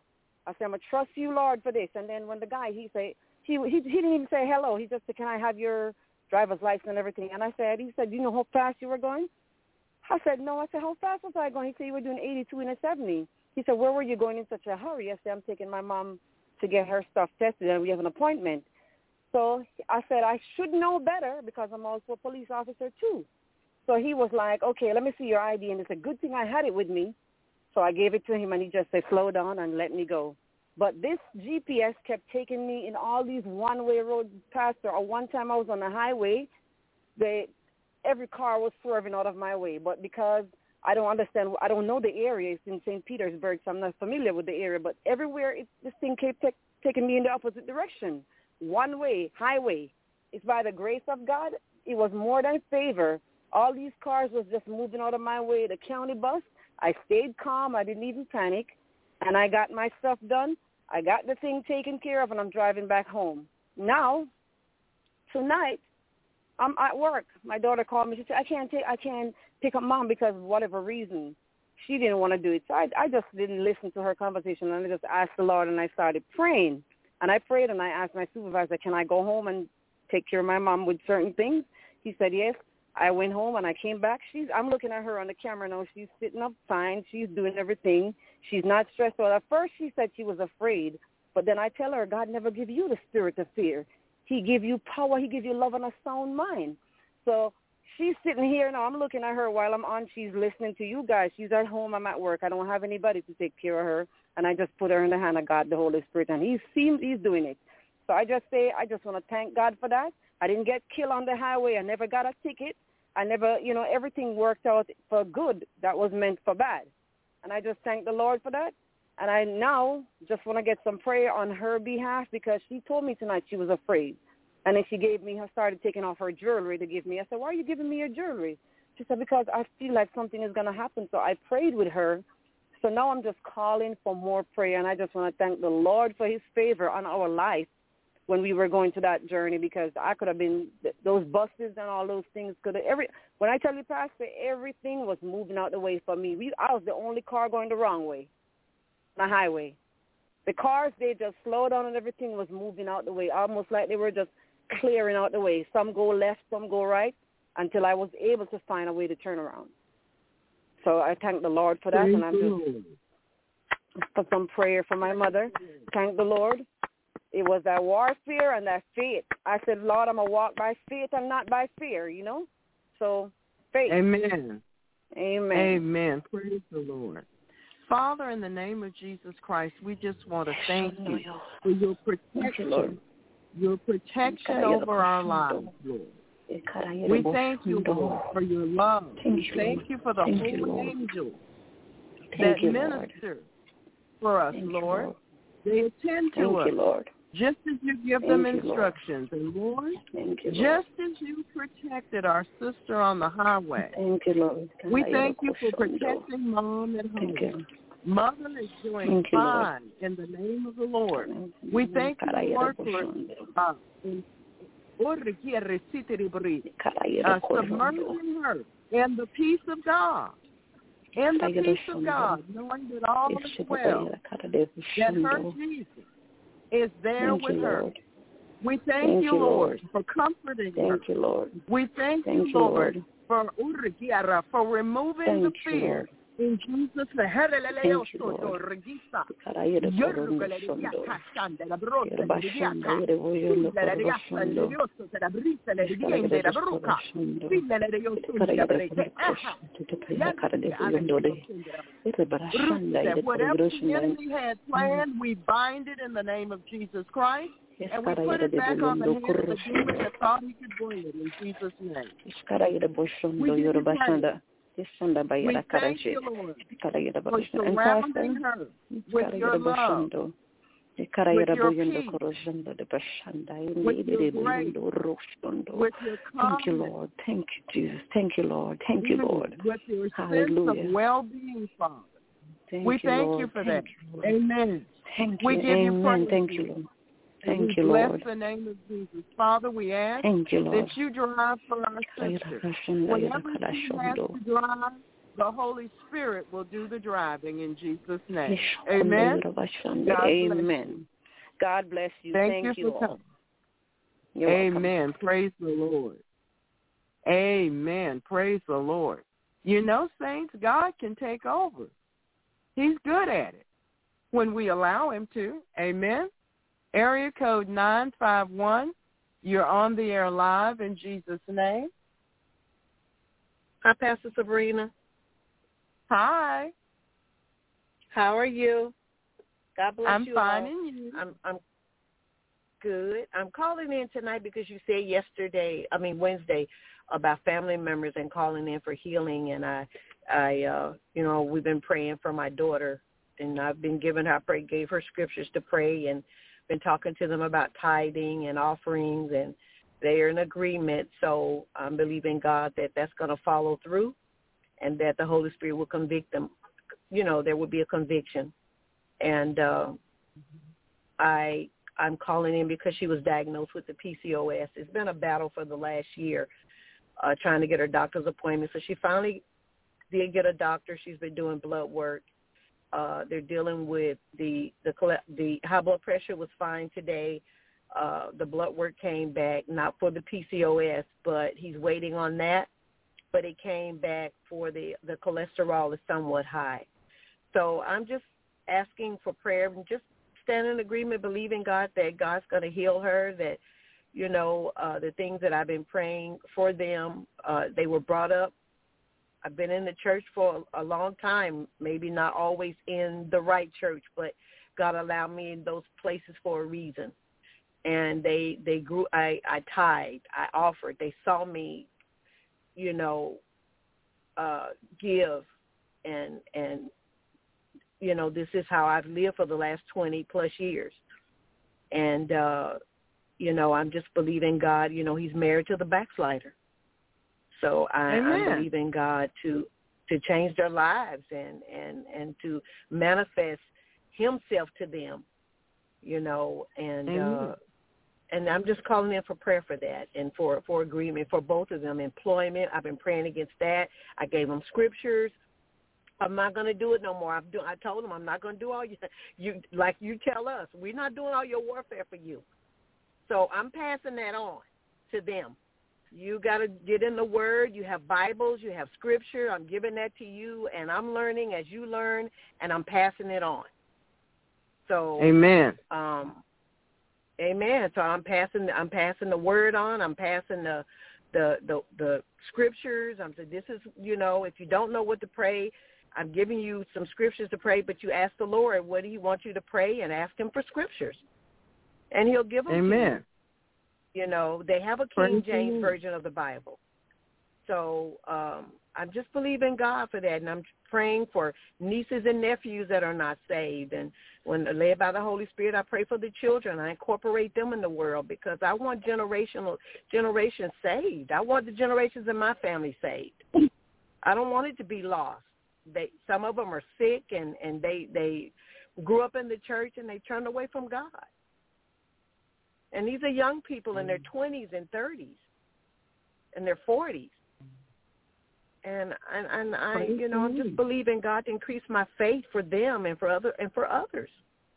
I said, I'm going to trust you, Lord, for this. And then when the guy, he didn't even say hello. He just said, can I have your driver's license and everything? And he said, you know how fast you were going? I said, no. I said, how fast was I going? He said, you were doing 82 and a 70. He said, where were you going in such a hurry? I said, I'm taking my mom to get her stuff tested, and we have an appointment. So I said, I should know better because I'm also a police officer too. So he was like, okay, let me see your ID. And it's a good thing I had it with me. So I gave it to him, and he just said, slow down and let me go. But this GPS kept taking me in all these one-way roads, Pastor. Or one time I was on the highway, every car was swerving out of my way. But because I don't know the area. It's in St. Petersburg, so I'm not familiar with the area. But everywhere, this thing kept taking me in the opposite direction. One way, highway. It's by the grace of God. It was more than favor. All these cars was just moving out of my way. The county bus, I stayed calm. I didn't even panic. And I got my stuff done. I got the thing taken care of, and I'm driving back home. Now, tonight, I'm at work. My daughter called me. She said, I can't pick up Mom because of whatever reason. She didn't want to do it. So I just didn't listen to her conversation, and I just asked the Lord, and I started praying. And I prayed, and I asked my supervisor, can I go home and take care of my mom with certain things? He said, yes. I went home, and I came back. I'm looking at her on the camera now. She's sitting up fine. She's doing everything. She's not stressed out. At first, she said she was afraid. But then I tell her, God never give you the spirit of fear. He give you power. He give you love and a sound mind. So she's sitting here now. I'm looking at her while I'm on. She's listening to you guys. She's at home. I'm at work. I don't have anybody to take care of her. And I just put her in the hand of God, the Holy Spirit. And he's doing it. So I just want to thank God for that. I didn't get killed on the highway. I never got a ticket. I never, everything worked out for good that was meant for bad. And I just thank the Lord for that. And I now just want to get some prayer on her behalf because she told me tonight she was afraid. And then she started taking off her jewelry to give me. I said, why are you giving me your jewelry? She said, because I feel like something is going to happen. So I prayed with her. So now I'm just calling for more prayer. And I just want to thank the Lord for his favor on our life when we were going to that journey, because I could have been, those buses and all those things when I tell you, Pastor, everything was moving out the way for me. I was the only car going the wrong way, on the highway. The cars, they just slowed down and everything was moving out the way, almost like they were just clearing out the way. Some go left, some go right, until I was able to find a way to turn around. So I thank the Lord for that, and I'm just for some prayer for my mother. Thank the Lord. It was that warfare and that faith. I said, Lord, I'm going to walk by faith and not by fear, So, faith. Amen. Amen. Amen. Praise the Lord. Father, in the name of Jesus Christ, we just want to thank you for your protection, Lord. Your protection over our lives, Lord. We thank you, Lord, for your love. We thank you for the holy angels that minister for us, Lord. They attend to us. Lord. Just as you give them instructions. And Lord, just as you protected our sister on the highway, we thank you for protecting Mom at home. Mother is doing fine in the name of the Lord. We thank you, Lord, for submerging her in the peace of God. In the peace of God, knowing that all is well, that her Jesus is there with her. Lord. We thank you, Lord, for comforting her. Thank you, Lord. We thank you, Lord, for removing the fear. In Jesus' name. Whatever the enemy had planned, we bind it in the name of Jesus Christ. And we put it back on the hand of the demon that thought he could bring it in Jesus' name. We give you praise. We thank you, Lord, for surrounding her with your love, with your peace, with your grace, with your kindness. Thank you, Lord. Thank you, Jesus. Thank you, Lord. Thank you, Lord. With your sense of well-being, Father. We thank you for that. Amen. Thank you. We give you praise. Thank you, Lord. Thank you, Lord. Lord. Bless the name of Jesus. Father, we ask that you drive for our sister. Whatever she has to drive, The Holy Spirit will do the driving in Jesus' name. Amen. Amen. God bless you. Thank you all. Amen. Praise the Lord. Amen. Praise the Lord. You know, saints, God can take over. He's good at it when we allow him to. Amen. Area code 951. You're on the air live in Jesus' name. Hi, Pastor Sabrina. Hi. How are you? God bless you. I'm fine, and you? I'm good. I'm calling in tonight because you said Wednesday, about family members and calling in for healing, and I we've been praying for my daughter, and I've been gave her scriptures to pray, and been talking to them about tithing and offerings, and they're in agreement. So I'm believing God that that's going to follow through, and that the Holy Spirit will convict them. You know, there will be a conviction, and I'm calling in because she was diagnosed with the PCOS. It's been a battle for the last year, trying to get her doctor's appointment. So she finally did get a doctor. She's been doing blood work. They're dealing with the high blood pressure was fine today. The blood work came back, not for the PCOS, but he's waiting on that. But it came back for the cholesterol is somewhat high. So I'm just asking for prayer and just stand in agreement, believing God that God's going to heal her, that, you know, the things that I've been praying for them, they were brought up. I've been in the church for a long time, maybe not always in the right church, but God allowed me in those places for a reason. And they grew, I tithed, I offered. They saw me, you know, give and you know, this is how I've lived for the last 20 plus years. And, you know, I'm just believing God, you know, he's married to the backslider. So I'm believing God to change their lives and to manifest himself to them, you know, and I'm just calling in for prayer for that and for agreement for both of them. Employment, I've been praying against that. I gave them scriptures. I'm not going to do it no more. I told them I'm not going to do all you like you tell us. We're not doing all your warfare for you. So I'm passing that on to them. You got to get in the Word. You have Bibles. You have Scripture. I'm giving that to you, and I'm learning as you learn, and I'm passing it on. So amen. Amen. So I'm passing the Word on. I'm passing the Scriptures. I'm saying this is, you know, if you don't know what to pray, I'm giving you some scriptures to pray, but you ask the Lord, what do you want you to pray, and ask him for scriptures, and he'll give them to you. You know, they have a King James version of the Bible. So I'm just believing God for that, and I'm praying for nieces and nephews that are not saved. And when led by the Holy Spirit, I pray for the children. I incorporate them in the world because I want generations saved. I want the generations in my family saved. I don't want it to be lost. Some of them are sick, and they grew up in the church, and they turned away from God. And these are young people in their 20s and 30s and their 40s. And I you know, I'm just believing God to increase my faith for them and for others.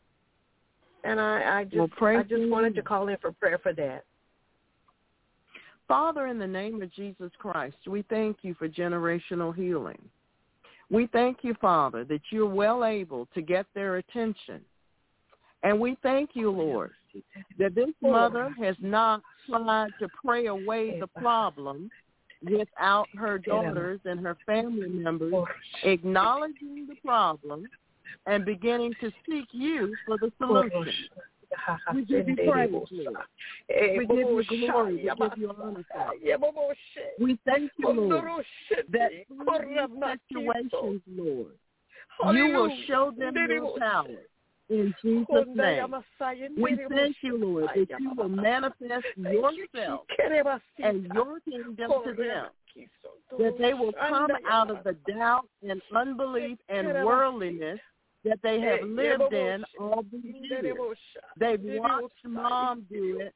And I just wanted to call in for prayer for that. Father, in the name of Jesus Christ, we thank you for generational healing. We thank you, Father, that you're well able to get their attention. And we thank you, Lord, that this mother has not tried to pray away the problem without her daughters and her family members acknowledging the problem and beginning to seek you for the solution. We give you praise, Lord. We give you glory. We give you honor. We thank you, Lord, that through these situations, Lord, you will show them your power. In Jesus' name, we thank you, Lord, that you will manifest yourself and your kingdom to them, that they will come out of the doubt and unbelief and worldliness that they have lived in all these years. They've watched mom do it.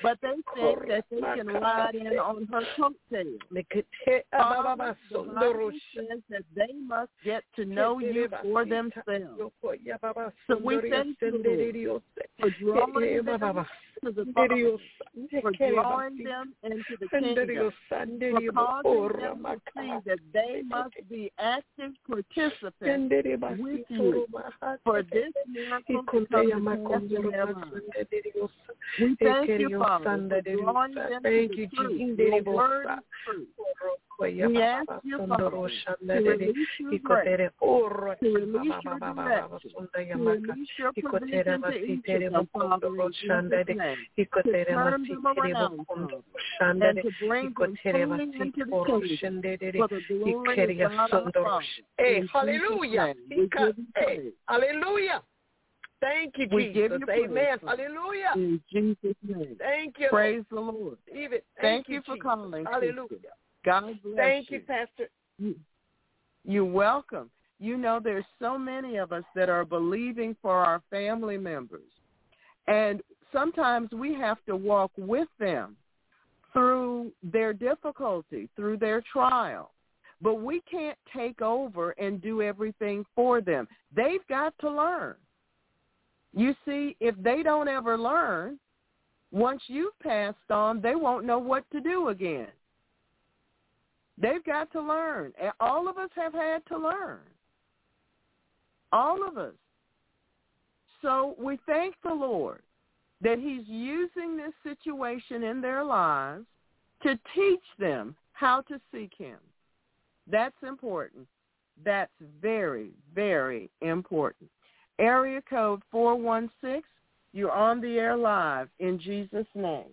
but they think that they can ride in on her coattails. Father, the Bible says that they must get to know you for themselves. So we thank you, Lord, for drawing them to the Father, for drawing them into the kingdom, for causing them to see that they must be active participants with you for this miracle to come to pass in their lives. We thank you, Father, for drawing them to the truth. Your word is truth. We ask you, Father, to release your grace, to release your direction, to release your provision to each of them, Father, in Jesus' name, to turn them around, Father, and to bring them fully into the kingdom for the glory of God the Father. Hey, hallelujah. Hallelujah. Thank you, Jesus. Amen. Hallelujah. In Jesus' name. Thank you. Praise the Lord. Thank you for calling. Hallelujah. God bless you. Thank you, Pastor. You're welcome. You know, there's so many of us that are believing for our family members. And sometimes we have to walk with them through their difficulty, through their trial. But we can't take over and do everything for them. They've got to learn. You see, if they don't ever learn, once you've passed on, they won't know what to do again. They've got to learn. All of us have had to learn. All of us. So we thank the Lord that he's using this situation in their lives to teach them how to seek him. That's important. That's very, very important. Area code 416, you're on the air live in Jesus' name.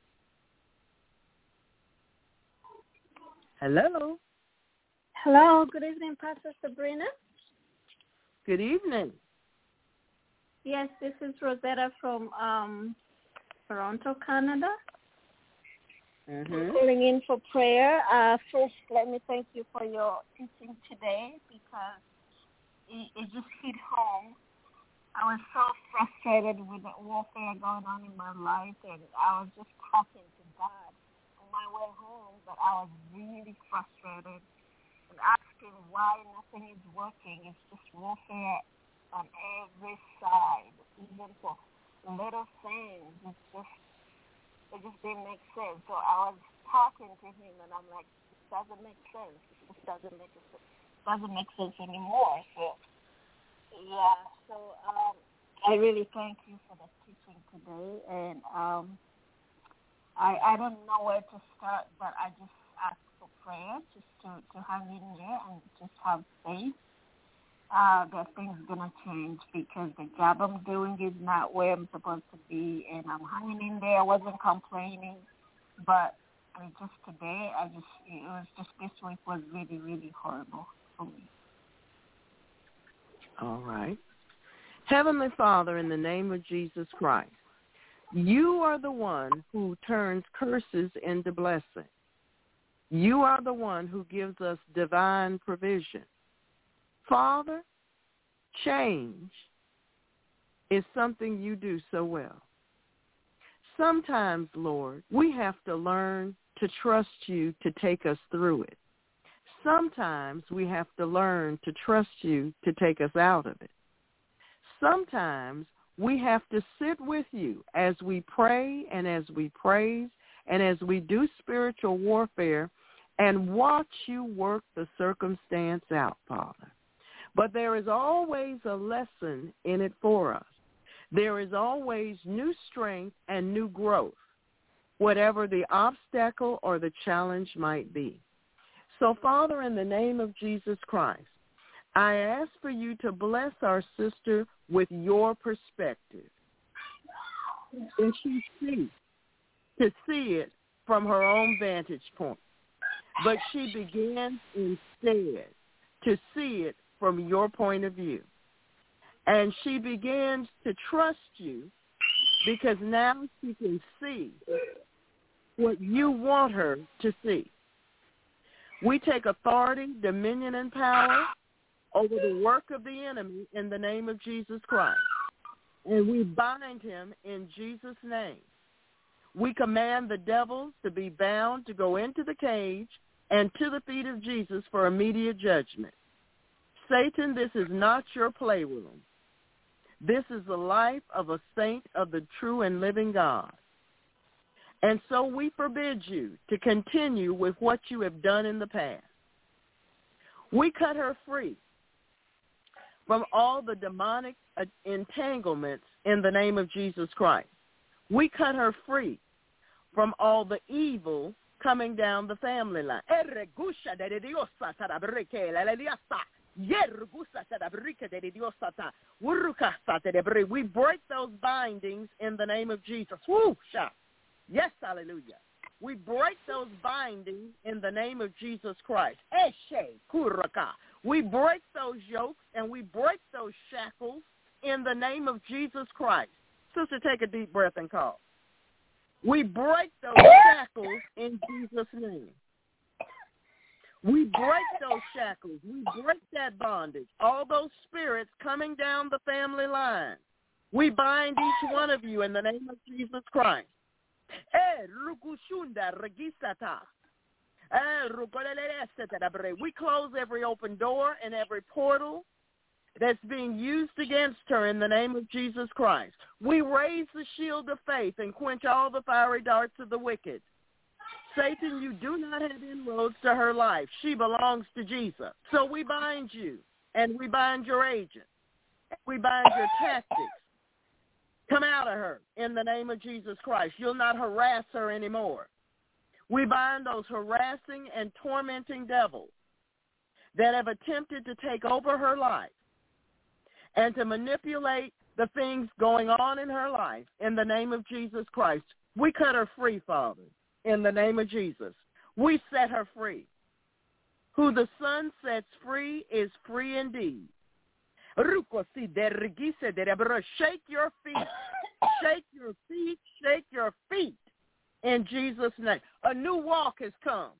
Hello. Hello. Good evening, Pastor Sabrina. Good evening. Yes, this is Rosetta from Toronto, Canada. I'm calling in for prayer. First, let me thank you for your teaching today because it just hit home. I was so frustrated with the warfare going on in my life, and I was just talking to God on my way home, but I was really frustrated and asking why nothing is working. It's just warfare on every side, even for little things. It just didn't make sense. So I was talking to him, and I'm like, this doesn't make sense. This doesn't make sense anymore. So, yeah. So I really thank you for the teaching today, and I don't know where to start, but I just ask for prayer, just to hang in there and just have faith that things are going to change, because the job I'm doing is not where I'm supposed to be, and I'm hanging in there. I wasn't complaining, but just today, this week was really, really horrible for me. All right. Heavenly Father, in the name of Jesus Christ, you are the one who turns curses into blessing. You are the one who gives us divine provision. Father, change is something you do so well. Sometimes, Lord, we have to learn to trust you to take us through it. Sometimes we have to learn to trust you to take us out of it. Sometimes we have to sit with you as we pray and as we praise and as we do spiritual warfare and watch you work the circumstance out, Father. But there is always a lesson in it for us. There is always new strength and new growth, whatever the obstacle or the challenge might be. So, Father, in the name of Jesus Christ, I ask for you to bless our sister with your perspective. And she sees to see it from her own vantage point. But she begins instead to see it from your point of view. And she begins to trust you because now she can see what you want her to see. We take authority, dominion, and power over the work of the enemy in the name of Jesus Christ. And we bind him in Jesus' name. We command the devils to be bound to go into the cage and to the feet of Jesus for immediate judgment. Satan, this is not your playroom. This is the life of a saint of the true and living God. And so we forbid you to continue with what you have done in the past. We cut her free from all the demonic entanglements in the name of Jesus Christ. We cut her free from all the evil coming down the family line. We break those bindings in the name of Jesus. Yes, hallelujah. We break those bindings in the name of Jesus Christ. We break those yokes and we break those shackles in the name of Jesus Christ. Sister, take a deep breath and call. We break those shackles in Jesus' name. We break those shackles. We break that bondage. All those spirits coming down the family line. We bind each one of you in the name of Jesus Christ. We close every open door and every portal that's being used against her in the name of Jesus Christ. We raise the shield of faith and quench all the fiery darts of the wicked. Satan, you do not have inroads to her life. She belongs to Jesus. So we bind you, and we bind your agent. We bind your tactics. Come out of her in the name of Jesus Christ. You'll not harass her anymore. We bind those harassing and tormenting devils that have attempted to take over her life and to manipulate the things going on in her life in the name of Jesus Christ. We cut her free, Father, in the name of Jesus. We set her free. Who the Son sets free is free indeed. Shake your feet. Shake your feet. Shake your feet in Jesus' name. A new walk has come.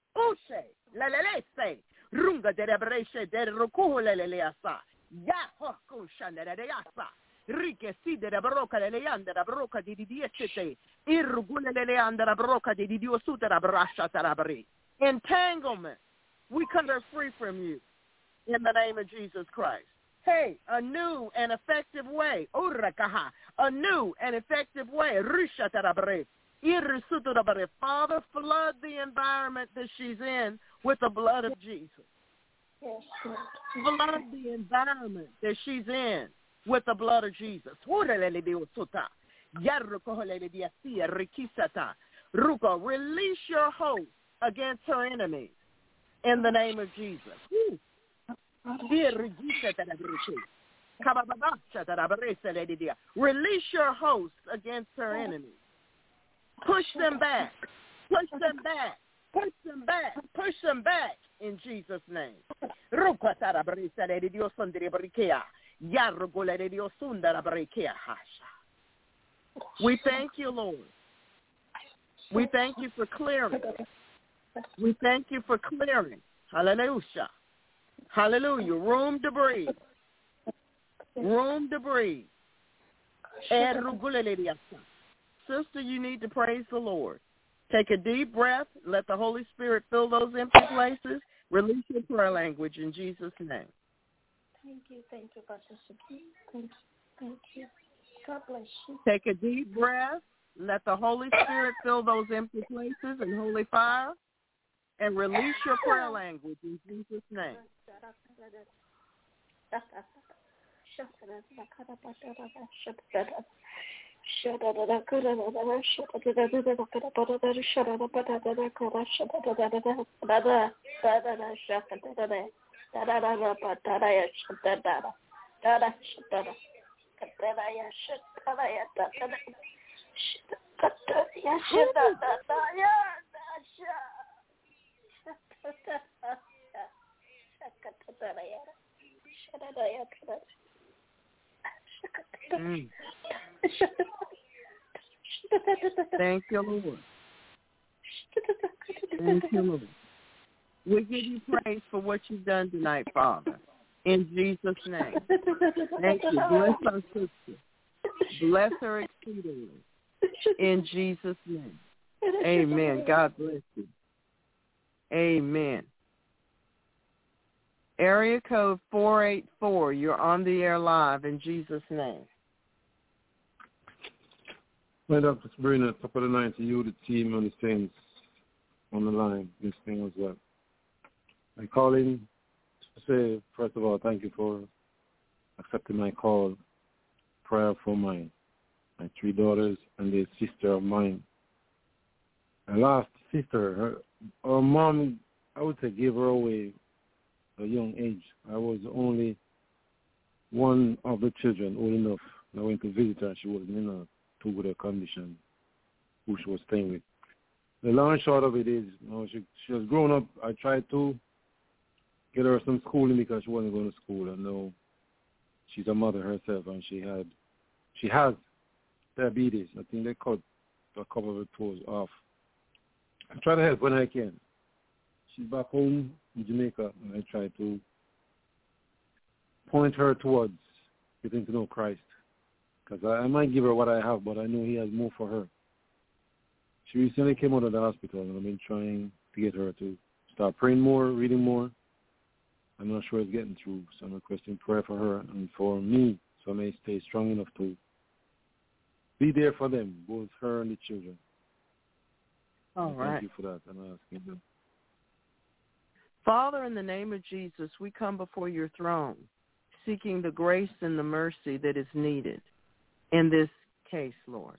Entanglement. We cut her free from you in the name of Jesus Christ. Hey, a new and effective way. A new and effective way. Father, flood the environment that she's in with the blood of Jesus. Flood the environment that she's in with the blood of Jesus. Release your host against her enemies in the name of Jesus. Release your host against her enemies. Push them back. Push them back. Push them back. Push them back in Jesus' name. We thank you, Lord. We thank you for clearing. We thank you for clearing. Hallelujah. Hallelujah. Room to breathe. Room to breathe. Sister, you need to praise the Lord. Take a deep breath. Let the Holy Spirit fill those empty places. Release your prayer language in Jesus' name. Thank you, Pastor Suki. Thank you. God bless you. Take a deep breath. Let the Holy Spirit fill those empty places in holy fire. And release your prayer language in Jesus' name. Thank you, Lord. Thank you, Lord. We give you praise for what you've done tonight, Father. In Jesus' name. Thank you. Bless our sister. Bless her exceedingly. In Jesus' name. Amen. God bless you. Amen. Area code 484. You're on the air live in Jesus' name. My Dr. Sabrina, top of the night to you, the team, and the saints on the line. This thing as well. I call in to say, first of all, thank you for accepting my call. Prayer for my 3 daughters and a sister of mine. My last sister, her mom, I would say, gave her away at a young age. I was only one of the children old enough. I went to visit her. She wasn't in a too good a condition who she was staying with. The long and short of it is, she has grown up. I tried to get her some schooling because she wasn't going to school. I know she's a mother herself, and she has diabetes. I think they cut a couple of her toes off. I try to help when I can. She's back home in Jamaica, and I try to point her towards getting to know Christ. Because I might give her what I have, but I know he has more for her. She recently came out of the hospital, and I've been trying to get her to start praying more, reading more. I'm not sure it's getting through, so I'm requesting prayer for her and for me, so I may stay strong enough to be there for them, both her and the children. All right. Thank you for that, and I'm asking them. Father, in the name of Jesus, we come before your throne, seeking the grace and the mercy that is needed in this case, Lord.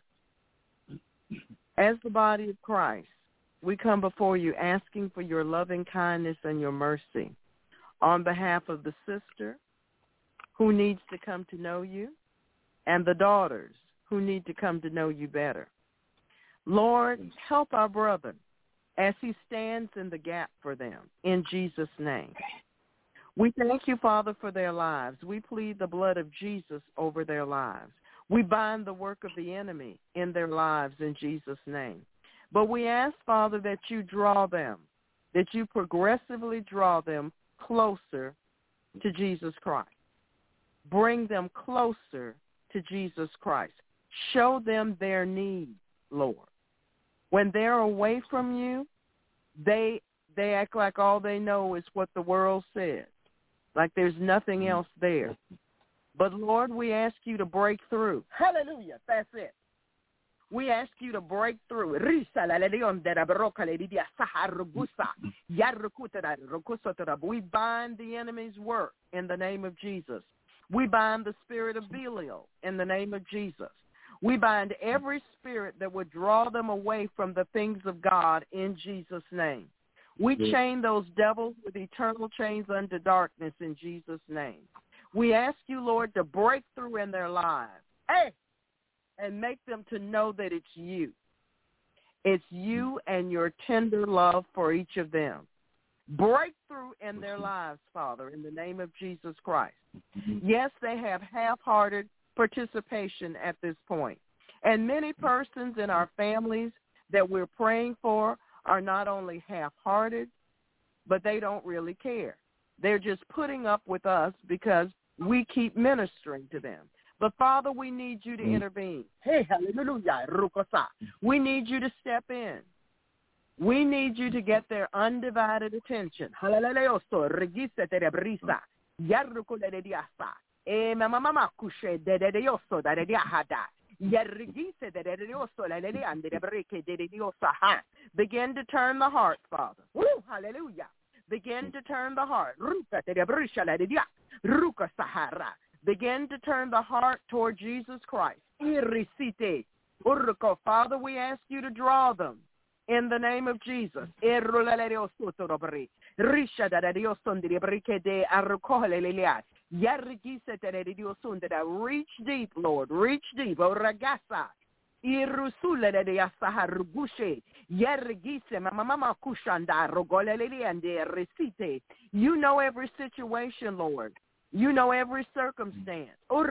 As the body of Christ, we come before you asking for your loving kindness and your mercy on behalf of the sister who needs to come to know you and the daughters who need to come to know you better. Lord, help our brother as he stands in the gap for them, in Jesus' name. We thank you, Father, for their lives. We plead the blood of Jesus over their lives. We bind the work of the enemy in their lives in Jesus' name. But we ask, Father, that you draw them, that you progressively draw them closer to Jesus Christ. Bring them closer to Jesus Christ. Show them their need, Lord. When they're away from you, they act like all they know is what the world says, like there's nothing else there. But, Lord, we ask you to break through. Hallelujah. That's it. We ask you to break through. We bind the enemy's work in the name of Jesus. We bind the spirit of Belial in the name of Jesus. We bind every spirit that would draw them away from the things of God in Jesus' name. We chain those devils with eternal chains unto darkness in Jesus' name. We ask you, Lord, to break through in their lives, and make them to know that it's you. It's you and your tender love for each of them. Break through in their lives, Father, in the name of Jesus Christ. Yes, they have half-hearted participation at this point. And many persons in our families that we're praying for are not only half-hearted, but they don't really care. They're just putting up with us because we keep ministering to them. But, Father, we need you to intervene. Hey, hallelujah. We need you to step in. We need you to get their undivided attention. Begin to turn the heart, Father. Woo, hallelujah. Begin to turn the heart. Begin to turn the heart toward Jesus Christ. Father, we ask you to draw them in the name of Jesus. Reach deep, Lord. Reach deep. You know every situation, Lord. You know every circumstance.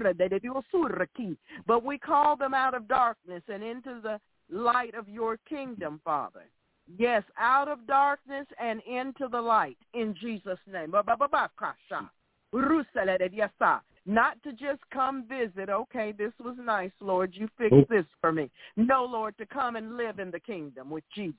But we call them out of darkness and into the light of your kingdom, Father. Yes, out of darkness and into the light in Jesus' name. Not to just come visit. Okay, this was nice, Lord. You fixed this for me. No, Lord, to come and live in the kingdom with Jesus.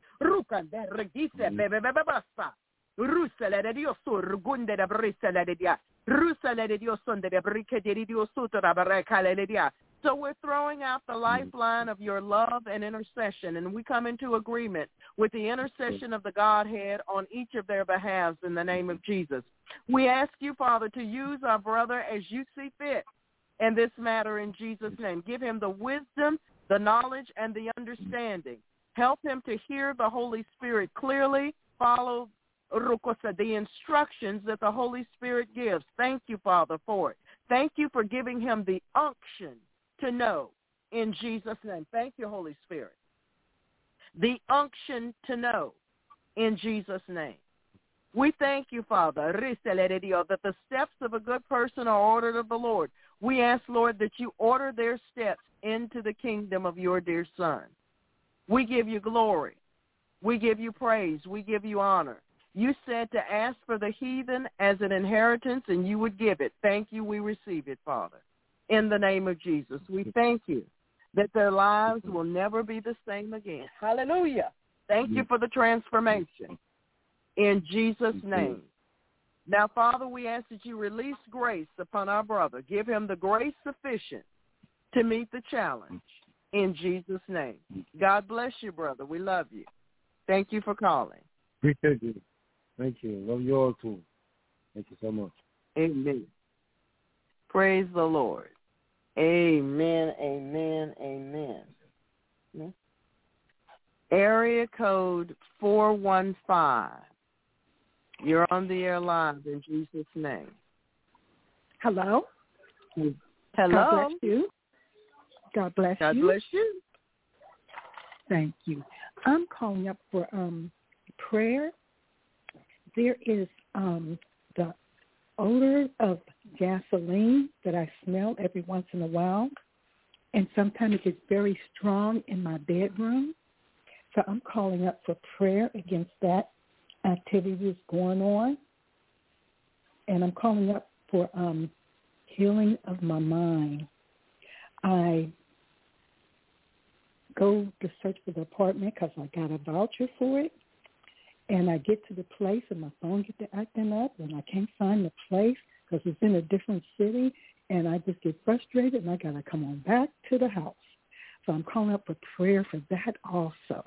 So we're throwing out the lifeline of your love and intercession, and we come into agreement with the intercession of the Godhead on each of their behalves in the name of Jesus. We ask you, Father, to use our brother as you see fit in this matter in Jesus' name. Give him the wisdom, the knowledge, and the understanding. Help him to hear the Holy Spirit clearly, follow the instructions that the Holy Spirit gives. Thank you, Father, for it. Thank you for giving him the unction to know in Jesus' name. Thank you, Holy Spirit. The unction to know in Jesus' name. We thank you, Father, that the steps of a good person are ordered of the Lord. We ask, Lord, that you order their steps into the kingdom of your dear Son. We give you glory. We give you praise. We give you honor. You said to ask for the heathen as an inheritance, and you would give it. Thank you. We receive it, Father. In the name of Jesus, we thank you that their lives will never be the same again. Hallelujah. Thank you for the transformation. In Jesus' name. Now, Father, we ask that you release grace upon our brother. Give him the grace sufficient to meet the challenge. In Jesus' name. God bless you, brother. We love you. Thank you for calling. Appreciate you. Thank you. Love you all, too. Thank you so much. Amen. Praise the Lord. Amen, amen, amen. Area code 415. You're on the air live in Jesus' name. Hello. Hello. God bless you. God bless you. God bless you. Thank you. I'm calling up for prayer. There is the odor of gasoline that I smell every once in a while, and sometimes it gets very strong in my bedroom. So I'm calling up for prayer against that activity that's going on, and I'm calling up for healing of my mind. I go to search for the apartment because I got a voucher for it, and I get to the place and my phone gets to acting up, and I can't find the place because it's in a different city, and I just get frustrated, and I got to come on back to the house. So I'm calling up for prayer for that also.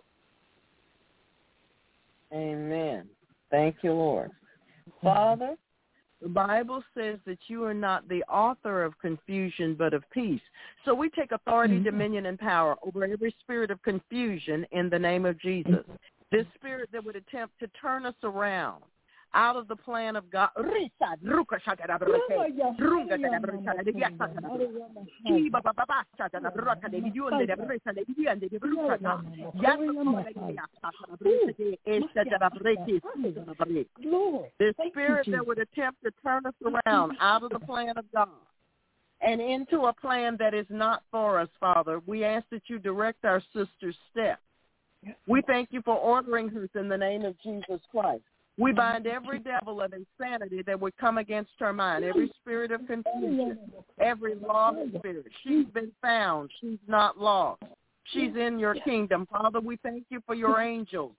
Amen. Thank you, Lord. Father, the Bible says that you are not the author of confusion, but of peace. So we take authority, dominion, and power over every spirit of confusion in the name of Jesus. This spirit that would attempt to turn us around out of the plan of God. You the spirit that would attempt to turn us around out of the plan of God and into a plan that is not for us, Father. We ask that you direct our sister's steps. We thank you for ordering her in the name of Jesus Christ. We bind every devil of insanity that would come against her mind, every spirit of confusion, every lost spirit. She's been found. She's not lost. She's in your kingdom. Father, we thank you for your angels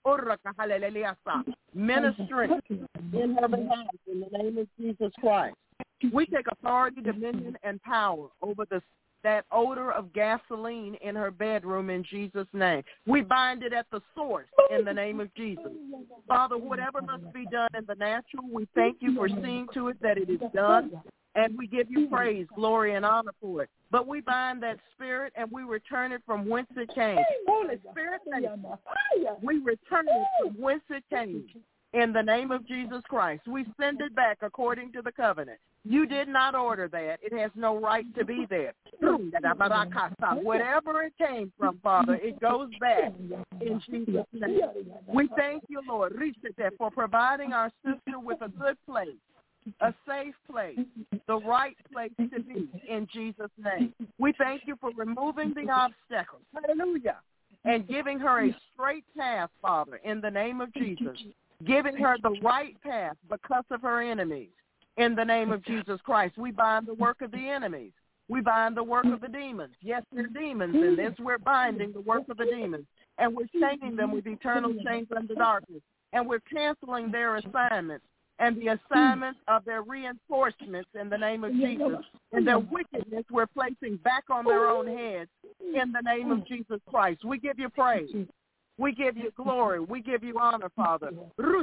ministering in her behalf in the name of Jesus Christ. We take authority, dominion, and power over that odor of gasoline in her bedroom in Jesus' name. We bind it at the source in the name of Jesus. Father, whatever must be done in the natural, we thank you for seeing to it that it is done, and we give you praise, glory, and honor for it. But we bind that spirit, and we return it from whence it came. Holy Spirit, we return it from whence it came. In the name of Jesus Christ, we send it back according to the covenant. You did not order that. It has no right to be there. Wherever it came from, Father, it goes back in Jesus' name. We thank you, Lord, for providing our sister with a good place, a safe place, the right place to be in Jesus' name. We thank you for removing the obstacles. Hallelujah. And giving her a straight path, Father, in the name of Jesus. Giving her the right path because of her enemies. in the name of Jesus Christ. We bind the work of the enemies. We bind the work of the demons. Yes, they're demons in this. We're binding the work of the demons. And we're chaining them with eternal chains under darkness. And we're canceling their assignments and the assignments of their reinforcements in the name of Jesus. And their wickedness we're placing back on their own heads in the name of Jesus Christ. We give you praise. We give you glory. We give you honor, Father. We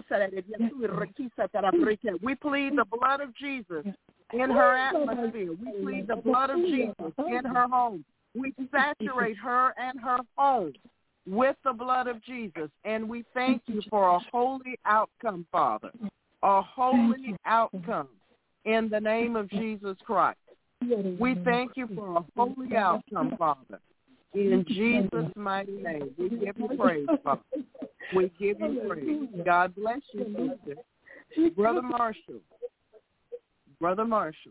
plead the blood of Jesus in her atmosphere. We plead the blood of Jesus in her home. We saturate her and her home with the blood of Jesus. And we thank you for a holy outcome, Father. A holy outcome in the name of Jesus Christ. We thank you for a holy outcome, Father. In Jesus' mighty name, we give you praise, Father. We give you praise. God bless you, sister. Brother Marshall. Brother Marshall.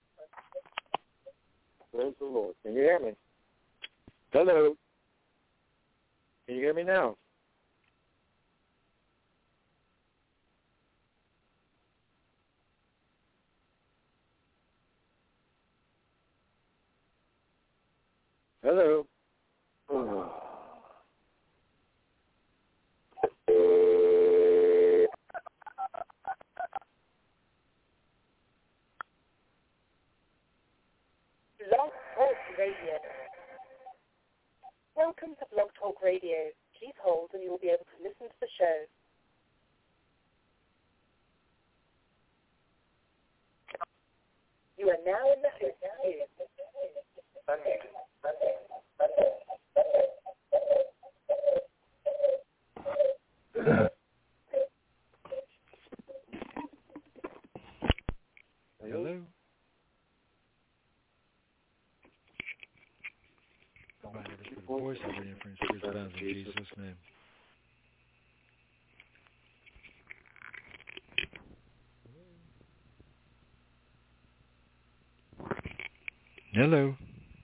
Praise the Lord. Can you hear me? Hello. Can you hear me now? Hello. Oh. Blog Talk Radio. Welcome to Blog Talk Radio. Please hold and you will be able to listen to the show. You are now in the host queue. Hello. Bind every spirit of voice, every inference, spirits bound in Jesus' name. Hello.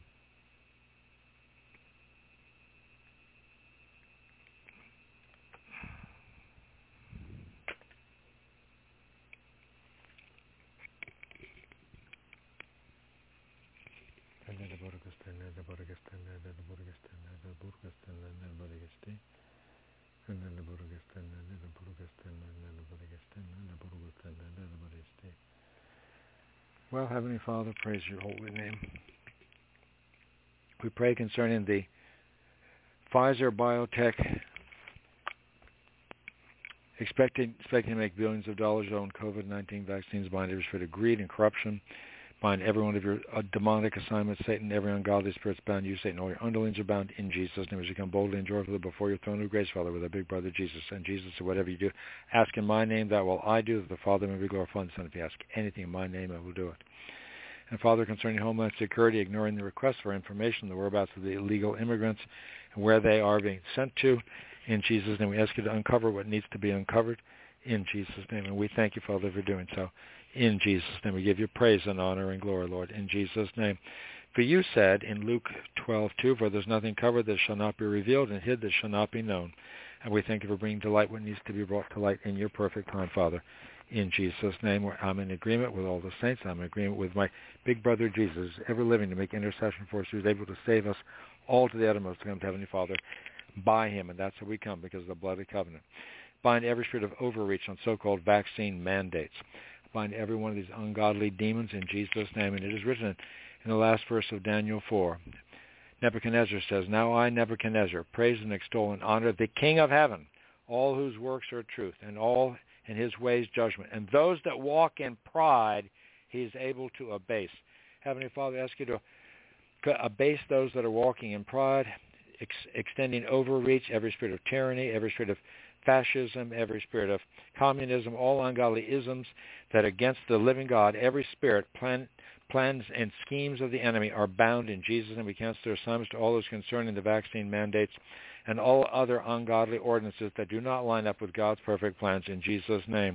Well, Heavenly Father, praise your holy name. We pray concerning the Pfizer Biotech expecting to make billions of dollars on COVID-19 vaccines, bind every spirit of greed and corruption, bind every one of your demonic assignments, Satan, every ungodly spirit's bound you, Satan, all your underlings are bound in Jesus' name as you come boldly and joyfully before your throne of grace, Father, with our big brother Jesus. And Jesus said, whatever you do, ask in my name, that will I do, that the Father may be glorified. And Son, if you ask anything in my name, I will do it. And Father, concerning Homeland Security, ignoring the request for information, the whereabouts of the illegal immigrants and where they are being sent to, in Jesus' name, we ask you to uncover what needs to be uncovered in Jesus' name. And we thank you, Father, for doing so. In Jesus' name, we give you praise and honor and glory, Lord, in Jesus' name. For you said in Luke 12:2, for there's nothing covered that shall not be revealed and hid that shall not be known. And we thank you for bringing to light what needs to be brought to light in your perfect time, Father. In Jesus' name, I'm in agreement with all the saints. I'm in agreement with my big brother Jesus, ever living to make intercession for us, who is able to save us all to the uttermost to come to Heavenly Father by him. And that's how we come, because of the blood of covenant. Bind every spirit of overreach on so-called vaccine mandates. Bind every one of these ungodly demons in Jesus' name. And it is written in the last verse of Daniel 4. Nebuchadnezzar says, now I, Nebuchadnezzar, praise and extol and honor the King of heaven, all whose works are truth, and all in his ways judgment. And those that walk in pride, he is able to abase. Heavenly Father, I ask you to abase those that are walking in pride, extending overreach, every spirit of tyranny, every spirit of fascism, every spirit of communism, all ungodly isms that are against the living God, every spirit, plans and schemes of the enemy are bound in Jesus, and we cancel their assignments to all those concerning the vaccine mandates and all other ungodly ordinances that do not line up with God's perfect plans in Jesus' name.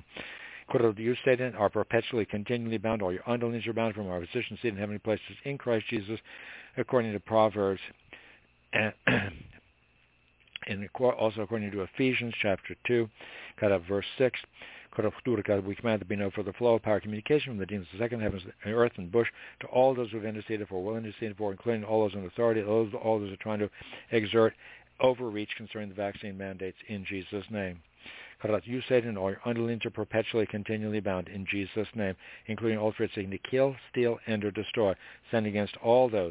You, Satan, are perpetually, continually bound. All your underlings are bound from our position seated in heavenly places in Christ Jesus, according to Proverbs, and also according to Ephesians chapter 2, verse 6. We command there be no further flow of power communication from the demons of the second heavens, earth, and bush to all those who have interceded for, will intercede for, including all those in authority, all those who are trying to exert overreach concerning the vaccine mandates in Jesus' name. You, Satan, all your underlings are perpetually, continually bound in Jesus' name, including all spirits seeking to kill, steal, and or destroy. Send against all those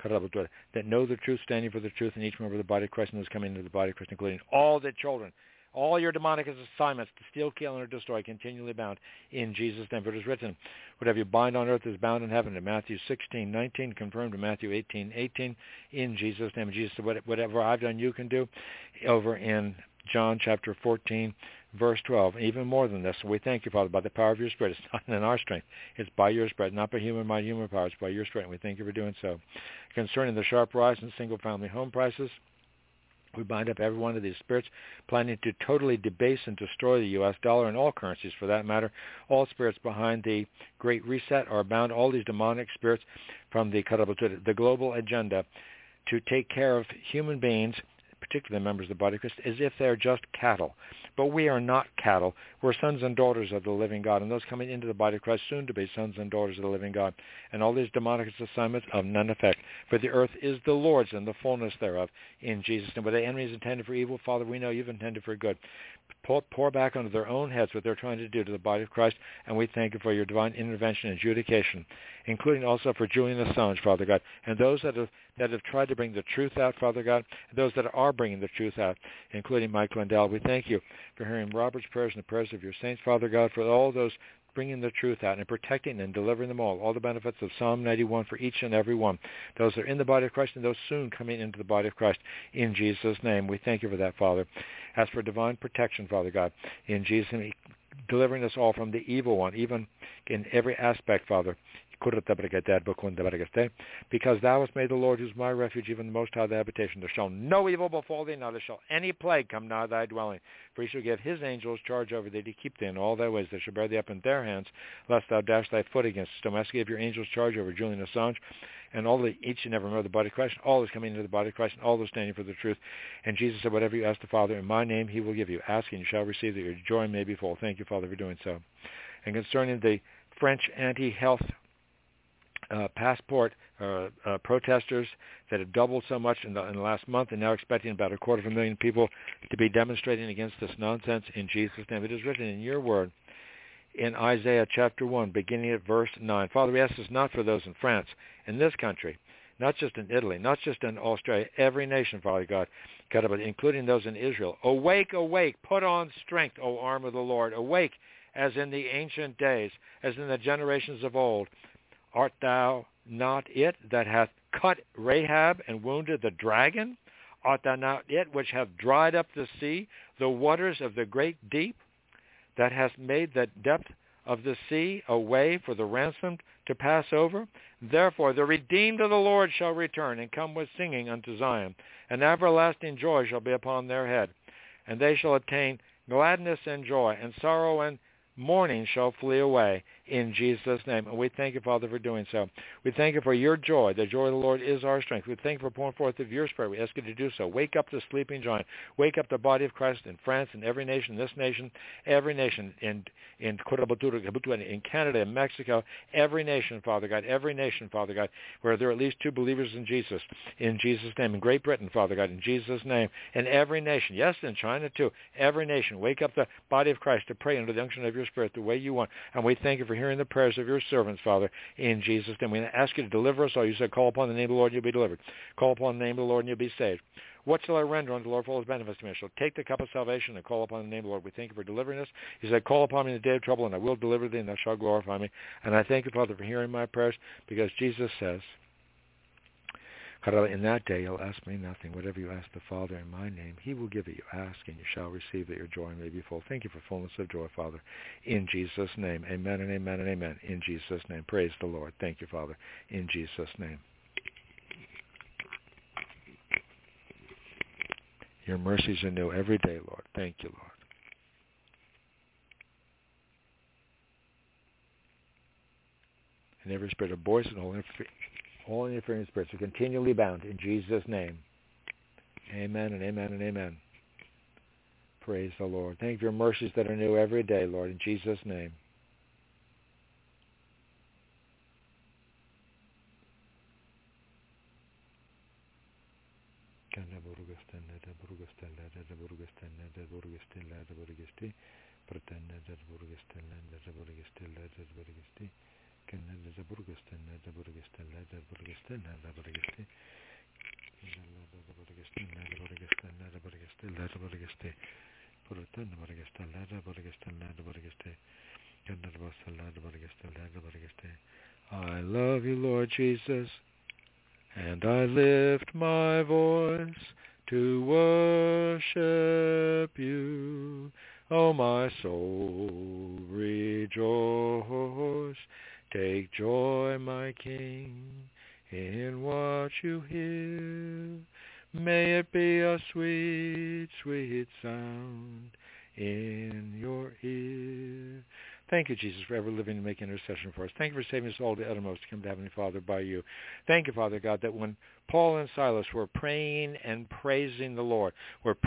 that know the truth, standing for the truth, and each member of the body of Christ and those coming into the body of Christ, including all the children. All your demonic assignments to steal, kill, and destroy, continually bound in Jesus' name. For it is written, whatever you bind on earth is bound in heaven. In Matthew 16:19, confirmed in Matthew 18:18, in Jesus' name. Jesus said, whatever I've done, you can do. Over in John chapter 14, verse 12, even more than this. We thank you, Father, by the power of your Spirit. It's not in our strength. It's by your Spirit, not by human might, human power. It's by your Spirit, and we thank you for doing so. Concerning the sharp rise in single-family home prices, we bind up every one of these spirits planning to totally debase and destroy the U.S. dollar and all currencies for that matter. All spirits behind the Great Reset are bound, all these demonic spirits from the global agenda to take care of human beings, particularly members of the body of Christ, as if they're just cattle. But we are not cattle. We're sons and daughters of the living God, and those coming into the body of Christ soon to be sons and daughters of the living God. And all these demonic assignments of none effect. For the earth is the Lord's and the fullness thereof, in Jesus' name. Where the enemy is intended for evil, Father, we know you've intended for good. Pour back onto their own heads what they're trying to do to the body of Christ, and we thank you for your divine intervention and adjudication, including also for Julian Assange, Father God, and those that have tried to bring the truth out, Father God, and those that are bringing the truth out, including Mike Lindell. We thank you for hearing Robert's prayers and the prayers of your saints, Father God, for all those bringing the truth out and protecting and delivering them all the benefits of Psalm 91 for each and every one, those that are in the body of Christ and those soon coming into the body of Christ, in Jesus' name. We thank you for that, Father. As for divine protection, Father God, in Jesus' name, delivering us all from the evil one, even in every aspect, Father. Because thou hast made the Lord, who is my refuge, even the Most High, thy habitation. There shall no evil befall thee, neither shall any plague come nigh thy dwelling. For he shall give his angels charge over thee to keep thee in all thy ways. They shall bear thee up in their hands, lest thou dash thy foot against a stone. I ask you to give your angels charge over Julian Assange and each and every member of the body of Christ, all those coming into the body of Christ, and all those standing for the truth. And Jesus said, whatever you ask the Father in my name, he will give you. Ask and you shall receive, that your joy may be full. Thank you, Father, for doing so. And concerning the French anti-health passport protesters that have doubled so much in the last month, and now expecting about 250,000 people to be demonstrating against this nonsense, in Jesus' name. It is written in your word in Isaiah chapter 1, beginning at verse 9. Father, we ask this not for those in France, in this country, not just in Italy, not just in Australia, every nation, Father God, including those in Israel. Awake, awake, put on strength, O arm of the Lord. Awake, as in the ancient days, as in the generations of old. Art thou not it that hath cut Rahab and wounded the dragon? Art thou not it which hath dried up the sea, the waters of the great deep? That hast made the depth of the sea a way for the ransomed to pass over? Therefore the redeemed of the Lord shall return, and come with singing unto Zion, and everlasting joy shall be upon their head. And they shall obtain gladness and joy, and sorrow and mourning shall flee away, in Jesus' name. And we thank you, Father, for doing so. We thank you for your joy. The joy of the Lord is our strength. We thank you for pouring forth of your Spirit. We ask you to do so. Wake up the sleeping giant. Wake up the body of Christ in France and every nation, every nation in Canada and Mexico, every nation, Father God, where there are at least 2 believers in Jesus, in Jesus' name. In Great Britain, Father God, in Jesus' name. In every nation, yes, in China too, every nation. Wake up the body of Christ to pray under the unction of your Spirit the way you want. And we thank you for hearing the prayers of your servants, Father, in Jesus' name. We ask you to deliver us all. You said, call upon the name of the Lord and you'll be delivered. Call upon the name of the Lord and you'll be saved. What shall I render unto the Lord for all his benefits to me? I shall take the cup of salvation and call upon the name of the Lord. We thank you for delivering us. He said, call upon me in the day of trouble, and I will deliver thee, and thou shalt glorify me. And I thank you, Father, for hearing my prayers, because Jesus says, in that day you'll ask me nothing. Whatever you ask the Father in my name, he will give it you. Ask, and you shall receive, that your joy may be full. Thank you for fullness of joy, Father, in Jesus' name. Amen and amen and amen. In Jesus' name. Praise the Lord. Thank you, Father, in Jesus' name. Your mercies are new every day, Lord. Thank you, Lord. And every spirit of voice and all interfering spirits are continually bound in Jesus' name. Amen and amen and amen. Praise the Lord. Thank you for your mercies that are new every day, Lord, in Jesus' name. I love you, Lord Jesus, and I lift my voice to worship you. O my soul, rejoice. Take joy, my King, in what you hear. May it be a sweet, sweet sound in your ear. Thank you, Jesus, for ever living and making intercession for us. Thank you for saving us all to the uttermost to come to Heavenly Father by you. Thank you, Father God, that when Paul and Silas were praying and praising the Lord, when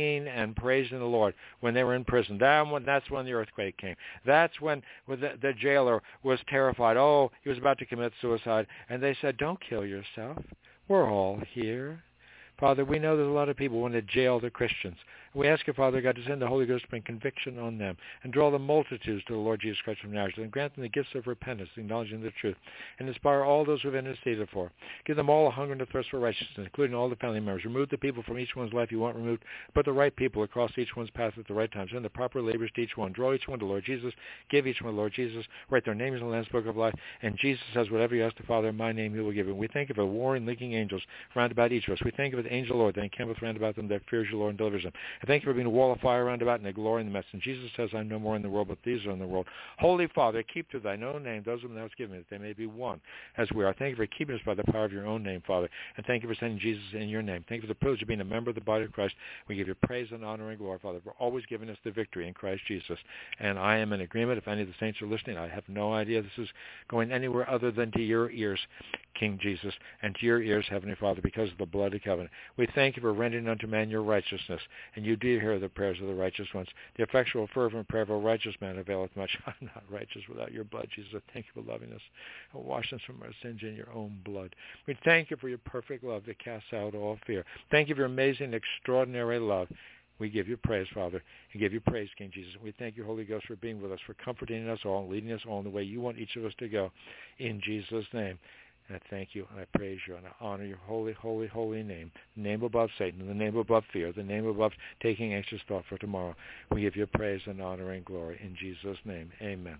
they were in prison, that's when the earthquake came. That's when the jailer was terrified. Oh, he was about to commit suicide. And they said, don't kill yourself. We're all here. Father, we know there's a lot of people who want to jail the Christians. We ask you, Father God, to send the Holy Ghost to bring conviction on them and draw the multitudes to the Lord Jesus Christ from Nazareth and grant them the gifts of repentance, acknowledging the truth, and inspire all those who have interceded for. Give them all a hunger and a thirst for righteousness, including all the family members. Remove the people from each one's life you want removed. Put the right people across each one's path at the right time. Send the proper labors to each one. Draw each one to Lord Jesus. Give each one Lord Jesus. Write their names in the Lamb's Book of Life. And Jesus says, whatever you ask the Father in my name, he will give it. We thank you for warring, leaking angels round about each of us. We thank you for the angel Lord that encampeth round about them that fears you, Lord, and delivers them. I thank you for being a wall of fire round about and a glory in the midst. And Jesus says, I'm no more in the world, but these are in the world. Holy Father, keep to thine own name those whom thou hast given me, that they may be one as we are. Thank you for keeping us by the power of your own name, Father. And thank you for sending Jesus in your name. Thank you for the privilege of being a member of the body of Christ. We give you praise and honor and glory, Father, for always giving us the victory in Christ Jesus. And I am in agreement. If any of the saints are listening, I have no idea this is going anywhere other than to your ears, King Jesus, and to your ears, Heavenly Father, because of the blood of covenant. We thank you for rendering unto man your righteousness, and you do hear the prayers of the righteous ones. The effectual, fervent prayer of a righteous man availeth much. I'm not righteous without your blood, Jesus. I thank you for loving us and washing us from our sins in your own blood. We thank you for your perfect love that casts out all fear. Thank you for your amazing, extraordinary love. We give you praise, Father, and give you praise, King Jesus. We thank you, Holy Ghost, for being with us, for comforting us all, and leading us all in the way you want each of us to go. In Jesus' name. And I thank you, and I praise you, and I honor your holy, holy, holy name, the name above Satan, the name above fear, the name above taking anxious thought for tomorrow. We give you praise and honor and glory. In Jesus' name, amen.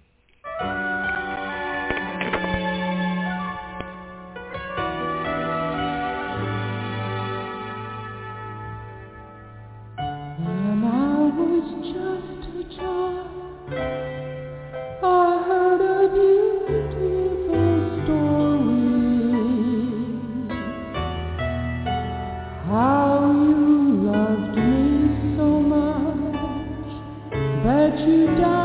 When I was just a child, I heard a beautiful story. How you loved me so much that you died.